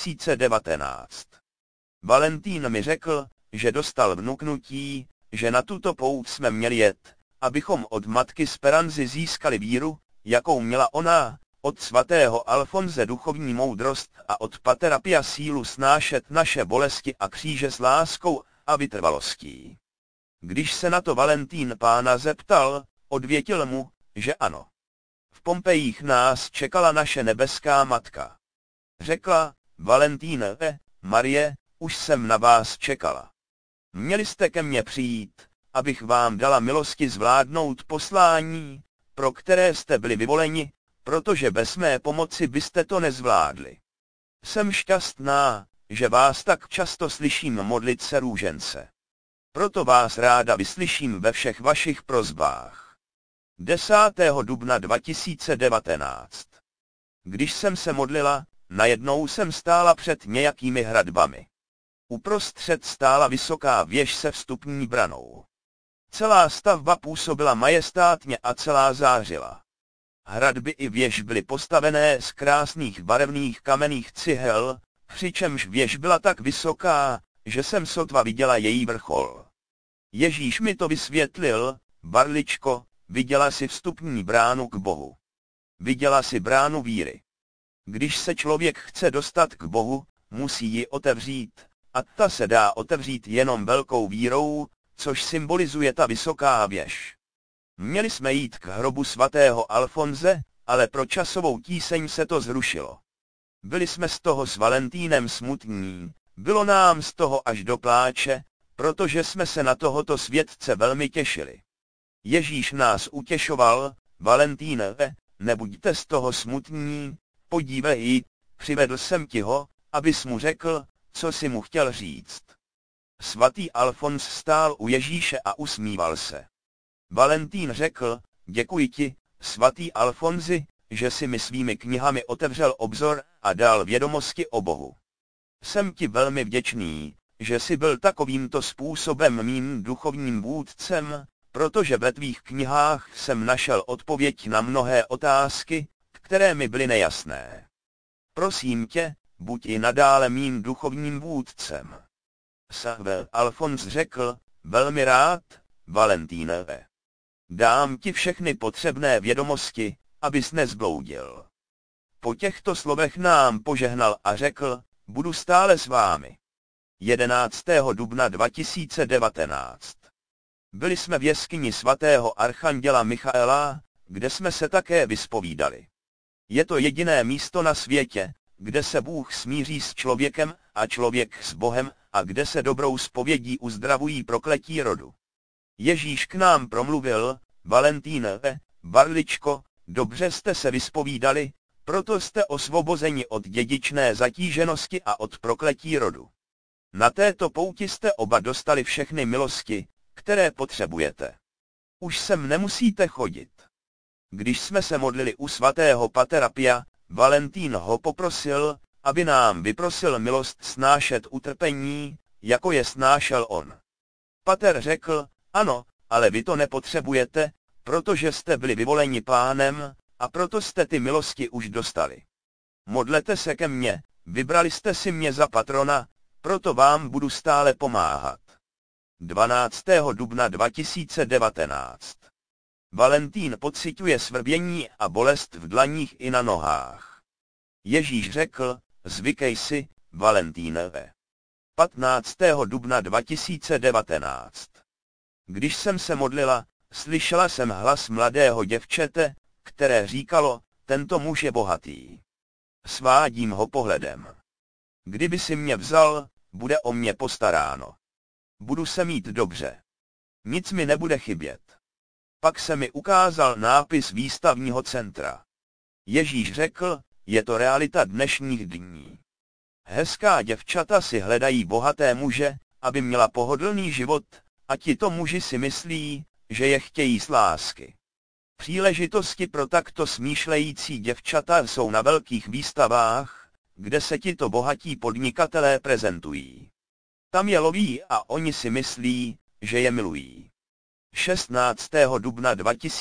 2019. Valentín mi řekl, že dostal vnuknutí, že na tuto pouť jsme měli jet, abychom od matky Speranzy získali víru, jakou měla ona, od svatého Alfonse duchovní moudrost a od Patera Pia sílu snášet naše bolesti a kříže s láskou a vytrvalostí. Když se na to Valentín pána zeptal, odvětil mu, že ano. V Pompejích nás čekala naše nebeská matka. Řekla, Valentíne, Marie, už jsem na vás čekala. Měli jste ke mně přijít, abych vám dala milosti zvládnout poslání, pro které jste byli vyvoleni, protože bez mé pomoci byste to nezvládli. Jsem šťastná, že vás tak často slyším modlit se růžence. Proto vás ráda vyslyším ve všech vašich prosbách. 10. dubna 2019. Když jsem se modlila, najednou jsem stála před nějakými hradbami. Uprostřed stála vysoká věž se vstupní branou. Celá stavba působila majestátně a celá zářila. Hradby i věž byly postavené z krásných barevných kamenných cihel, přičemž věž byla tak vysoká, že jsem sotva viděla její vrchol. Ježíš mi to vysvětlil, Barličko, viděla si vstupní bránu k Bohu. Viděla si bránu víry. Když se člověk chce dostat k Bohu, musí ji otevřít, a ta se dá otevřít jenom velkou vírou, což symbolizuje ta vysoká věž. Měli jsme jít k hrobu svatého Alfonse, ale pro časovou tíseň se to zrušilo. Byli jsme z toho s Valentínem smutní, bylo nám z toho až do pláče, protože jsme se na tohoto světce velmi těšili. Ježíš nás utěšoval, Valentíne, nebuďte z toho smutní, podívej, přivedl jsem ti ho, abys mu řekl, co si mu chtěl říct. Svatý Alfons stál u Ježíše a usmíval se. Valentín řekl, děkuji ti, svatý Alfonsi, že si mi svými knihami otevřel obzor a dal vědomosti o Bohu. Jsem ti velmi vděčný, že jsi byl takovýmto způsobem mým duchovním vůdcem, protože ve tvých knihách jsem našel odpověď na mnohé otázky, které mi byly nejasné. Prosím tě, buď i nadále mým duchovním vůdcem. Svatý Alfons řekl, velmi rád, Valentíne. Dám ti všechny potřebné vědomosti, abys nezbloudil. Po těchto slovech nám požehnal a řekl, budu stále s vámi. 11. dubna 2019. Byli jsme v jeskyni svatého archanděla Michaela, kde jsme se také vyspovídali. Je to jediné místo na světě, kde se Bůh smíří s člověkem a člověk s Bohem a kde se dobrou zpovědí uzdravují prokletí rodu. Ježíš k nám promluvil, Valentíne, Barličko, dobře jste se vyspovídali, proto jste osvobozeni od dědičné zatíženosti a od prokletí rodu. Na této pouti jste oba dostali všechny milosti, které potřebujete. Už sem nemusíte chodit. Když jsme se modlili u svatého Patera Pia, Valentín ho poprosil, aby nám vyprosil milost snášet utrpení, jako je snášel on. Pater řekl, ano, ale vy to nepotřebujete, protože jste byli vyvoleni Pánem, a proto jste ty milosti už dostali. Modlete se ke mně, vybrali jste si mě za patrona, proto vám budu stále pomáhat. 12. dubna 2019. Valentín pociťuje svrbění a bolest v dlaních i na nohách. Ježíš řekl, zvykej si, Valentíne. 15. dubna 2019. Když jsem se modlila, slyšela jsem hlas mladého děvčete, které říkalo, tento muž je bohatý. Svádím ho pohledem. Kdyby si mě vzal, bude o mě postaráno. Budu se mít dobře. Nic mi nebude chybět. Pak se mi ukázal nápis výstavního centra. Ježíš řekl, je to realita dnešních dní. Hezká děvčata si hledají bohaté muže, aby měla pohodlný život, a tito muži si myslí, že je chtějí z lásky. Příležitosti pro takto smýšlející děvčata jsou na velkých výstavách, kde se tito bohatí podnikatelé prezentují. Tam je loví a oni si myslí, že je milují. 16. dubna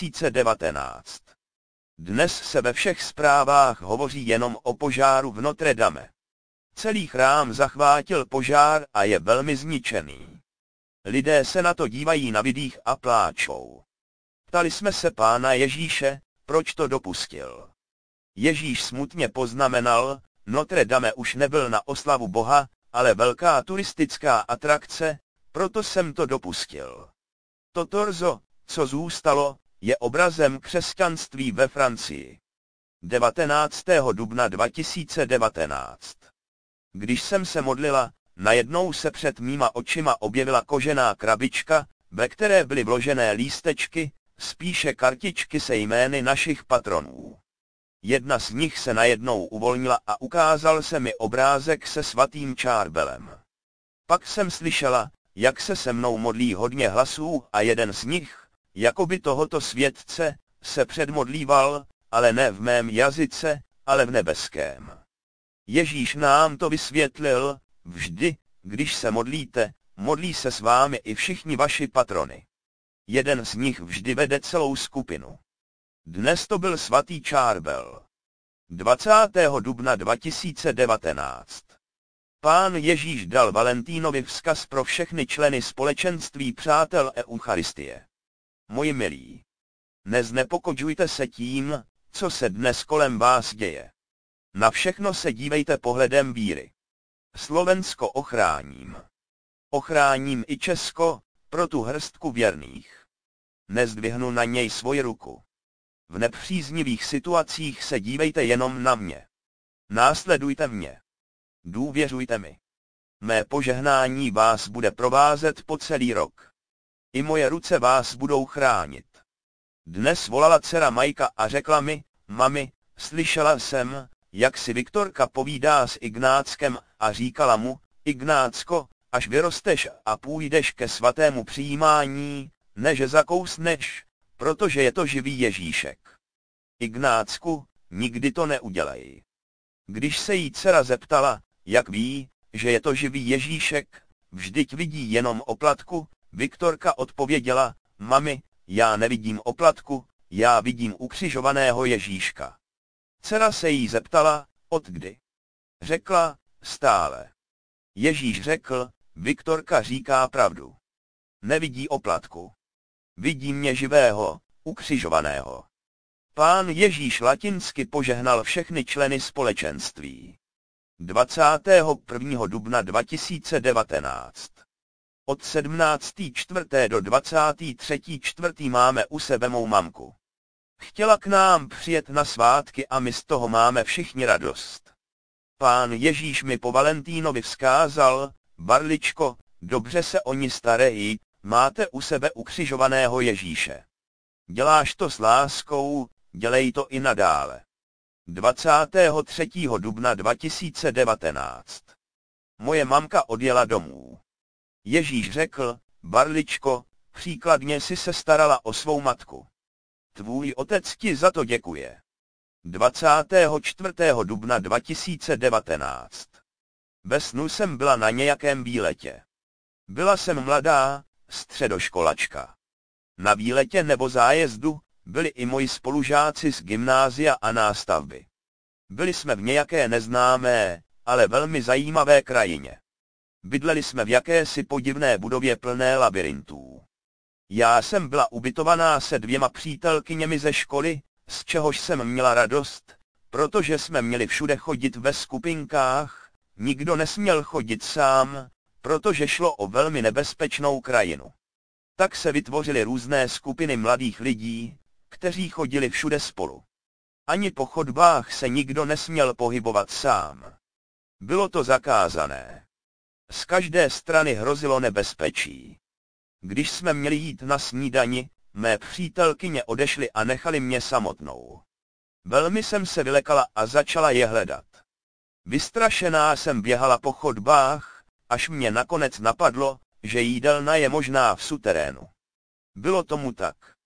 2019. Dnes se ve všech zprávách hovoří jenom o požáru v Notre Dame. Celý chrám zachvátil požár a je velmi zničený. Lidé se na to dívají na vidích a pláčou. Ptali jsme se Pána Ježíše, proč to dopustil. Ježíš smutně poznamenal, Notre Dame už nebyl na oslavu Boha, ale velká turistická atrakce, proto jsem to dopustil. To torzo, co zůstalo, je obrazem křesťanství ve Francii. 19. dubna 2019. Když jsem se modlila, najednou se před mýma očima objevila kožená krabička, ve které byly vložené lístečky, spíše kartičky se jmény našich patronů. Jedna z nich se najednou uvolnila a ukázal se mi obrázek se svatým Čárbelem. Pak jsem slyšela, jak se mnou modlí hodně hlasů a jeden z nich, jakoby tohoto světce, se předmodlíval, ale ne v mém jazyce, ale v nebeském. Ježíš nám to vysvětlil, vždy, když se modlíte, modlí se s vámi i všichni vaši patrony. Jeden z nich vždy vede celou skupinu. Dnes to byl svatý Čárbel. 20. dubna 2019. Pán Ježíš dal Valentínovi vzkaz pro všechny členy společenství přátel Eucharistie. Moji milí, neznepokojujte se tím, co se dnes kolem vás děje. Na všechno se dívejte pohledem víry. Slovensko ochráním. Ochráním i Česko, pro tu hrstku věrných. Nezdvihnu na něj svoji ruku. V nepříznivých situacích se dívejte jenom na mě. Následujte mě. Důvěřujte mi. Mé požehnání vás bude provázet po celý rok. I moje ruce vás budou chránit. Dnes volala dcera Majka a řekla mi, mami, slyšela jsem, jak si Viktorka povídá s Ignáckem a říkala mu, Ignácko, až vyrosteš a půjdeš ke svatému přijímání, než zakousneš, protože je to živý Ježíšek. Ignácku, nikdy to neudělej. Když se jí dcera zeptala, jak ví, že je to živý Ježíšek, vždyť vidí jenom oplatku, Viktorka odpověděla, mami, já nevidím oplatku, já vidím ukřižovaného Ježíška. Dcera se jí zeptala, od kdy? Řekla, stále. Ježíš řekl, Viktorka říká pravdu. Nevidí oplatku. Vidí mě živého, ukřižovaného. Pán Ježíš latinsky požehnal všechny členy společenství. 21. dubna 2019. Od 17.4. do 23.4. máme u sebe mou mamku. Chtěla k nám přijet na svátky a my z toho máme všichni radost. Pán Ježíš mi po Valentínovi vzkázal, Barličko, dobře se o ní starej, máte u sebe ukřižovaného Ježíše. Děláš to s láskou, dělej to i nadále. 23. dubna 2019. Moje mamka odjela domů. Ježíš řekl, Barličko, příkladně si se starala o svou matku. Tvůj otec ti za to děkuje. 24. dubna 2019. Ve snu jsem byla na nějakém výletě. Byla jsem mladá, středoškolačka. Na výletě nebo zájezdu byli i moji spolužáci z gymnázia a nástavby. Byli jsme v nějaké neznámé, ale velmi zajímavé krajině. Bydleli jsme v jakési podivné budově plné labyrintů. Já jsem byla ubytovaná se 2 přítelkyněmi ze školy, z čehož jsem měla radost, protože jsme měli všude chodit ve skupinkách, nikdo nesměl chodit sám, protože šlo o velmi nebezpečnou krajinu. Tak se vytvořily různé skupiny mladých lidí, kteří chodili všude spolu. Ani po chodbách se nikdo nesměl pohybovat sám. Bylo to zakázané. Z každé strany hrozilo nebezpečí. Když jsme měli jít na snídani, mé přítelkyně odešly a nechali mě samotnou. Velmi jsem se vylekala a začala je hledat. Vystrašená jsem běhala po chodbách, až mě nakonec napadlo, že jídelna je možná v suterénu. Bylo tomu tak.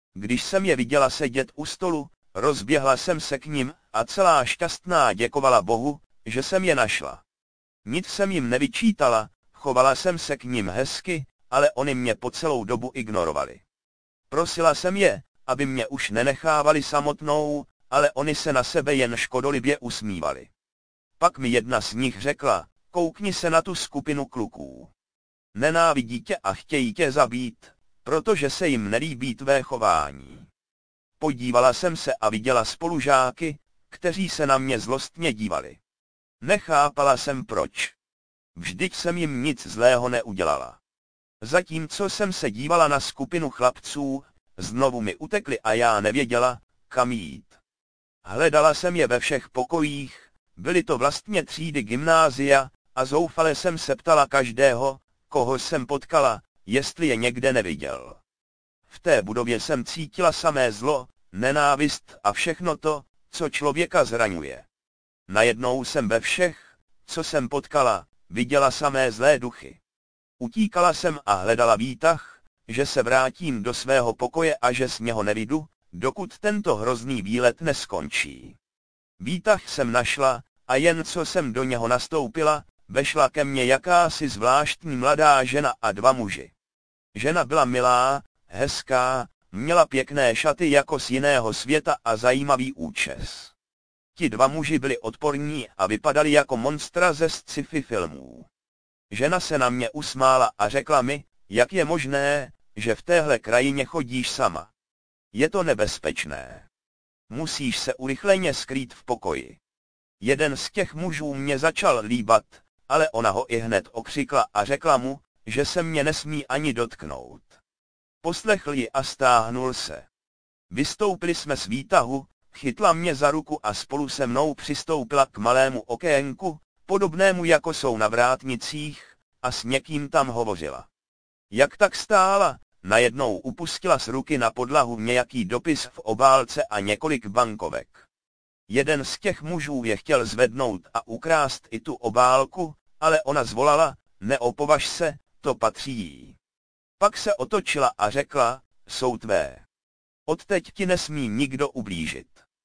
Když jsem je viděla sedět u stolu, rozběhla jsem se k nim a celá šťastná děkovala Bohu, že jsem je našla. Nic jsem jim nevyčítala, chovala jsem se k nim hezky, ale oni mě po celou dobu ignorovali. Prosila jsem je, aby mě už nenechávali samotnou, ale oni se na sebe jen škodolibě usmívali. Pak mi jedna z nich řekla, koukni se na tu skupinu kluků. Nenávidí tě a chtějí tě zabít, protože se jim nelíbí tvé chování. Podívala jsem se a viděla spolužáky, kteří se na mě zlostně dívali. Nechápala jsem proč. Vždyť jsem jim nic zlého neudělala. Zatímco jsem se dívala na skupinu chlapců, znovu mi utekli a já nevěděla, kam jít. Hledala jsem je ve všech pokojích, byly to vlastně třídy gymnázia, a zoufale jsem se ptala každého, koho jsem potkala, jestli je někde neviděl. V té budově jsem cítila samé zlo, nenávist a všechno to, co člověka zraňuje. Najednou jsem ve všech, co jsem potkala, viděla samé zlé duchy. Utíkala jsem a hledala výtah, že se vrátím do svého pokoje a že z něho nevyjdu, dokud tento hrozný výlet neskončí. Výtah jsem našla, a jen co jsem do něho nastoupila, vešla ke mně jakási zvláštní mladá žena a dva muži. Žena byla milá, hezká, měla pěkné šaty jako z jiného světa a zajímavý účes. Ti dva muži byli odporní a vypadali jako monstra ze sci-fi filmů. Žena se na mě usmála a řekla mi, jak je možné, že v téhle krajině chodíš sama. Je to nebezpečné. Musíš se urychleně skrýt v pokoji. Jeden z těch mužů mě začal líbat, ale ona ho ihned okřikla a řekla mu, že se mě nesmí ani dotknout. Poslechl ji a stáhnul se. Vystoupili jsme z výtahu, chytla mě za ruku a spolu se mnou přistoupila k malému okénku, podobnému jako jsou na vrátnicích, a s někým tam hovořila. Jak tak stála, najednou upustila z ruky na podlahu nějaký dopis v obálce a několik bankovek. Jeden z těch mužů je chtěl zvednout a ukrást i tu obálku, ale ona zvolala, neopovaž se, to patří jí. Pak se otočila a řekla, jsou tvé. Odteď ti nesmí nikdo ublížit.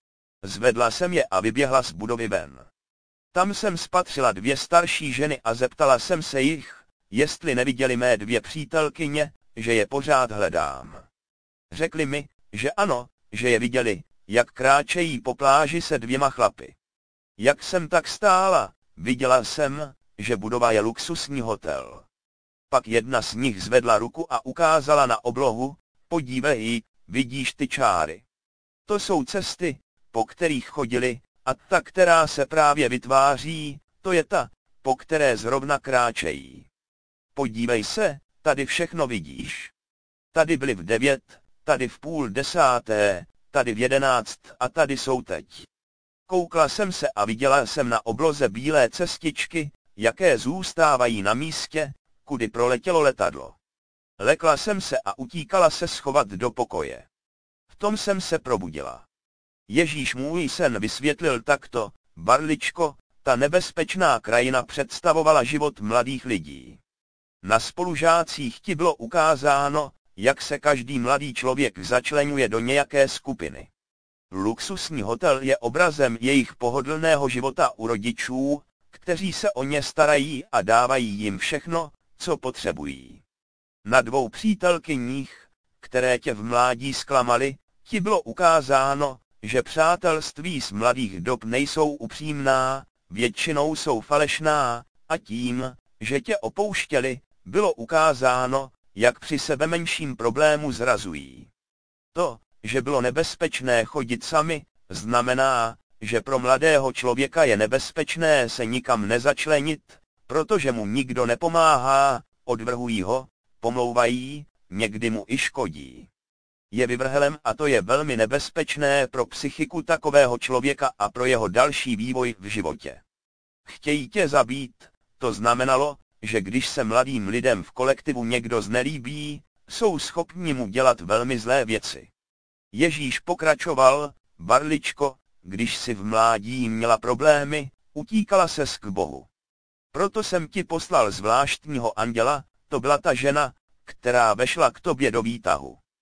Zvedla jsem je a vyběhla z budovy ven. Tam jsem spatřila dvě starší ženy a zeptala jsem se jich, jestli neviděli mé dvě přítelkyně, že je pořád hledám. Řekli mi, že ano, že je viděli, jak kráčejí po pláži se dvěma chlapy. Jak jsem tak stála, viděla jsem, že budova je luxusní hotel. Pak jedna z nich zvedla ruku a ukázala na oblohu, podívej, vidíš ty čáry. To jsou cesty, po kterých chodili, a ta, která se právě vytváří, to je ta, po které zrovna kráčejí. Podívej se, tady všechno vidíš. Tady byli v 9, tady v 9:30, tady v 11 a tady jsou teď. Koukla jsem se a viděla jsem na obloze bílé cestičky, jaké zůstávají na místě, kudy proletělo letadlo. Lekla jsem se a utíkala se schovat do pokoje. V tom jsem se probudila. Ježíš můj sen vysvětlil takto, Barličko, ta nebezpečná krajina představovala život mladých lidí. Na spolužácích ti bylo ukázáno, jak se každý mladý člověk začleňuje do nějaké skupiny. Luxusní hotel je obrazem jejich pohodlného života u rodičů, kteří se o ně starají a dávají jim všechno, co potřebují. Na dvou přítelkyních, které tě v mládí zklamaly, ti bylo ukázáno, že přátelství z mladých dob nejsou upřímná, většinou jsou falešná, a tím, že tě opouštěli, bylo ukázáno, jak při sebemenším problému zrazují. To, že bylo nebezpečné chodit sami, znamená, že pro mladého člověka je nebezpečné se nikam nezačlenit, protože mu nikdo nepomáhá, odvrhují ho, pomlouvají, někdy mu i škodí. Je vyvrhelem a to je velmi nebezpečné pro psychiku takového člověka a pro jeho další vývoj v životě. Chtějí tě zabít, to znamenalo, že když se mladým lidem v kolektivu někdo znelíbí, jsou schopni mu dělat velmi zlé věci. Ježíš pokračoval, Barličko, když si v mládí měla problémy, utíkala ses k Bohu. Proto jsem ti poslal zvláštního anděla, to byla ta žena, která vešla k tobě do výtahu.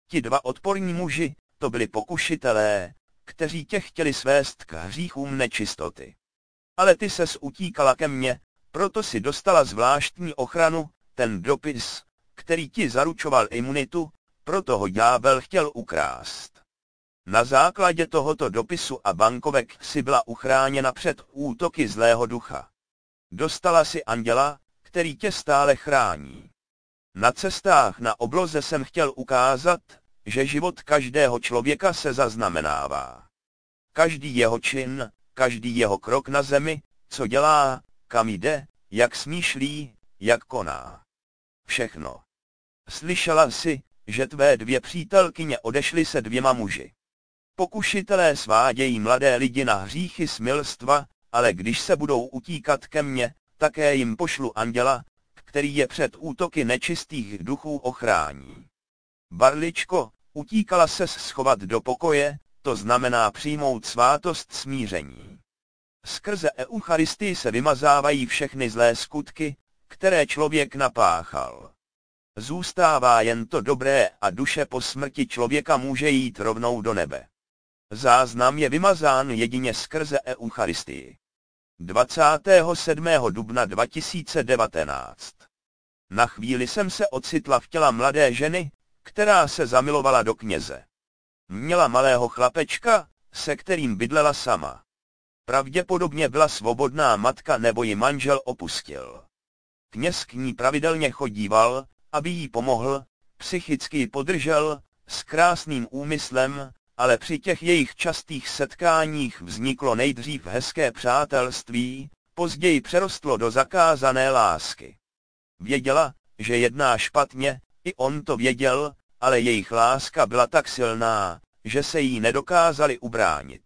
Ti dva odporní muži, to byli pokušitelé, kteří tě chtěli svést k hříchům nečistoty. Ale ty ses utíkala ke mně, proto si dostala zvláštní ochranu, ten dopis, který ti zaručoval imunitu, proto ho ďábel chtěl ukrást. Na základě tohoto dopisu a bankovek si byla uchráněna před útoky zlého ducha. Dostala si anděla, který tě stále chrání. Na cestách na obloze jsem chtěl ukázat, že život každého člověka se zaznamenává. Každý jeho čin, každý jeho krok na zemi, co dělá, kam jde, jak smýšlí, jak koná. Všechno. Slyšela jsi, že tvé dvě přítelkyně odešly se dvěma muži. Pokušitelé svádějí mladé lidi na hříchy smilstva, ale když se budou utíkat ke mně, také jim pošlu anděla, který je před útoky nečistých duchů ochrání. Barličko, utíkala ses schovat do pokoje, to znamená přijmout svátost smíření. Skrze Eucharistii se vymazávají všechny zlé skutky, které člověk napáchal. Zůstává jen to dobré a duše po smrti člověka může jít rovnou do nebe. Záznam je vymazán jedině skrze Eucharistii. 27. dubna 2019. Na chvíli jsem se ocitla v těle mladé ženy, která se zamilovala do kněze. Měla malého chlapečka, se kterým bydlela sama. Pravděpodobně byla svobodná matka nebo ji manžel opustil. Kněz k ní pravidelně chodíval, aby jí pomohl, psychicky ji podržel, s krásným úmyslem, ale při těch jejich častých setkáních vzniklo nejdřív hezké přátelství, později přerostlo do zakázané lásky. Věděla, že jedná špatně, i on to věděl, ale jejich láska byla tak silná, že se jí nedokázali ubránit.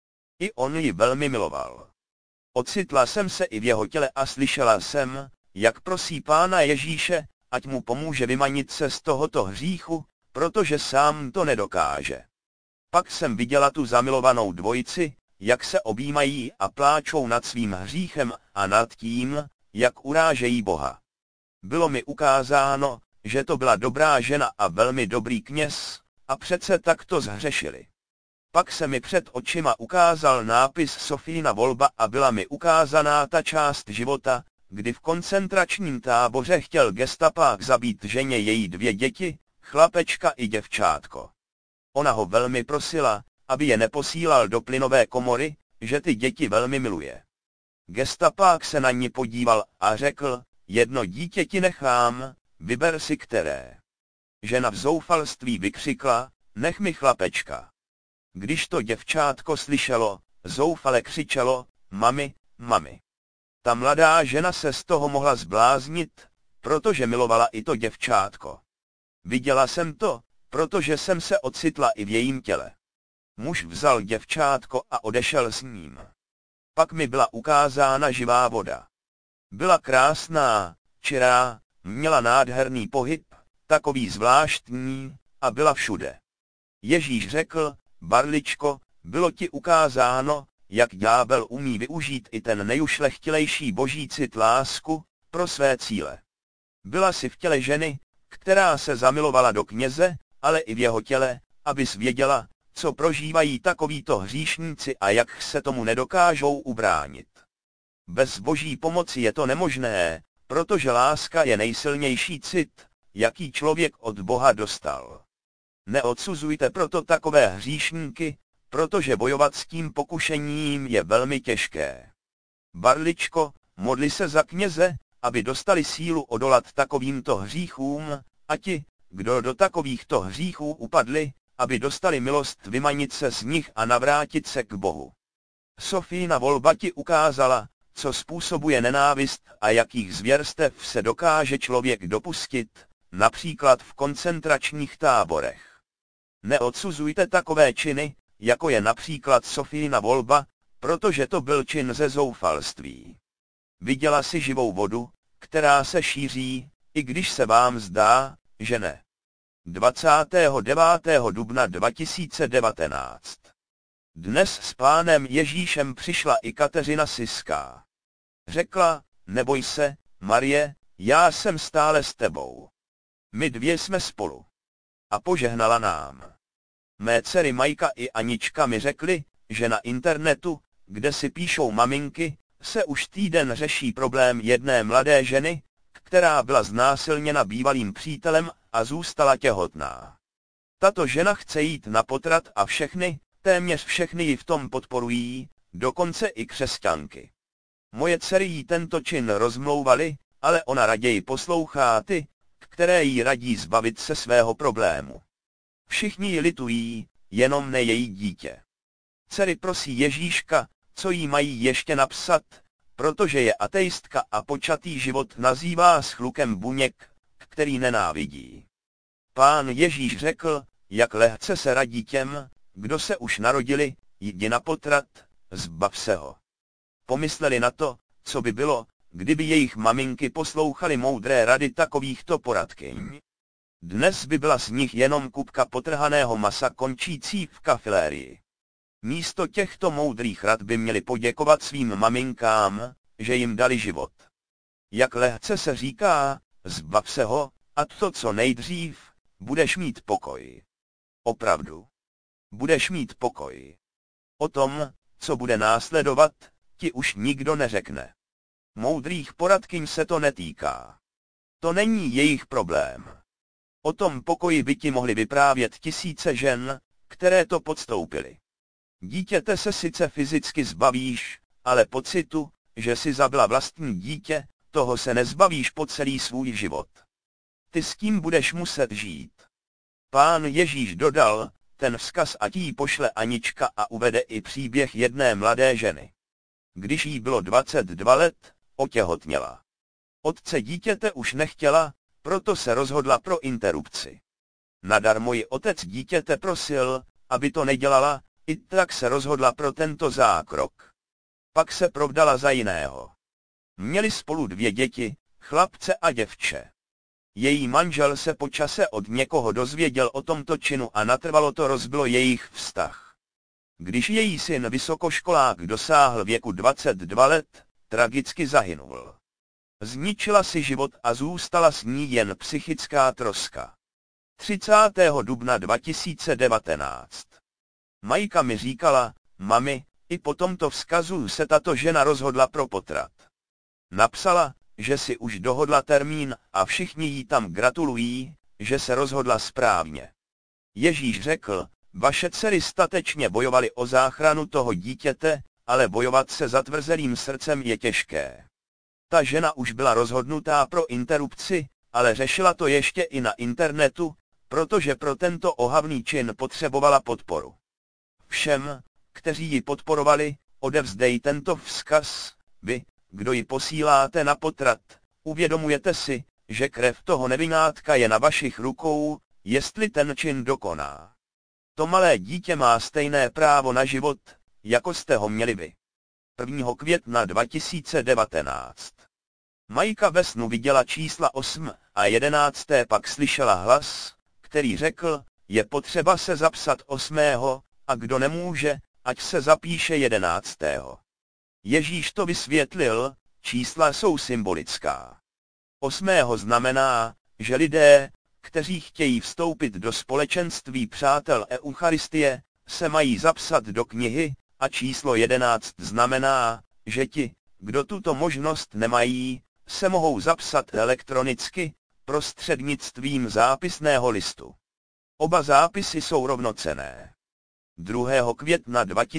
I on ji velmi miloval. Ocitla jsem se i v jeho těle a slyšela jsem, jak prosí Pána Ježíše, ať mu pomůže vymanit se z tohoto hříchu, protože sám to nedokáže. Pak jsem viděla tu zamilovanou dvojici, jak se objímají a pláčou nad svým hříchem a nad tím, jak urážejí Boha. Bylo mi ukázáno, že to byla dobrá žena a velmi dobrý kněz, a přece takto zhřešili. Pak se mi před očima ukázal nápis Sofína volba a byla mi ukázaná ta část života, kdy v koncentračním táboře chtěl gestapák zabít ženě její dvě děti, chlapečka i děvčátko. Ona ho velmi prosila, aby je neposílal do plynové komory, že ty děti velmi miluje. Gestapák se na ní podíval a řekl, jedno dítě ti nechám, vyber si které. Žena v zoufalství vykřikla, nech mi chlapečka. Když to děvčátko slyšelo, zoufale křičelo, mami, mami. Ta mladá žena se z toho mohla zbláznit, protože milovala i to děvčátko. Viděla jsem to, protože jsem se ocitla i v jejím těle. Muž vzal děvčátko a odešel s ním. Pak mi byla ukázána živá voda. Byla krásná, čirá, měla nádherný pohyb, takový zvláštní, a byla všude. Ježíš řekl, Barličko, bylo ti ukázáno, jak ďábel umí využít i ten nejušlechtilejší boží cit lásku, pro své cíle. Byla si v těle ženy, která se zamilovala do kněze, ale i v jeho těle, abys věděla, co prožívají takovýto hříšníci a jak se tomu nedokážou ubránit. Bez boží pomoci je to nemožné, protože láska je nejsilnější cit, jaký člověk od Boha dostal. Neodsuzujte proto takové hříšníky, protože bojovat s tím pokušením je velmi těžké. Barličko, modli se za kněze, aby dostali sílu odolat takovýmto hříchům, a ti, kdo do takovýchto hříchů upadli, aby dostali milost vymanit se z nich a navrátit se k Bohu. Sofína volba ti ukázala, co způsobuje nenávist a jakých zvěrstev se dokáže člověk dopustit, například v koncentračních táborech. Neodsuzujte takové činy, jako je například Sofína volba, protože to byl čin ze zoufalství. Viděla si živou vodu, která se šíří, i když se vám zdá, že ne. 29. dubna 2019. Dnes s Pánem Ježíšem přišla i Kateřina Siská. Řekla, neboj se, Marie, já jsem stále s tebou. My dvě jsme spolu. a požehnala nám. Mé dcery Majka i Anička mi řekly, že na internetu, kde si píšou maminky, se už týden řeší problém jedné mladé ženy, která byla znásilněna bývalým přítelem a zůstala těhotná. Tato žena chce jít na potrat a téměř všechny ji v tom podporují, dokonce i křesťanky. Moje dcery jí tento čin rozmlouvaly, ale ona raději poslouchá ty, které jí radí zbavit se svého problému. Všichni ji litují, jenom ne její dítě. Dcery prosí Ježíška, co jí mají ještě napsat, protože je ateistka a počatý život nazývá schlukem buněk, který nenávidí. Pán Ježíš řekl, jak lehce se radí těm, kdo se už narodili, jdi na potrat, zbav se ho. Pomysleli na to, co by bylo, kdyby jejich maminky poslouchaly moudré rady takovýchto poradkyň. Dnes by byla z nich jenom kupka potrhaného masa končící v kafilérii. Místo těchto moudrých rad by měli poděkovat svým maminkám, že jim dali život. Jak lehce se říká, zbav se ho, a to co nejdřív, budeš mít pokoj. Opravdu. Budeš mít pokoj. O tom, co bude následovat, ti už nikdo neřekne. Moudrých poradkyň se to netýká. To není jejich problém. O tom pokoji by ti mohli vyprávět tisíce žen, které to podstoupily. Dítěte se sice fyzicky zbavíš, ale pocitu, že si zabila vlastní dítě, toho se nezbavíš po celý svůj život. Ty s tím budeš muset žít. Pán Ježíš dodal, ten vzkaz ať jí pošle Anička a uvede i příběh jedné mladé ženy. Když jí bylo 22 let, otěhotněla. Otce dítěte už nechtěla, proto se rozhodla pro interrupci. Nadarmo ji otec dítěte prosil, aby to nedělala, i tak se rozhodla pro tento zákrok. Pak se provdala za jiného. Měli spolu 2 děti, chlapce a děvče. Její manžel se po čase od někoho dozvěděl o tomto činu a natrvalo to rozbilo jejich vztah. Když její syn vysokoškolák dosáhl věku 22 let, tragicky zahynul. Zničila si život a zůstala s ní jen psychická troska. 30. dubna 2019. Majka mi říkala, mami, i po tomto vzkazu se tato žena rozhodla pro potrat. Napsala, že si už dohodla termín a všichni jí tam gratulují, že se rozhodla správně. Ježíš řekl, vaše dcery statečně bojovaly o záchranu toho dítěte, ale bojovat se zatvrzelým srdcem je těžké. Ta žena už byla rozhodnutá pro interrupci, ale řešila to ještě i na internetu, protože pro tento ohavný čin potřebovala podporu. Všem, kteří ji podporovali, odevzdej tento vzkaz, vy, kdo ji posíláte na potrat, uvědomujete si, že krev toho nevinátka je na vašich rukou, jestli ten čin dokoná. To malé dítě má stejné právo na život, jako jste ho měli vy. 1. května 2019. Majka ve snu viděla čísla 8 a 11. pak slyšela hlas, který řekl, je potřeba se zapsat 8. a kdo nemůže, ať se zapíše 11. Ježíš to vysvětlil, čísla jsou symbolická. 8. znamená, že lidé, kteří chtějí vstoupit do společenství přátel Eucharistie, se mají zapsat do knihy, a číslo 11 znamená, že ti, kdo tuto možnost nemají, se mohou zapsat elektronicky, prostřednictvím zápisného listu. Oba zápisy jsou rovnocenné. 2. května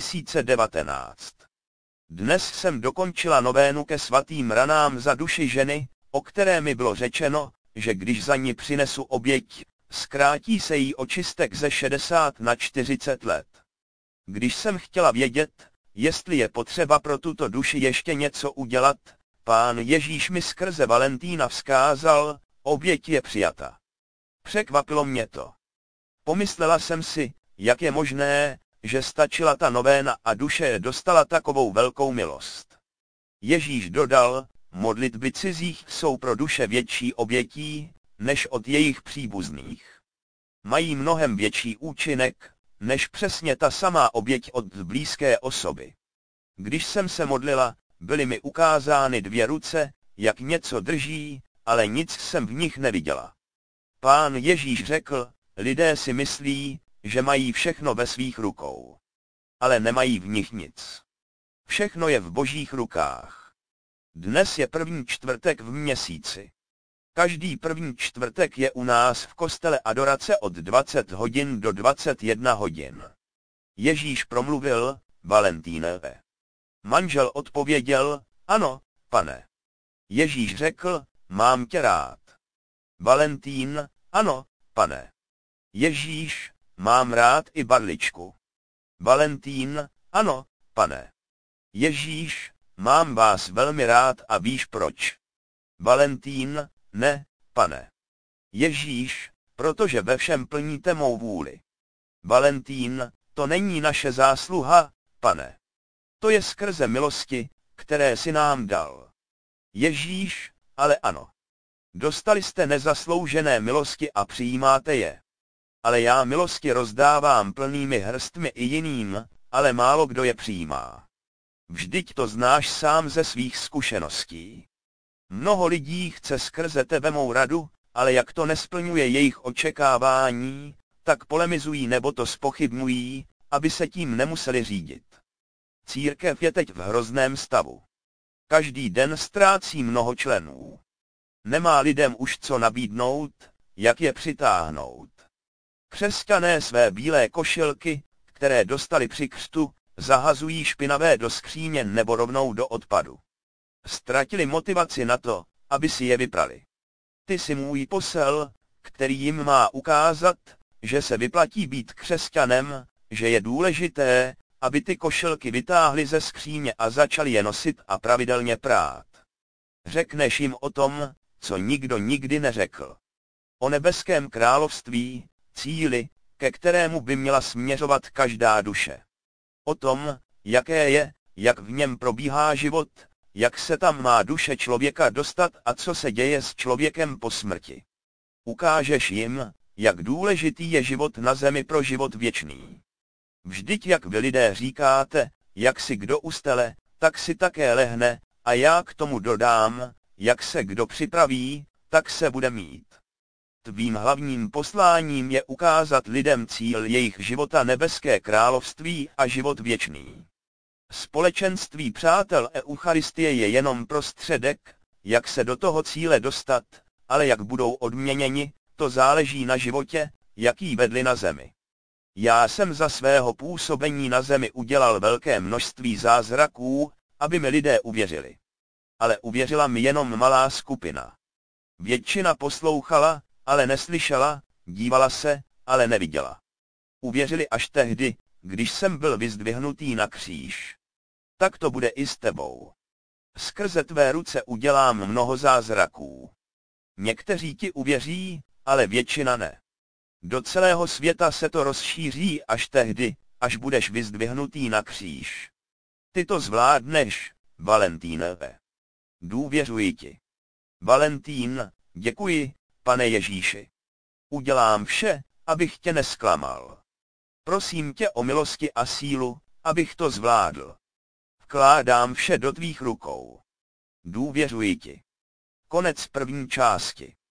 2019. Dnes jsem dokončila novénu ke svatým ranám za duši ženy, o které mi bylo řečeno, že když za ní přinesu oběť, zkrátí se jí očistek ze 60 na 40 let. Když jsem chtěla vědět, jestli je potřeba pro tuto duši ještě něco udělat, Pán Ježíš mi skrze Valentína vzkázal, oběť je přijata. Překvapilo mě to. Pomyslela jsem si, jak je možné, že stačila ta novéna a duše dostala takovou velkou milost. Ježíš dodal, modlitby cizích jsou pro duše větší obětí, než od jejich příbuzných. Mají mnohem větší účinek, než přesně ta samá oběť od blízké osoby. Když jsem se modlila, byly mi ukázány 2 ruce, jak něco drží, ale nic jsem v nich neviděla. Pán Ježíš řekl, lidé si myslí, že mají všechno ve svých rukou. Ale nemají v nich nic. Všechno je v Božích rukách. Dnes je první čtvrtek v měsíci. Každý první čtvrtek je u nás v kostele adorace od 20 hodin do 21 hodin. Ježíš promluvil, Valentínové. Manžel odpověděl, ano, pane. Ježíš řekl, mám tě rád. Valentín, ano, pane. Ježíš, mám rád i Barličku. Valentín, ano, pane. Ježíš, mám vás velmi rád a víš proč. Valentín, ne, pane. Ježíš, protože ve všem plníte mou vůli. Valentín, to není naše zásluha, pane. To je skrze milosti, které si nám dal. Ježíš, ale ano. Dostali jste nezasloužené milosti a přijímáte je. Ale já milosti rozdávám plnými hrstmi i jiným, ale málo kdo je přijímá. Vždyť to znáš sám ze svých zkušeností. Mnoho lidí chce skrze tebe mou radu, ale jak to nesplňuje jejich očekávání, tak polemizují nebo to zpochybňují, aby se tím nemuseli řídit. Církev je teď v hrozném stavu. Každý den ztrácí mnoho členů. Nemá lidem už co nabídnout, jak je přitáhnout. Křesťané své bílé košilky, které dostali při křtu, zahazují špinavé do skříně nebo rovnou do odpadu. Ztratili motivaci na to, aby si je vyprali. Ty jsi můj posel, který jim má ukázat, že se vyplatí být křesťanem, že je důležité, aby ty košilky vytáhli ze skříně a začali je nosit a pravidelně prát. Řekneš jim o tom, co nikdo nikdy neřekl. O nebeském království, cíli, ke kterému by měla směřovat každá duše. O tom, jaké je, jak v něm probíhá život, jak se tam má duše člověka dostat a co se děje s člověkem po smrti. Ukážeš jim, jak důležitý je život na zemi pro život věčný. Vždyť jak vy lidé říkáte, jak si kdo ustele, tak si také lehne, a já k tomu dodám, jak se kdo připraví, tak se bude mít. Tvým hlavním posláním je ukázat lidem cíl jejich života nebeské království a život věčný. Společenství přátel Eucharistie je jenom prostředek, jak se do toho cíle dostat, ale jak budou odměněni, to záleží na životě, jaký vedli na zemi. Já jsem za svého působení na zemi udělal velké množství zázraků, aby mi lidé uvěřili. Ale uvěřila mi jenom malá skupina. Většina poslouchala, ale neslyšela, dívala se, ale neviděla. Uvěřili až tehdy, když jsem byl vyzdvihnutý na kříž. Tak to bude i s tebou. Skrze tvé ruce udělám mnoho zázraků. Někteří ti uvěří, ale většina ne. Do celého světa se to rozšíří až tehdy, až budeš vyzdvihnutý na kříž. Ty to zvládneš, Valentínové. Důvěřuji ti. Valentín, děkuji, pane Ježíši. Udělám vše, abych tě nesklamal. Prosím tě o milosti a sílu, abych to zvládl. Vkládám vše do tvých rukou. Důvěřuji ti. Konec první části.